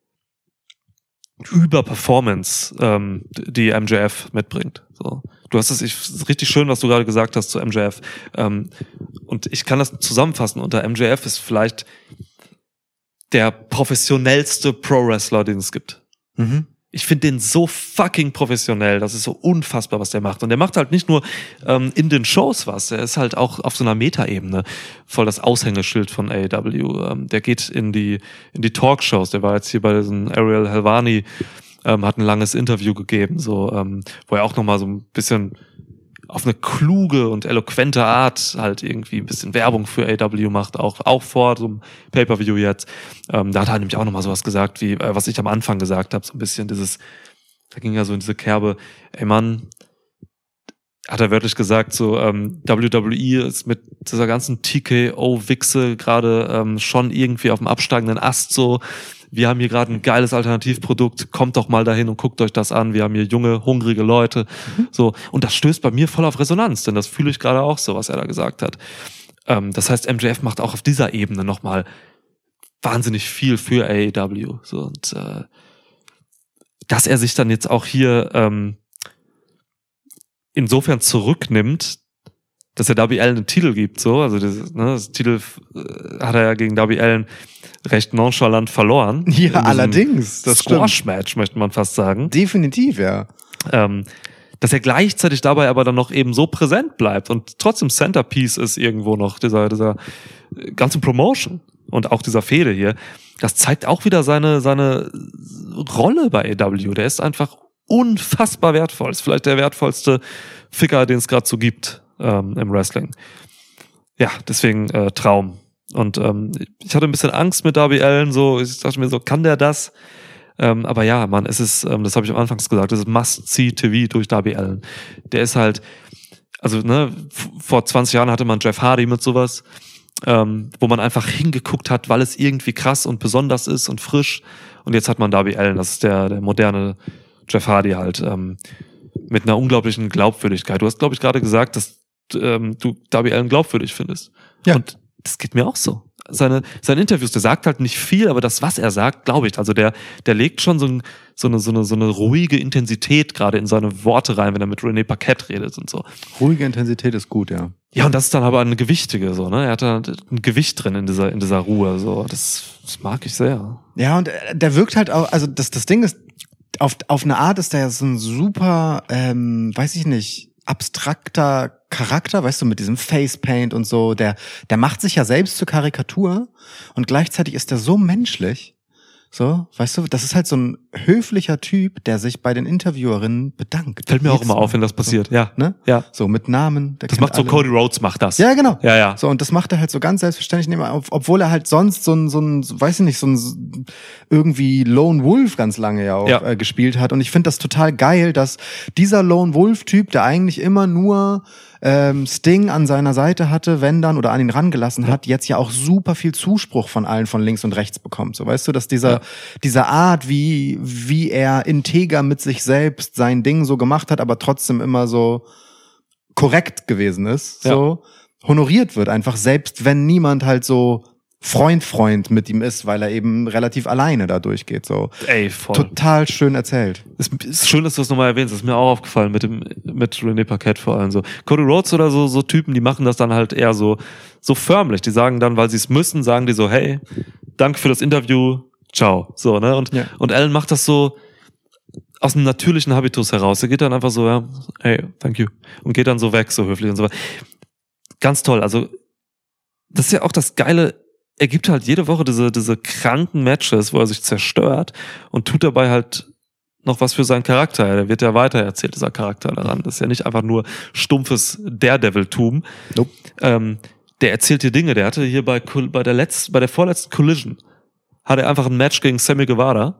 Überperformance, die MJF mitbringt. So. Du hast ist richtig schön, was du gerade gesagt hast zu MJF. Und ich kann das zusammenfassen. Unter MJF ist vielleicht der professionellste Pro-Wrestler, den es gibt. Mhm. Ich finde den so fucking professionell. Das ist so unfassbar, was der macht. Und der macht halt nicht nur in den Shows was. Der ist halt auch auf so einer Metaebene voll das Aushängeschild von AEW. Der geht in die Talkshows. Der war jetzt hier bei diesen Ariel Helwani, hat ein langes Interview gegeben, so, wo er auch nochmal so ein bisschen auf eine kluge und eloquente Art halt irgendwie ein bisschen Werbung für AEW macht, auch vor so einem Pay-Per-View jetzt. Da hat er nämlich auch nochmal sowas gesagt, wie was ich am Anfang gesagt habe, so ein bisschen da ging ja so in diese Kerbe, ey Mann, hat er wörtlich gesagt, so WWE ist mit dieser ganzen TKO-Wichse gerade schon irgendwie auf dem absteigenden Ast so. Wir haben hier gerade ein geiles Alternativprodukt, kommt doch mal dahin und guckt euch das an. Wir haben hier junge, hungrige Leute. So. Und das stößt bei mir voll auf Resonanz, denn das fühle ich gerade auch so, was er da gesagt hat. Das heißt, MJF macht auch auf dieser Ebene nochmal wahnsinnig viel für AEW. So. Und dass er sich dann jetzt auch hier insofern zurücknimmt, dass er Darby Allin einen Titel gibt, so, also das Titel hat er ja gegen Darby Allin recht nonchalant verloren. Ja, allerdings, das Squash-Match, möchte man fast sagen. Definitiv, ja. Dass er gleichzeitig dabei aber dann noch eben so präsent bleibt und trotzdem Centerpiece ist irgendwo noch dieser ganzen Promotion und auch dieser Fehde hier. Das zeigt auch wieder seine Rolle bei AEW. Der ist einfach unfassbar wertvoll. Ist vielleicht der wertvollste Ficker, den es gerade so gibt im Wrestling. Ja, deswegen Traum. Und ich hatte ein bisschen Angst mit Darby Allin, so, ich dachte mir so, kann der das? Aber ja, Mann, es ist, das habe ich am Anfang gesagt, es ist Must-See-TV durch Darby Allin. Der ist halt, also vor 20 Jahren hatte man Jeff Hardy mit sowas, wo man einfach hingeguckt hat, weil es irgendwie krass und besonders ist und frisch. Und jetzt hat man Darby Allin, das ist der moderne Jeff Hardy halt, mit einer unglaublichen Glaubwürdigkeit. Du hast, glaube ich, gerade gesagt, dass du Darby Allin glaubwürdig findest. Ja. Und das geht mir auch so. Seine Interviews, der sagt halt nicht viel, aber das, was er sagt, glaube ich. Also der legt schon so eine ruhige Intensität gerade in seine Worte rein, wenn er mit René Paquette redet und so. Ruhige Intensität ist gut, ja. Ja, und das ist dann aber eine gewichtige, so, ne? Er hat da ein Gewicht drin in dieser Ruhe, so. Das mag ich sehr. Ja, und der wirkt halt auch, also das Ding ist, auf eine Art ist der ja so ein super, weiß ich nicht, abstrakter Charakter, weißt du, mit diesem Facepaint und so, der macht sich ja selbst zur Karikatur und gleichzeitig ist der so menschlich, so, weißt du, das ist halt so ein höflicher Typ, der sich bei den Interviewerinnen bedankt. Fällt mir auch immer auf, wenn das passiert, so, ja. Ne? Ja. So mit Namen. Das macht so alle. Cody Rhodes macht das. Ja, genau. Ja. So, und das macht er halt so ganz selbstverständlich, obwohl er halt sonst so ein, weiß ich nicht, so ein irgendwie Lone Wolf ganz lange ja auch gespielt hat. Und ich finde das total geil, dass dieser Lone Wolf-Typ, der eigentlich immer nur Sting an seiner Seite hatte, wenn dann, oder an ihn rangelassen hat, jetzt ja auch super viel Zuspruch von allen von links und rechts bekommt. So, weißt du, dass diese Art, wie er integer mit sich selbst sein Ding so gemacht hat, aber trotzdem immer so korrekt gewesen ist, so honoriert wird einfach, selbst wenn niemand halt so Freund mit ihm ist, weil er eben relativ alleine da durchgeht, so. Ey, voll. Total schön erzählt. Ist schön, dass du das nochmal erwähnst. Das ist mir auch aufgefallen mit René Paquette vor allem so. Cody Rhodes oder so Typen, die machen das dann halt eher so förmlich. Die sagen dann, weil sie es müssen, sagen die so, hey, danke für das Interview, ciao. So, ne? Und Allin macht das so aus einem natürlichen Habitus heraus. Er geht dann einfach so, ja, hey, thank you. Und geht dann so weg, so höflich und so weiter. Ganz toll. Also, das ist ja auch das Geile. Er gibt halt jede Woche diese kranken Matches, wo er sich zerstört und tut dabei halt noch was für seinen Charakter. Der wird ja weiter erzählt, dieser Charakter daran. Das ist ja nicht einfach nur stumpfes Daredevil-Tum. Nope. Der erzählt dir Dinge. Der hatte hier bei der vorletzten Collision hat er einfach ein Match gegen Sammy Guevara.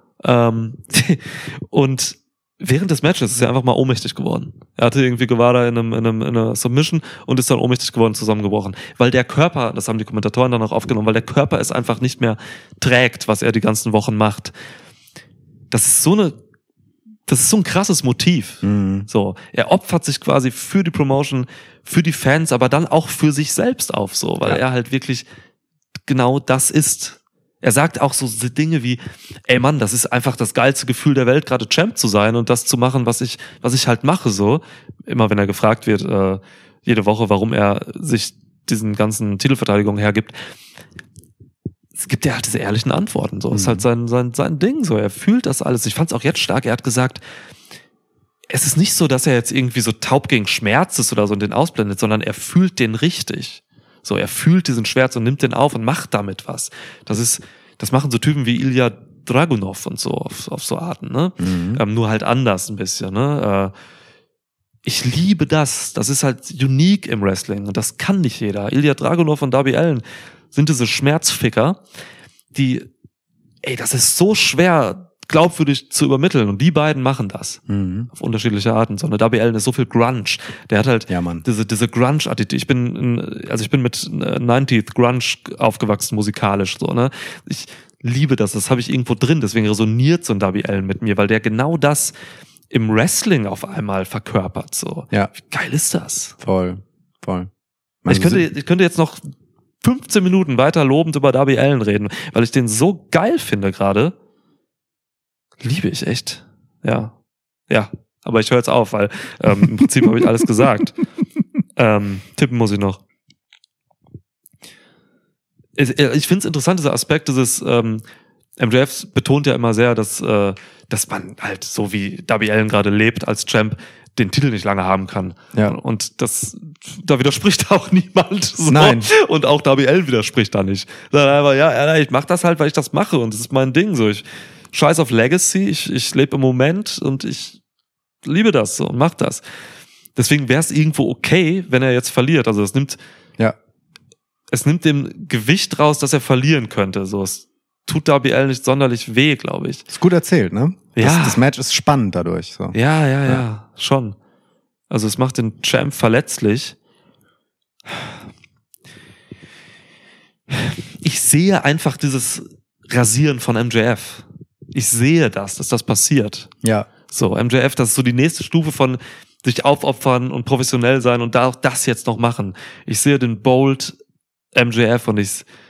Und während des Matches ist er einfach mal ohnmächtig geworden. Er hatte irgendwie Guevara in einer Submission und ist dann ohnmächtig geworden, zusammengebrochen. Weil der Körper, das haben die Kommentatoren dann auch aufgenommen, weil der Körper es einfach nicht mehr trägt, was er die ganzen Wochen macht. Das ist so ein krasses Motiv. Mhm. So, er opfert sich quasi für die Promotion, für die Fans, aber dann auch für sich selbst auf, so, weil er halt wirklich genau das ist. Er sagt auch so Dinge wie, ey Mann, das ist einfach das geilste Gefühl der Welt, gerade Champ zu sein und das zu machen, was ich halt mache, so. Immer wenn er gefragt wird, jede Woche, warum er sich diesen ganzen Titelverteidigungen hergibt. Es gibt ja halt diese ehrlichen Antworten, so. Ist halt sein Ding, so. Er fühlt das alles. Ich fand's auch jetzt stark. Er hat gesagt, es ist nicht so, dass er jetzt irgendwie so taub gegen Schmerz ist oder so und den ausblendet, sondern er fühlt den richtig. So, er fühlt diesen Schmerz und nimmt den auf und macht damit was. Das machen so Typen wie Ilya Dragunov und so auf so Arten, ne? Mhm. Nur halt anders ein bisschen, ne? Ich liebe das. Das ist halt unique im Wrestling und das kann nicht jeder. Ilya Dragunov und Darby Allin sind diese Schmerzficker, das ist so schwer glaubwürdig zu übermitteln. Und die beiden machen das. Auf unterschiedliche Arten. So eine Darby Allin ist so viel Grunge. Der hat halt diese Grunge-Attitüde. Ich bin mit 90th Grunge aufgewachsen, musikalisch, so, ne? Ich liebe das habe ich irgendwo drin. Deswegen resoniert so ein Darby Allin mit mir, weil der genau das im Wrestling auf einmal verkörpert, so. Ja. Wie geil ist das? Voll. Ich könnte jetzt noch 15 Minuten weiter lobend über Darby Allin reden, weil ich den so geil finde gerade. Liebe ich echt. Ja. Aber ich höre jetzt auf, weil im Prinzip habe ich alles gesagt. Tippen muss ich noch. Ich finde es interessant, dieser Aspekt dieses MJF betont ja immer sehr, dass man halt so wie Darby Allin gerade lebt als Champ den Titel nicht lange haben kann. Ja. Und da widerspricht auch niemand. So. Nein. Und auch Darby Allin widerspricht da nicht. Sagt einfach, ich mach das halt, weil ich das mache und das ist mein Ding. So, ich scheiß auf Legacy, ich lebe im Moment und ich liebe das so und mach das. Deswegen wäre es irgendwo okay, wenn er jetzt verliert. Also es nimmt dem Gewicht raus, dass er verlieren könnte. So, es tut Darby Allin nicht sonderlich weh, glaube ich. Ist gut erzählt, ne? Ja. Das Match ist spannend dadurch. So. Ja, schon. Also es macht den Champ verletzlich. Ich sehe einfach dieses Rasieren von MJF. Ich sehe dass das passiert. Ja. So, MJF, das ist so die nächste Stufe von sich aufopfern und professionell sein und da auch das jetzt noch machen. Ich sehe den Bold MJF und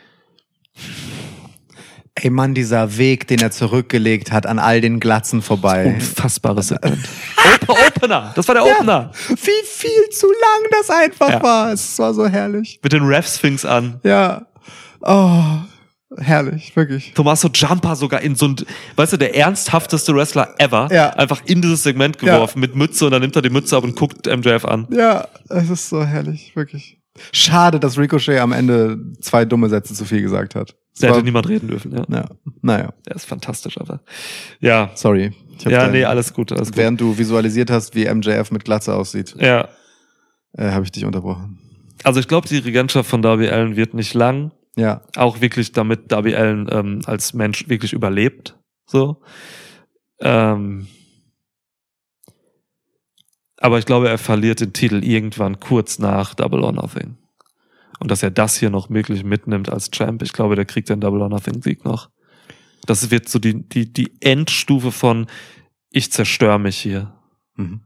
Ey Mann, dieser Weg, den er zurückgelegt hat an all den Glatzen vorbei. Unfassbares Segment. Opener! Das war der Opener! Wie viel zu lang das einfach war. Es war so herrlich. Mit den Refs fing's an. Ja. Oh, herrlich, wirklich. Tommaso Ciampa sogar in so ein, weißt du, der ernsthafteste Wrestler ever, einfach in dieses Segment geworfen mit Mütze und dann nimmt er die Mütze ab und guckt MJF an. Ja, es ist so herrlich, wirklich. Schade, dass Ricochet am Ende 2 dumme Sätze zu viel gesagt hat. Da hätte niemand reden dürfen, ja. Naja. Der ist fantastisch, aber. Ja. Sorry. Alles gut. Während du visualisiert hast, wie MJF mit Glatze aussieht. Ja. Habe ich dich unterbrochen. Also ich glaube, die Regentschaft von Darby Allin wird nicht lang. Ja. Auch wirklich, damit Darby Allin als Mensch wirklich überlebt. So. Aber ich glaube, er verliert den Titel irgendwann kurz nach Double or Nothing. Und dass er das hier noch wirklich mitnimmt als Champ, ich glaube, der kriegt den Double or Nothing Sieg noch. Das wird so die Endstufe von ich zerstöre mich hier. Mhm.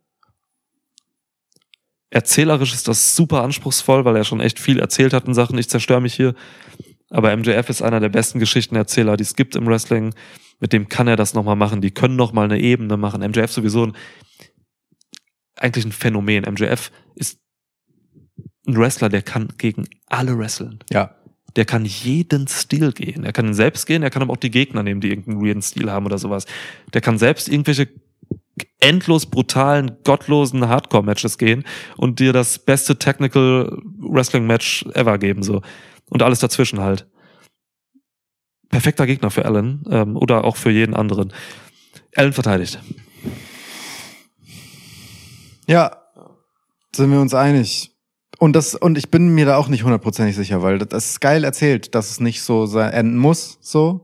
Erzählerisch ist das super anspruchsvoll, weil er schon echt viel erzählt hat in Sachen ich zerstöre mich hier. Aber MJF ist einer der besten Geschichtenerzähler, die es gibt im Wrestling. Mit dem kann er das nochmal machen. Die können nochmal eine Ebene machen. MJF sowieso eigentlich ein Phänomen. MJF ist ein Wrestler, der kann gegen alle wresteln. Ja. Der kann jeden Stil gehen. Er kann ihn selbst gehen, er kann aber auch die Gegner nehmen, die irgendeinen weirden Stil haben oder sowas. Der kann selbst irgendwelche endlos brutalen, gottlosen Hardcore-Matches gehen und dir das beste Technical Wrestling-Match ever geben, so. Und alles dazwischen halt. Perfekter Gegner für Allin, oder auch für jeden anderen. Allin verteidigt. Ja, sind wir uns einig. Und ich bin mir da auch nicht 100% sicher, weil das ist geil erzählt, dass es nicht so enden muss, so.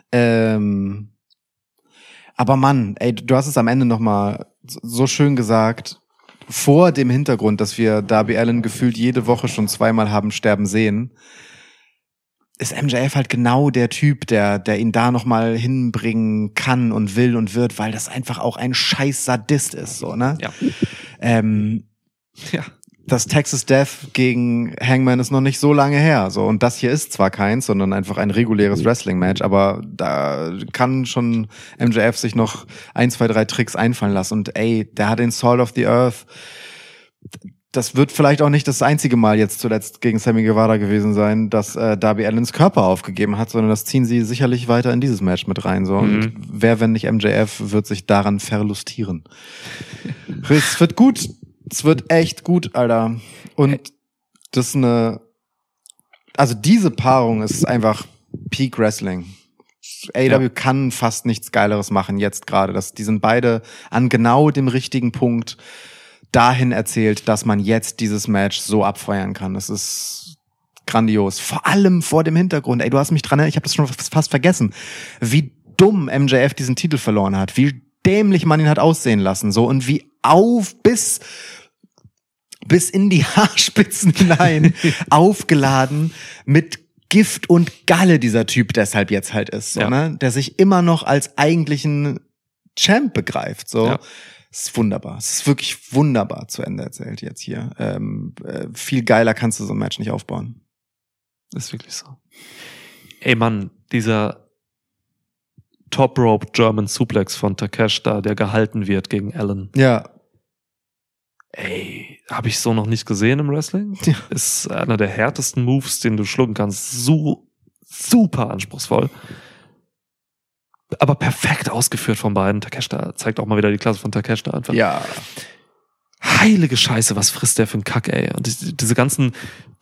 Aber Mann, ey, du hast es am Ende nochmal so schön gesagt, vor dem Hintergrund, dass wir Darby Allin gefühlt jede Woche schon 2-mal haben sterben sehen, ist MJF halt genau der Typ, der ihn da nochmal hinbringen kann und will und wird, weil das einfach auch ein scheiß Sadist ist, so, ne? Ja. Ja. Das Texas Death gegen Hangman ist noch nicht so lange her, so. Und das hier ist zwar keins, sondern einfach ein reguläres Wrestling-Match, aber da kann schon MJF sich noch 1, 2, 3 Tricks einfallen lassen. Und ey, der hat den Salt of the Earth. Das wird vielleicht auch nicht das einzige Mal jetzt zuletzt gegen Sammy Guevara gewesen sein, dass Darby Allins Körper aufgegeben hat, sondern das ziehen sie sicherlich weiter in dieses Match mit rein, so. Und wer, wenn nicht MJF, wird sich daran verlustieren. Es wird gut. Es wird echt gut, Alter. Und das ist also diese Paarung ist einfach Peak Wrestling. AEW kann fast nichts Geileres machen jetzt gerade. Die sind beide an genau dem richtigen Punkt dahin erzählt, dass man jetzt dieses Match so abfeuern kann. Das ist grandios. Vor allem vor dem Hintergrund. Ey, du hast mich dran, ich habe das schon fast vergessen. Wie dumm MJF diesen Titel verloren hat, wie dämlich man ihn hat aussehen lassen, so, und wie bis in die Haarspitzen hinein aufgeladen mit Gift und Galle dieser Typ deshalb jetzt halt ist, so, ne? Der sich immer noch als eigentlichen Champ begreift, so. Ja. Es ist wunderbar. Es ist wirklich wunderbar zu Ende erzählt jetzt hier. Viel geiler kannst du so ein Match nicht aufbauen. Ist wirklich so. Ey Mann, dieser Top Rope German Suplex von Takeshita, der gehalten wird gegen Allen. Ja. Ey, habe ich so noch nicht gesehen im Wrestling. Ja. Ist einer der härtesten Moves, den du schlucken kannst. So super anspruchsvoll. Aber perfekt ausgeführt von beiden. Takeshita zeigt auch mal wieder die Klasse von Takeshita einfach. Ja. Heilige Scheiße, was frisst der für ein Kack, ey. Und diese ganzen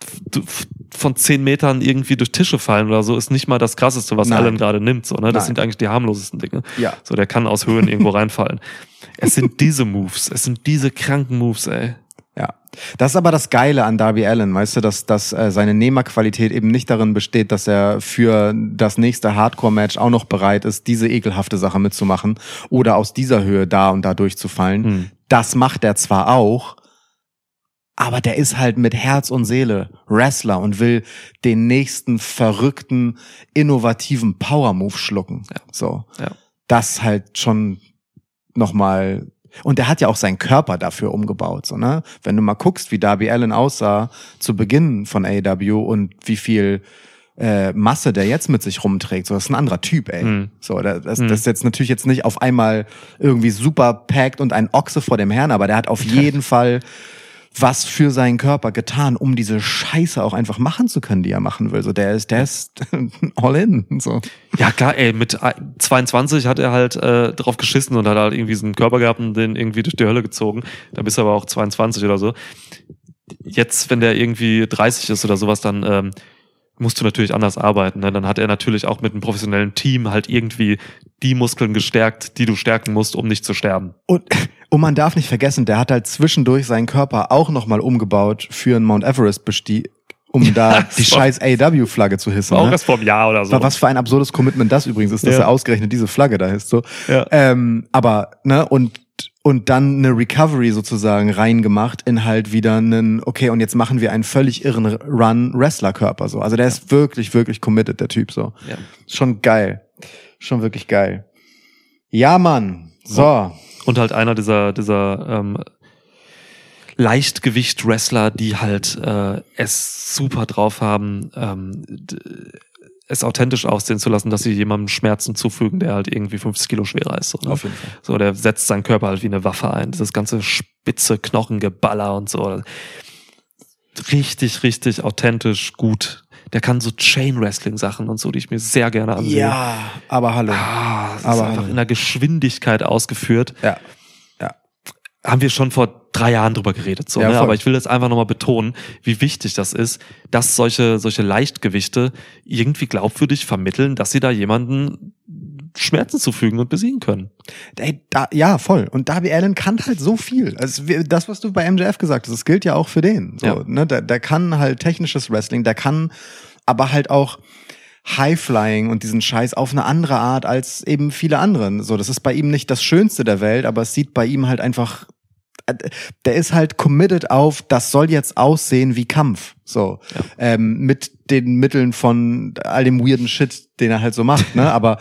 von 10 Metern irgendwie durch Tische fallen oder so ist nicht mal das Krasseste, was Allen gerade nimmt. So, ne? Das sind eigentlich die harmlosesten Dinge. Ja. So, der kann aus Höhen irgendwo reinfallen. Es sind diese Moves, es sind diese kranken Moves, ey. Ja. Das ist aber das Geile an Darby Allin, weißt du, dass seine Nehmerqualität eben nicht darin besteht, dass er für das nächste Hardcore-Match auch noch bereit ist, diese ekelhafte Sache mitzumachen oder aus dieser Höhe da und da durchzufallen. Das macht er zwar auch, aber der ist halt mit Herz und Seele Wrestler und will den nächsten verrückten, innovativen Power-Move schlucken. Ja. So. Ja. Das halt schon nochmal. Und er hat ja auch seinen Körper dafür umgebaut, so, ne? Wenn du mal guckst, wie Darby Allin aussah zu Beginn von AEW und wie viel Masse der jetzt mit sich rumträgt, so, das ist ein anderer Typ, ey. So, das ist jetzt natürlich jetzt nicht auf einmal irgendwie super packed und ein Ochse vor dem Herrn, aber der hat auf jeden Fall was für seinen Körper getan, um diese Scheiße auch einfach machen zu können, die er machen will. So, der ist all in. So. Ja klar, ey, mit 22 hat er halt drauf geschissen und hat halt irgendwie so einen Körper gehabt und den irgendwie durch die Hölle gezogen. Da bist du aber auch 22 oder so. Jetzt, wenn der irgendwie 30 ist oder sowas, dann musst du natürlich anders arbeiten. Ne? Dann hat er natürlich auch mit einem professionellen Team halt irgendwie die Muskeln gestärkt, die du stärken musst, um nicht zu sterben. Und man darf nicht vergessen, der hat halt zwischendurch seinen Körper auch nochmal umgebaut für einen Mount Everest-Bestieg, um da die scheiß AEW-Flagge zu hissen. Auch erst vor einem Jahr oder so. Was für ein absurdes Commitment das übrigens ist, dass er ausgerechnet diese Flagge da hisst. So. Ja. Aber, ne, und dann eine Recovery sozusagen reingemacht in halt wieder einen, okay, und jetzt machen wir einen völlig irren Run-Wrestler-Körper, so. Also der ist wirklich, wirklich committed, der Typ, so. Ja. Schon geil. Schon wirklich geil. Ja, Mann. So. Und halt einer dieser Leichtgewicht-Wrestler, die halt es super drauf haben, es authentisch aussehen zu lassen, dass sie jemandem Schmerzen zufügen, der halt irgendwie 50 Kilo schwerer ist. So, ne? Auf jeden Fall. So, der setzt seinen Körper halt wie eine Waffe ein. Das ganze spitze Knochengeballer und so. Richtig, richtig authentisch gut. Der kann so Chain-Wrestling-Sachen und so, die ich mir sehr gerne ansehe. Ja, aber hallo. Das ist einfach in der Geschwindigkeit ausgeführt. Ja. Haben wir schon vor 3 Jahren drüber geredet, so, ja, ne? Aber ich will jetzt einfach nochmal betonen, wie wichtig das ist, dass solche Leichtgewichte irgendwie glaubwürdig vermitteln, dass sie da jemanden Schmerzen zufügen und besiegen können. Ja, voll. Und Darby Allin kann halt so viel. Also das, was du bei MJF gesagt hast, das gilt ja auch für den. So, ne? Der kann halt technisches Wrestling, der kann aber halt auch High-Flying und diesen Scheiß auf eine andere Art als eben viele anderen. So, das ist bei ihm nicht das Schönste der Welt, aber es sieht bei ihm halt einfach, der ist halt committed auf, das soll jetzt aussehen wie Kampf. So, mit den Mitteln von all dem weirden Shit, den er halt so macht, ne, aber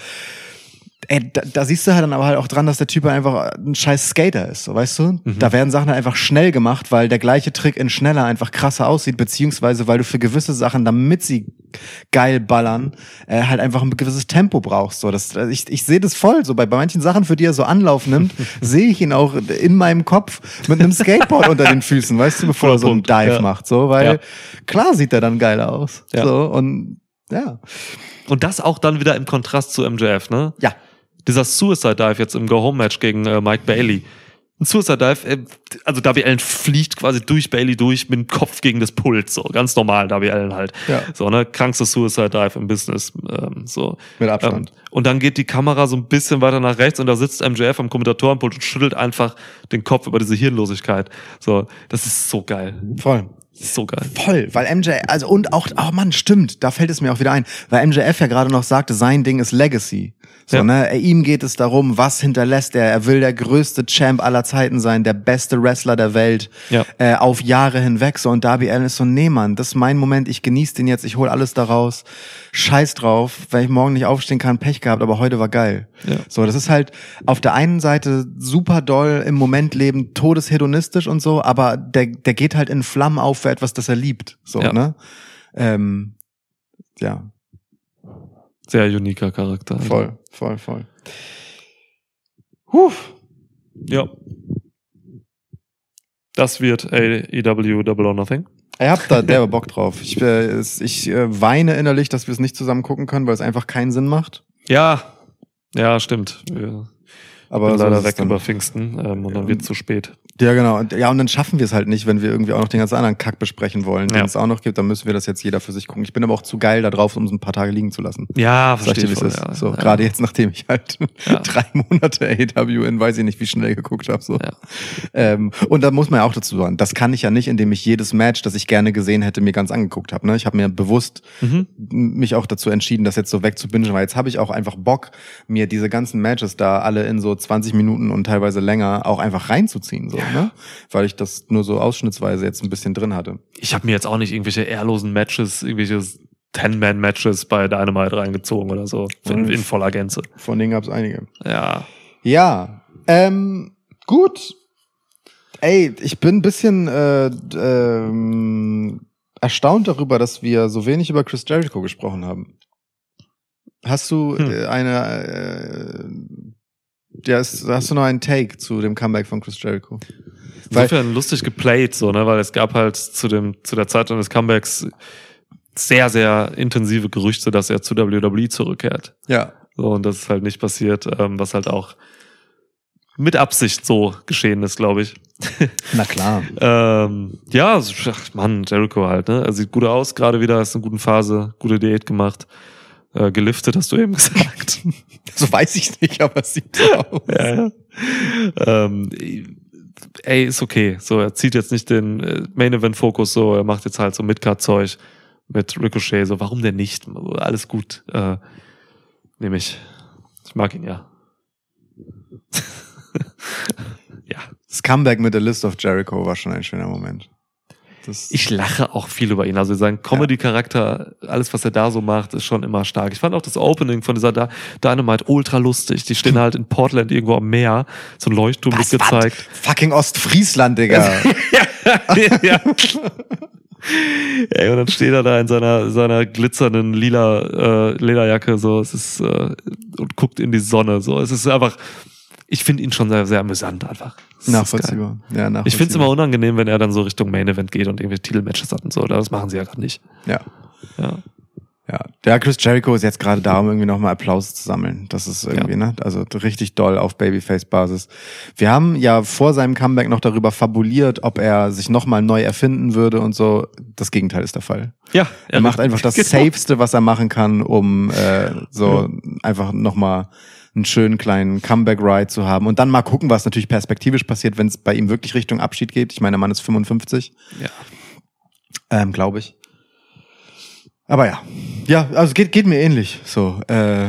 da siehst du halt dann aber halt auch dran, dass der Typ einfach ein scheiß Skater ist, so, weißt du? Da werden Sachen halt einfach schnell gemacht, weil der gleiche Trick in schneller einfach krasser aussieht, beziehungsweise weil du für gewisse Sachen, damit sie geil ballern, halt einfach ein gewisses Tempo brauchst. So, ich sehe das voll, so bei manchen Sachen, für die er so Anlauf nimmt, sehe ich ihn auch in meinem Kopf mit einem Skateboard unter den Füßen, weißt du, bevor er so einen Dive macht, so, weil klar sieht er dann geil aus. Ja. So, und ja. Und das auch dann wieder im Kontrast zu MJF, ne? Ja. Dieser Suicide Dive jetzt im Go-Home-Match gegen Mike Bailey. Ein Suicide Dive, also Darby Allin fliegt quasi durch Bailey durch mit dem Kopf gegen das Pult, so ganz normal Darby Allin halt. Ja. So, ne, krankste Suicide Dive im Business, so. Mit Abstand. Und dann geht die Kamera so ein bisschen weiter nach rechts und da sitzt MJF am Kommentatorenpult und schüttelt einfach den Kopf über diese Hirnlosigkeit. So, das ist so geil. Voll. So geil. Voll, weil also und auch, oh Mann, stimmt, da fällt es mir auch wieder ein, weil MJF ja gerade noch sagte, sein Ding ist Legacy. So, ne, ihm geht es darum, was hinterlässt er. Er will der größte Champ aller Zeiten sein, der beste Wrestler der Welt, auf Jahre hinweg. So, und Darby Allin ist so, nee, Mann, das ist mein Moment, ich genieße den jetzt, ich hol alles daraus. Scheiß drauf, wenn ich morgen nicht aufstehen kann, Pech gehabt, aber heute war geil. Ja. So, das ist halt auf der einen Seite super doll im Moment leben, todeshedonistisch und so, aber der geht halt in Flammen auf für etwas, das er liebt. So, ne? Ja. Sehr uniker Charakter. Voll. Ja. Das wird AEW Double or Nothing. Ich hab da derbe Bock drauf. Ich weine innerlich, dass wir es nicht zusammen gucken können, weil es einfach keinen Sinn macht. Ja, stimmt. Aber bin so leider weg über Pfingsten und dann wird es zu spät. Ja, genau. Und dann schaffen wir es halt nicht, wenn wir irgendwie auch noch den ganzen anderen Kack besprechen wollen, den es auch noch gibt, dann müssen wir das jetzt jeder für sich gucken. Ich bin aber auch zu geil da drauf, um es ein paar Tage liegen zu lassen. Ja, verstehe ich. So, gerade jetzt, nachdem ich halt 3 Monate AEW in weiß ich nicht wie schnell geguckt habe. So. Ja. Und da muss man ja auch dazu sagen, das kann ich ja nicht, indem ich jedes Match, das ich gerne gesehen hätte, mir ganz angeguckt habe. Ne? Ich habe mir bewusst mich auch dazu entschieden, das jetzt so wegzubingen, weil jetzt habe ich auch einfach Bock, mir diese ganzen Matches da alle in so 20 Minuten und teilweise länger auch einfach reinzuziehen. So. Ne? Weil ich das nur so ausschnittsweise jetzt ein bisschen drin hatte. Ich habe mir jetzt auch nicht irgendwelche ehrlosen Matches, irgendwelche 10-Man-Matches bei Dynamite reingezogen oder so, in voller Gänze. Von denen gab's einige. Ja. Gut. Ey, ich bin ein bisschen erstaunt darüber, dass wir so wenig über Chris Jericho gesprochen haben. Hast du hast du noch einen Take zu dem Comeback von Chris Jericho? Insofern lustig geplayt, so, ne, weil es gab halt zu der Zeit des Comebacks sehr, sehr intensive Gerüchte, dass er zu WWE zurückkehrt. Ja. So, und das ist halt nicht passiert, was halt auch mit Absicht so geschehen ist, glaube ich. Na klar. Mann, Jericho halt, ne? Er sieht gut aus, gerade wieder, ist in einer guten Phase, gute Diät gemacht. Geliftet, hast du eben gesagt. So weiß ich nicht, aber es sieht so aus. Ist okay. So, er zieht jetzt nicht den Main-Event-Fokus, so, er macht jetzt halt so Midcard-Zeug mit Ricochet, so, warum denn nicht? Alles gut. Nehme ich. Ich mag ihn, ja. Ja. Das Comeback mit The List of Jericho war schon ein schöner Moment. Ich lache auch viel über ihn. Also sein Comedy-Charakter, alles, was er da so macht, ist schon immer stark. Ich fand auch das Opening von dieser Dynamite ultra lustig. Die stehen halt in Portland irgendwo am Meer. So ein Leuchtturm wird gezeigt. Fucking Ostfriesland, Digga. Ja. Ey, und dann steht er da in seiner glitzernden lila Lederjacke so, es ist und guckt in die Sonne. So, es ist einfach. Ich finde ihn schon sehr, sehr amüsant einfach. Nachvollziehbar. Ja, nachvollziehbar. Ich finde es immer unangenehm, wenn er dann so Richtung Main Event geht und irgendwelche Titelmatches hat und so. Das machen sie ja gerade nicht. Ja. Der Chris Jericho ist jetzt gerade da, um irgendwie nochmal Applaus zu sammeln. Das ist irgendwie, ne? Also richtig doll auf Babyface-Basis. Wir haben ja vor seinem Comeback noch darüber fabuliert, ob er sich nochmal neu erfinden würde und so. Das Gegenteil ist der Fall. Ja. Er macht einfach das Safeste, was er machen kann, um einfach nochmal einen schönen kleinen Comeback-Ride zu haben und dann mal gucken, was natürlich perspektivisch passiert, wenn es bei ihm wirklich Richtung Abschied geht. Ich meine, der Mann ist 55. Ja. Glaube ich. Aber ja, also geht mir ähnlich. So,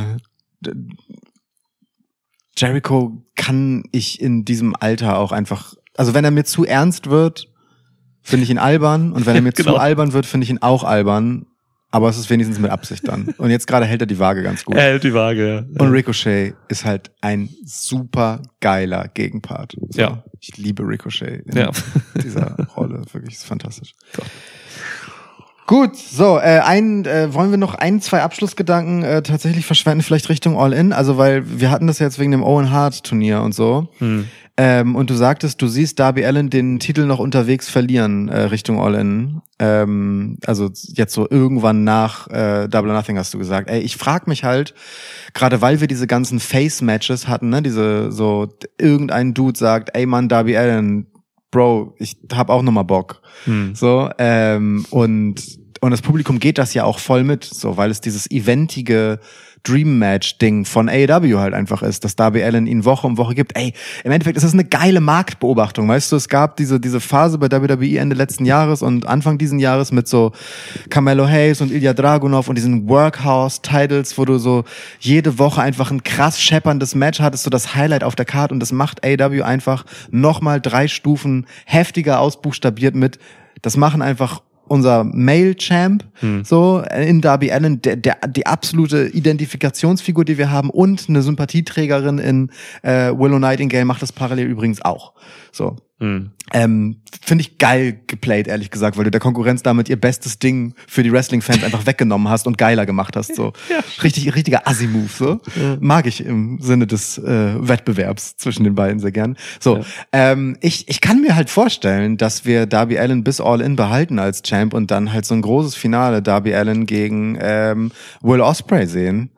Jericho kann ich in diesem Alter auch einfach, also wenn er mir zu ernst wird, finde ich ihn albern und wenn er mir zu albern wird, finde ich ihn auch albern. Aber es ist wenigstens mit Absicht dann. Und jetzt gerade hält er die Waage ganz gut. Er hält die Waage, ja. Und Ricochet ist halt ein super geiler Gegenpart. So, ja. Ich liebe Ricochet in dieser Rolle. Wirklich, ist fantastisch. Gott. Gut, so, wollen wir noch 2 Abschlussgedanken tatsächlich verschwenden, vielleicht Richtung All-In? Also, weil wir hatten das jetzt wegen dem Owen Hart Turnier und so. Und du sagtest, du siehst Darby Allin den Titel noch unterwegs verlieren Richtung All-In. Also jetzt so irgendwann nach Double or Nothing hast du gesagt. Ey, ich frag mich halt, gerade weil wir diese ganzen Face-Matches hatten, ne, diese so irgendein Dude sagt, ey Mann, Darby Allin, Bro, ich hab auch nochmal Bock. So, und das Publikum geht das ja auch voll mit, so, weil es dieses eventige Dream Match Ding von AEW halt einfach ist, dass Darby Allin ihn Woche um Woche gibt. Ey, im Endeffekt ist das eine geile Marktbeobachtung, weißt du, es gab diese Phase bei WWE Ende letzten Jahres und Anfang diesen Jahres mit so Carmelo Hayes und Ilya Dragunov und diesen Workhouse-Titles, wo du so jede Woche einfach ein krass schepperndes Match hattest, so das Highlight auf der Karte, und das macht AEW einfach nochmal 3 Stufen heftiger ausbuchstabiert mit, das machen einfach unser Male-Champ, so, in Darby Allin, die absolute Identifikationsfigur, die wir haben, und eine Sympathieträgerin in Willow Nightingale macht das parallel übrigens auch. So. Finde ich geil geplayt, ehrlich gesagt, weil du der Konkurrenz damit ihr bestes Ding für die Wrestling-Fans einfach weggenommen hast und geiler gemacht hast, so. Ja. Richtiger Assi-Move, so. Ja. Mag ich im Sinne des Wettbewerbs zwischen den beiden sehr gern. So. Ja. Ich kann mir halt vorstellen, dass wir Darby Allin bis All In behalten als Champ und dann halt so ein großes Finale Darby Allin gegen Will Ospreay sehen.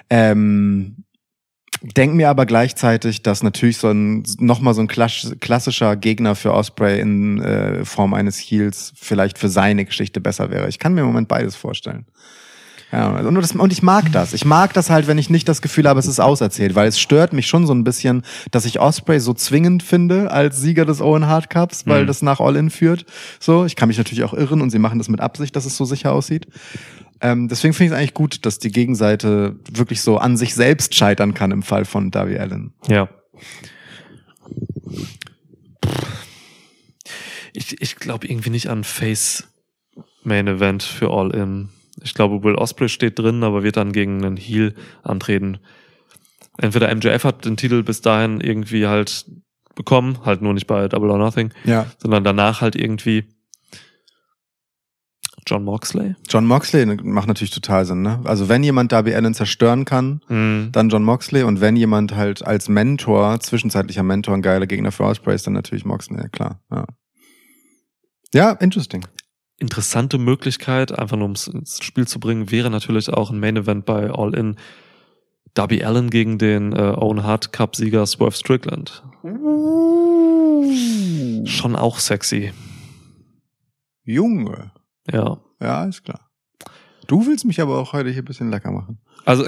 Denk mir aber gleichzeitig, dass natürlich nochmal so ein klassischer Gegner für Ospreay in Form eines Heels vielleicht für seine Geschichte besser wäre. Ich kann mir im Moment beides vorstellen. Ja, und ich mag das. Ich mag das halt, wenn ich nicht das Gefühl habe, es ist auserzählt, weil es stört mich schon so ein bisschen, dass ich Ospreay so zwingend finde als Sieger des Owen Hart Cups, weil das nach All-In führt. So, ich kann mich natürlich auch irren und sie machen das mit Absicht, dass es so sicher aussieht. Deswegen finde ich es eigentlich gut, dass die Gegenseite wirklich so an sich selbst scheitern kann im Fall von Darby Allin. Ja. Ich glaube irgendwie nicht an Face Main Event für All In. Ich glaube, Will Ospreay steht drin, aber wird dann gegen einen Heel antreten. Entweder MJF hat den Titel bis dahin irgendwie halt bekommen, halt nur nicht bei Double or Nothing, sondern danach halt irgendwie Jon Moxley. Jon Moxley macht natürlich total Sinn, ne? Also wenn jemand Darby Allin zerstören kann, dann Jon Moxley, und wenn jemand halt als Mentor, zwischenzeitlicher Mentor, ein geiler Gegner für Ospreay ist, dann natürlich Moxley, klar. Ja, interesting. Interessante Möglichkeit, einfach nur ums ins Spiel zu bringen, wäre natürlich auch ein Main Event bei All In. Darby Allin gegen den Owen Hart Cup Sieger Swerve Strickland. Schon auch sexy. Junge. Ja. Ja, ist klar. Du willst mich aber auch heute hier ein bisschen lecker machen. Also,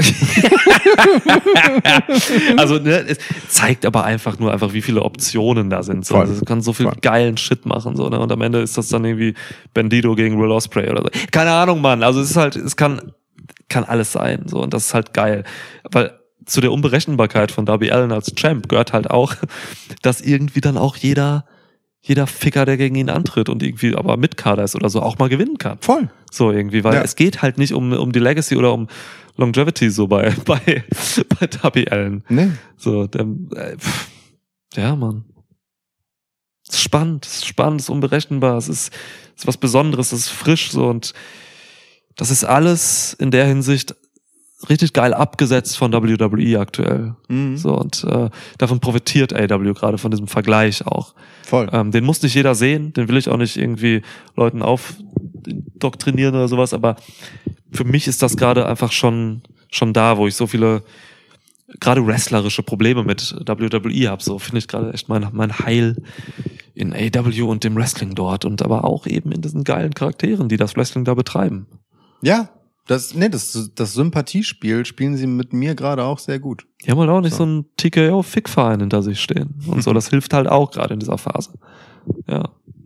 ne, es zeigt aber einfach, wie viele Optionen da sind. So. Also, du kannst so viel geilen Shit machen, so, ne? Und am Ende ist das dann irgendwie Bandito gegen Will Ospreay oder so. Keine Ahnung, Mann. Also, es ist halt, es kann alles sein, so. Und das ist halt geil. Weil zu der Unberechenbarkeit von Darby Allin als Champ gehört halt auch, dass irgendwie dann auch jeder Ficker, der gegen ihn antritt und irgendwie aber Mitkader ist oder so, auch mal gewinnen kann. Voll. So irgendwie, weil es geht halt nicht um die Legacy oder um Longevity so bei Darby Allin. Nee. So, ja, Mann. Es ist spannend, es ist unberechenbar, es ist was Besonderes, es ist frisch so, und das ist alles in der Hinsicht richtig geil abgesetzt von WWE aktuell. So, und davon profitiert AEW gerade, von diesem Vergleich auch. Voll. Den muss nicht jeder sehen, den will ich auch nicht irgendwie Leuten aufdoktrinieren oder sowas, aber für mich ist das gerade einfach schon da, wo ich so viele gerade wrestlerische Probleme mit WWE habe. So finde ich gerade echt mein Heil in AEW und dem Wrestling dort, und aber auch eben in diesen geilen Charakteren, die das Wrestling da betreiben. Ja. Das Sympathiespiel spielen sie mit mir gerade auch sehr gut. Die haben halt auch nicht so einen TKO-Fick-Verein hinter sich stehen. Und so, das hilft halt auch gerade in dieser Phase. Ja.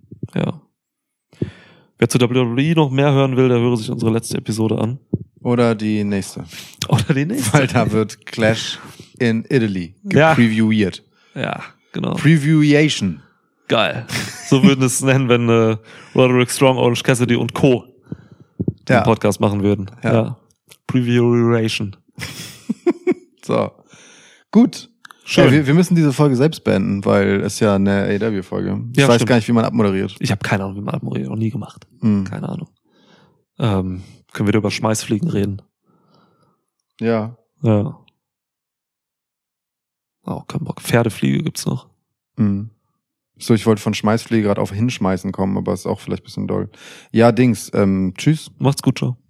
Wer zu WWE noch mehr hören will, der höre sich unsere letzte Episode an. Oder die nächste. Weil da wird Clash in Italy gepreviewt. Ja, genau. Previewation. Geil. So würden es nennen, wenn Roderick Strong, Orange Cassidy und Co. den Podcast machen würden. Ja. Previewation. So. Gut. Schön. Ja, wir müssen diese Folge selbst beenden, weil es ja eine AEW-Folge. Ich weiß gar nicht, wie man abmoderiert. Ich habe keine Ahnung, wie man abmoderiert. Noch nie gemacht. Keine Ahnung. Können wir da über Schmeißfliegen reden? Ja. Oh, kein Bock. Pferdefliege gibt's noch. So, ich wollte von Schmeißfliege gerade auf Hinschmeißen kommen, aber ist auch vielleicht ein bisschen doll. Ja, Dings. Tschüss. Macht's gut, ciao.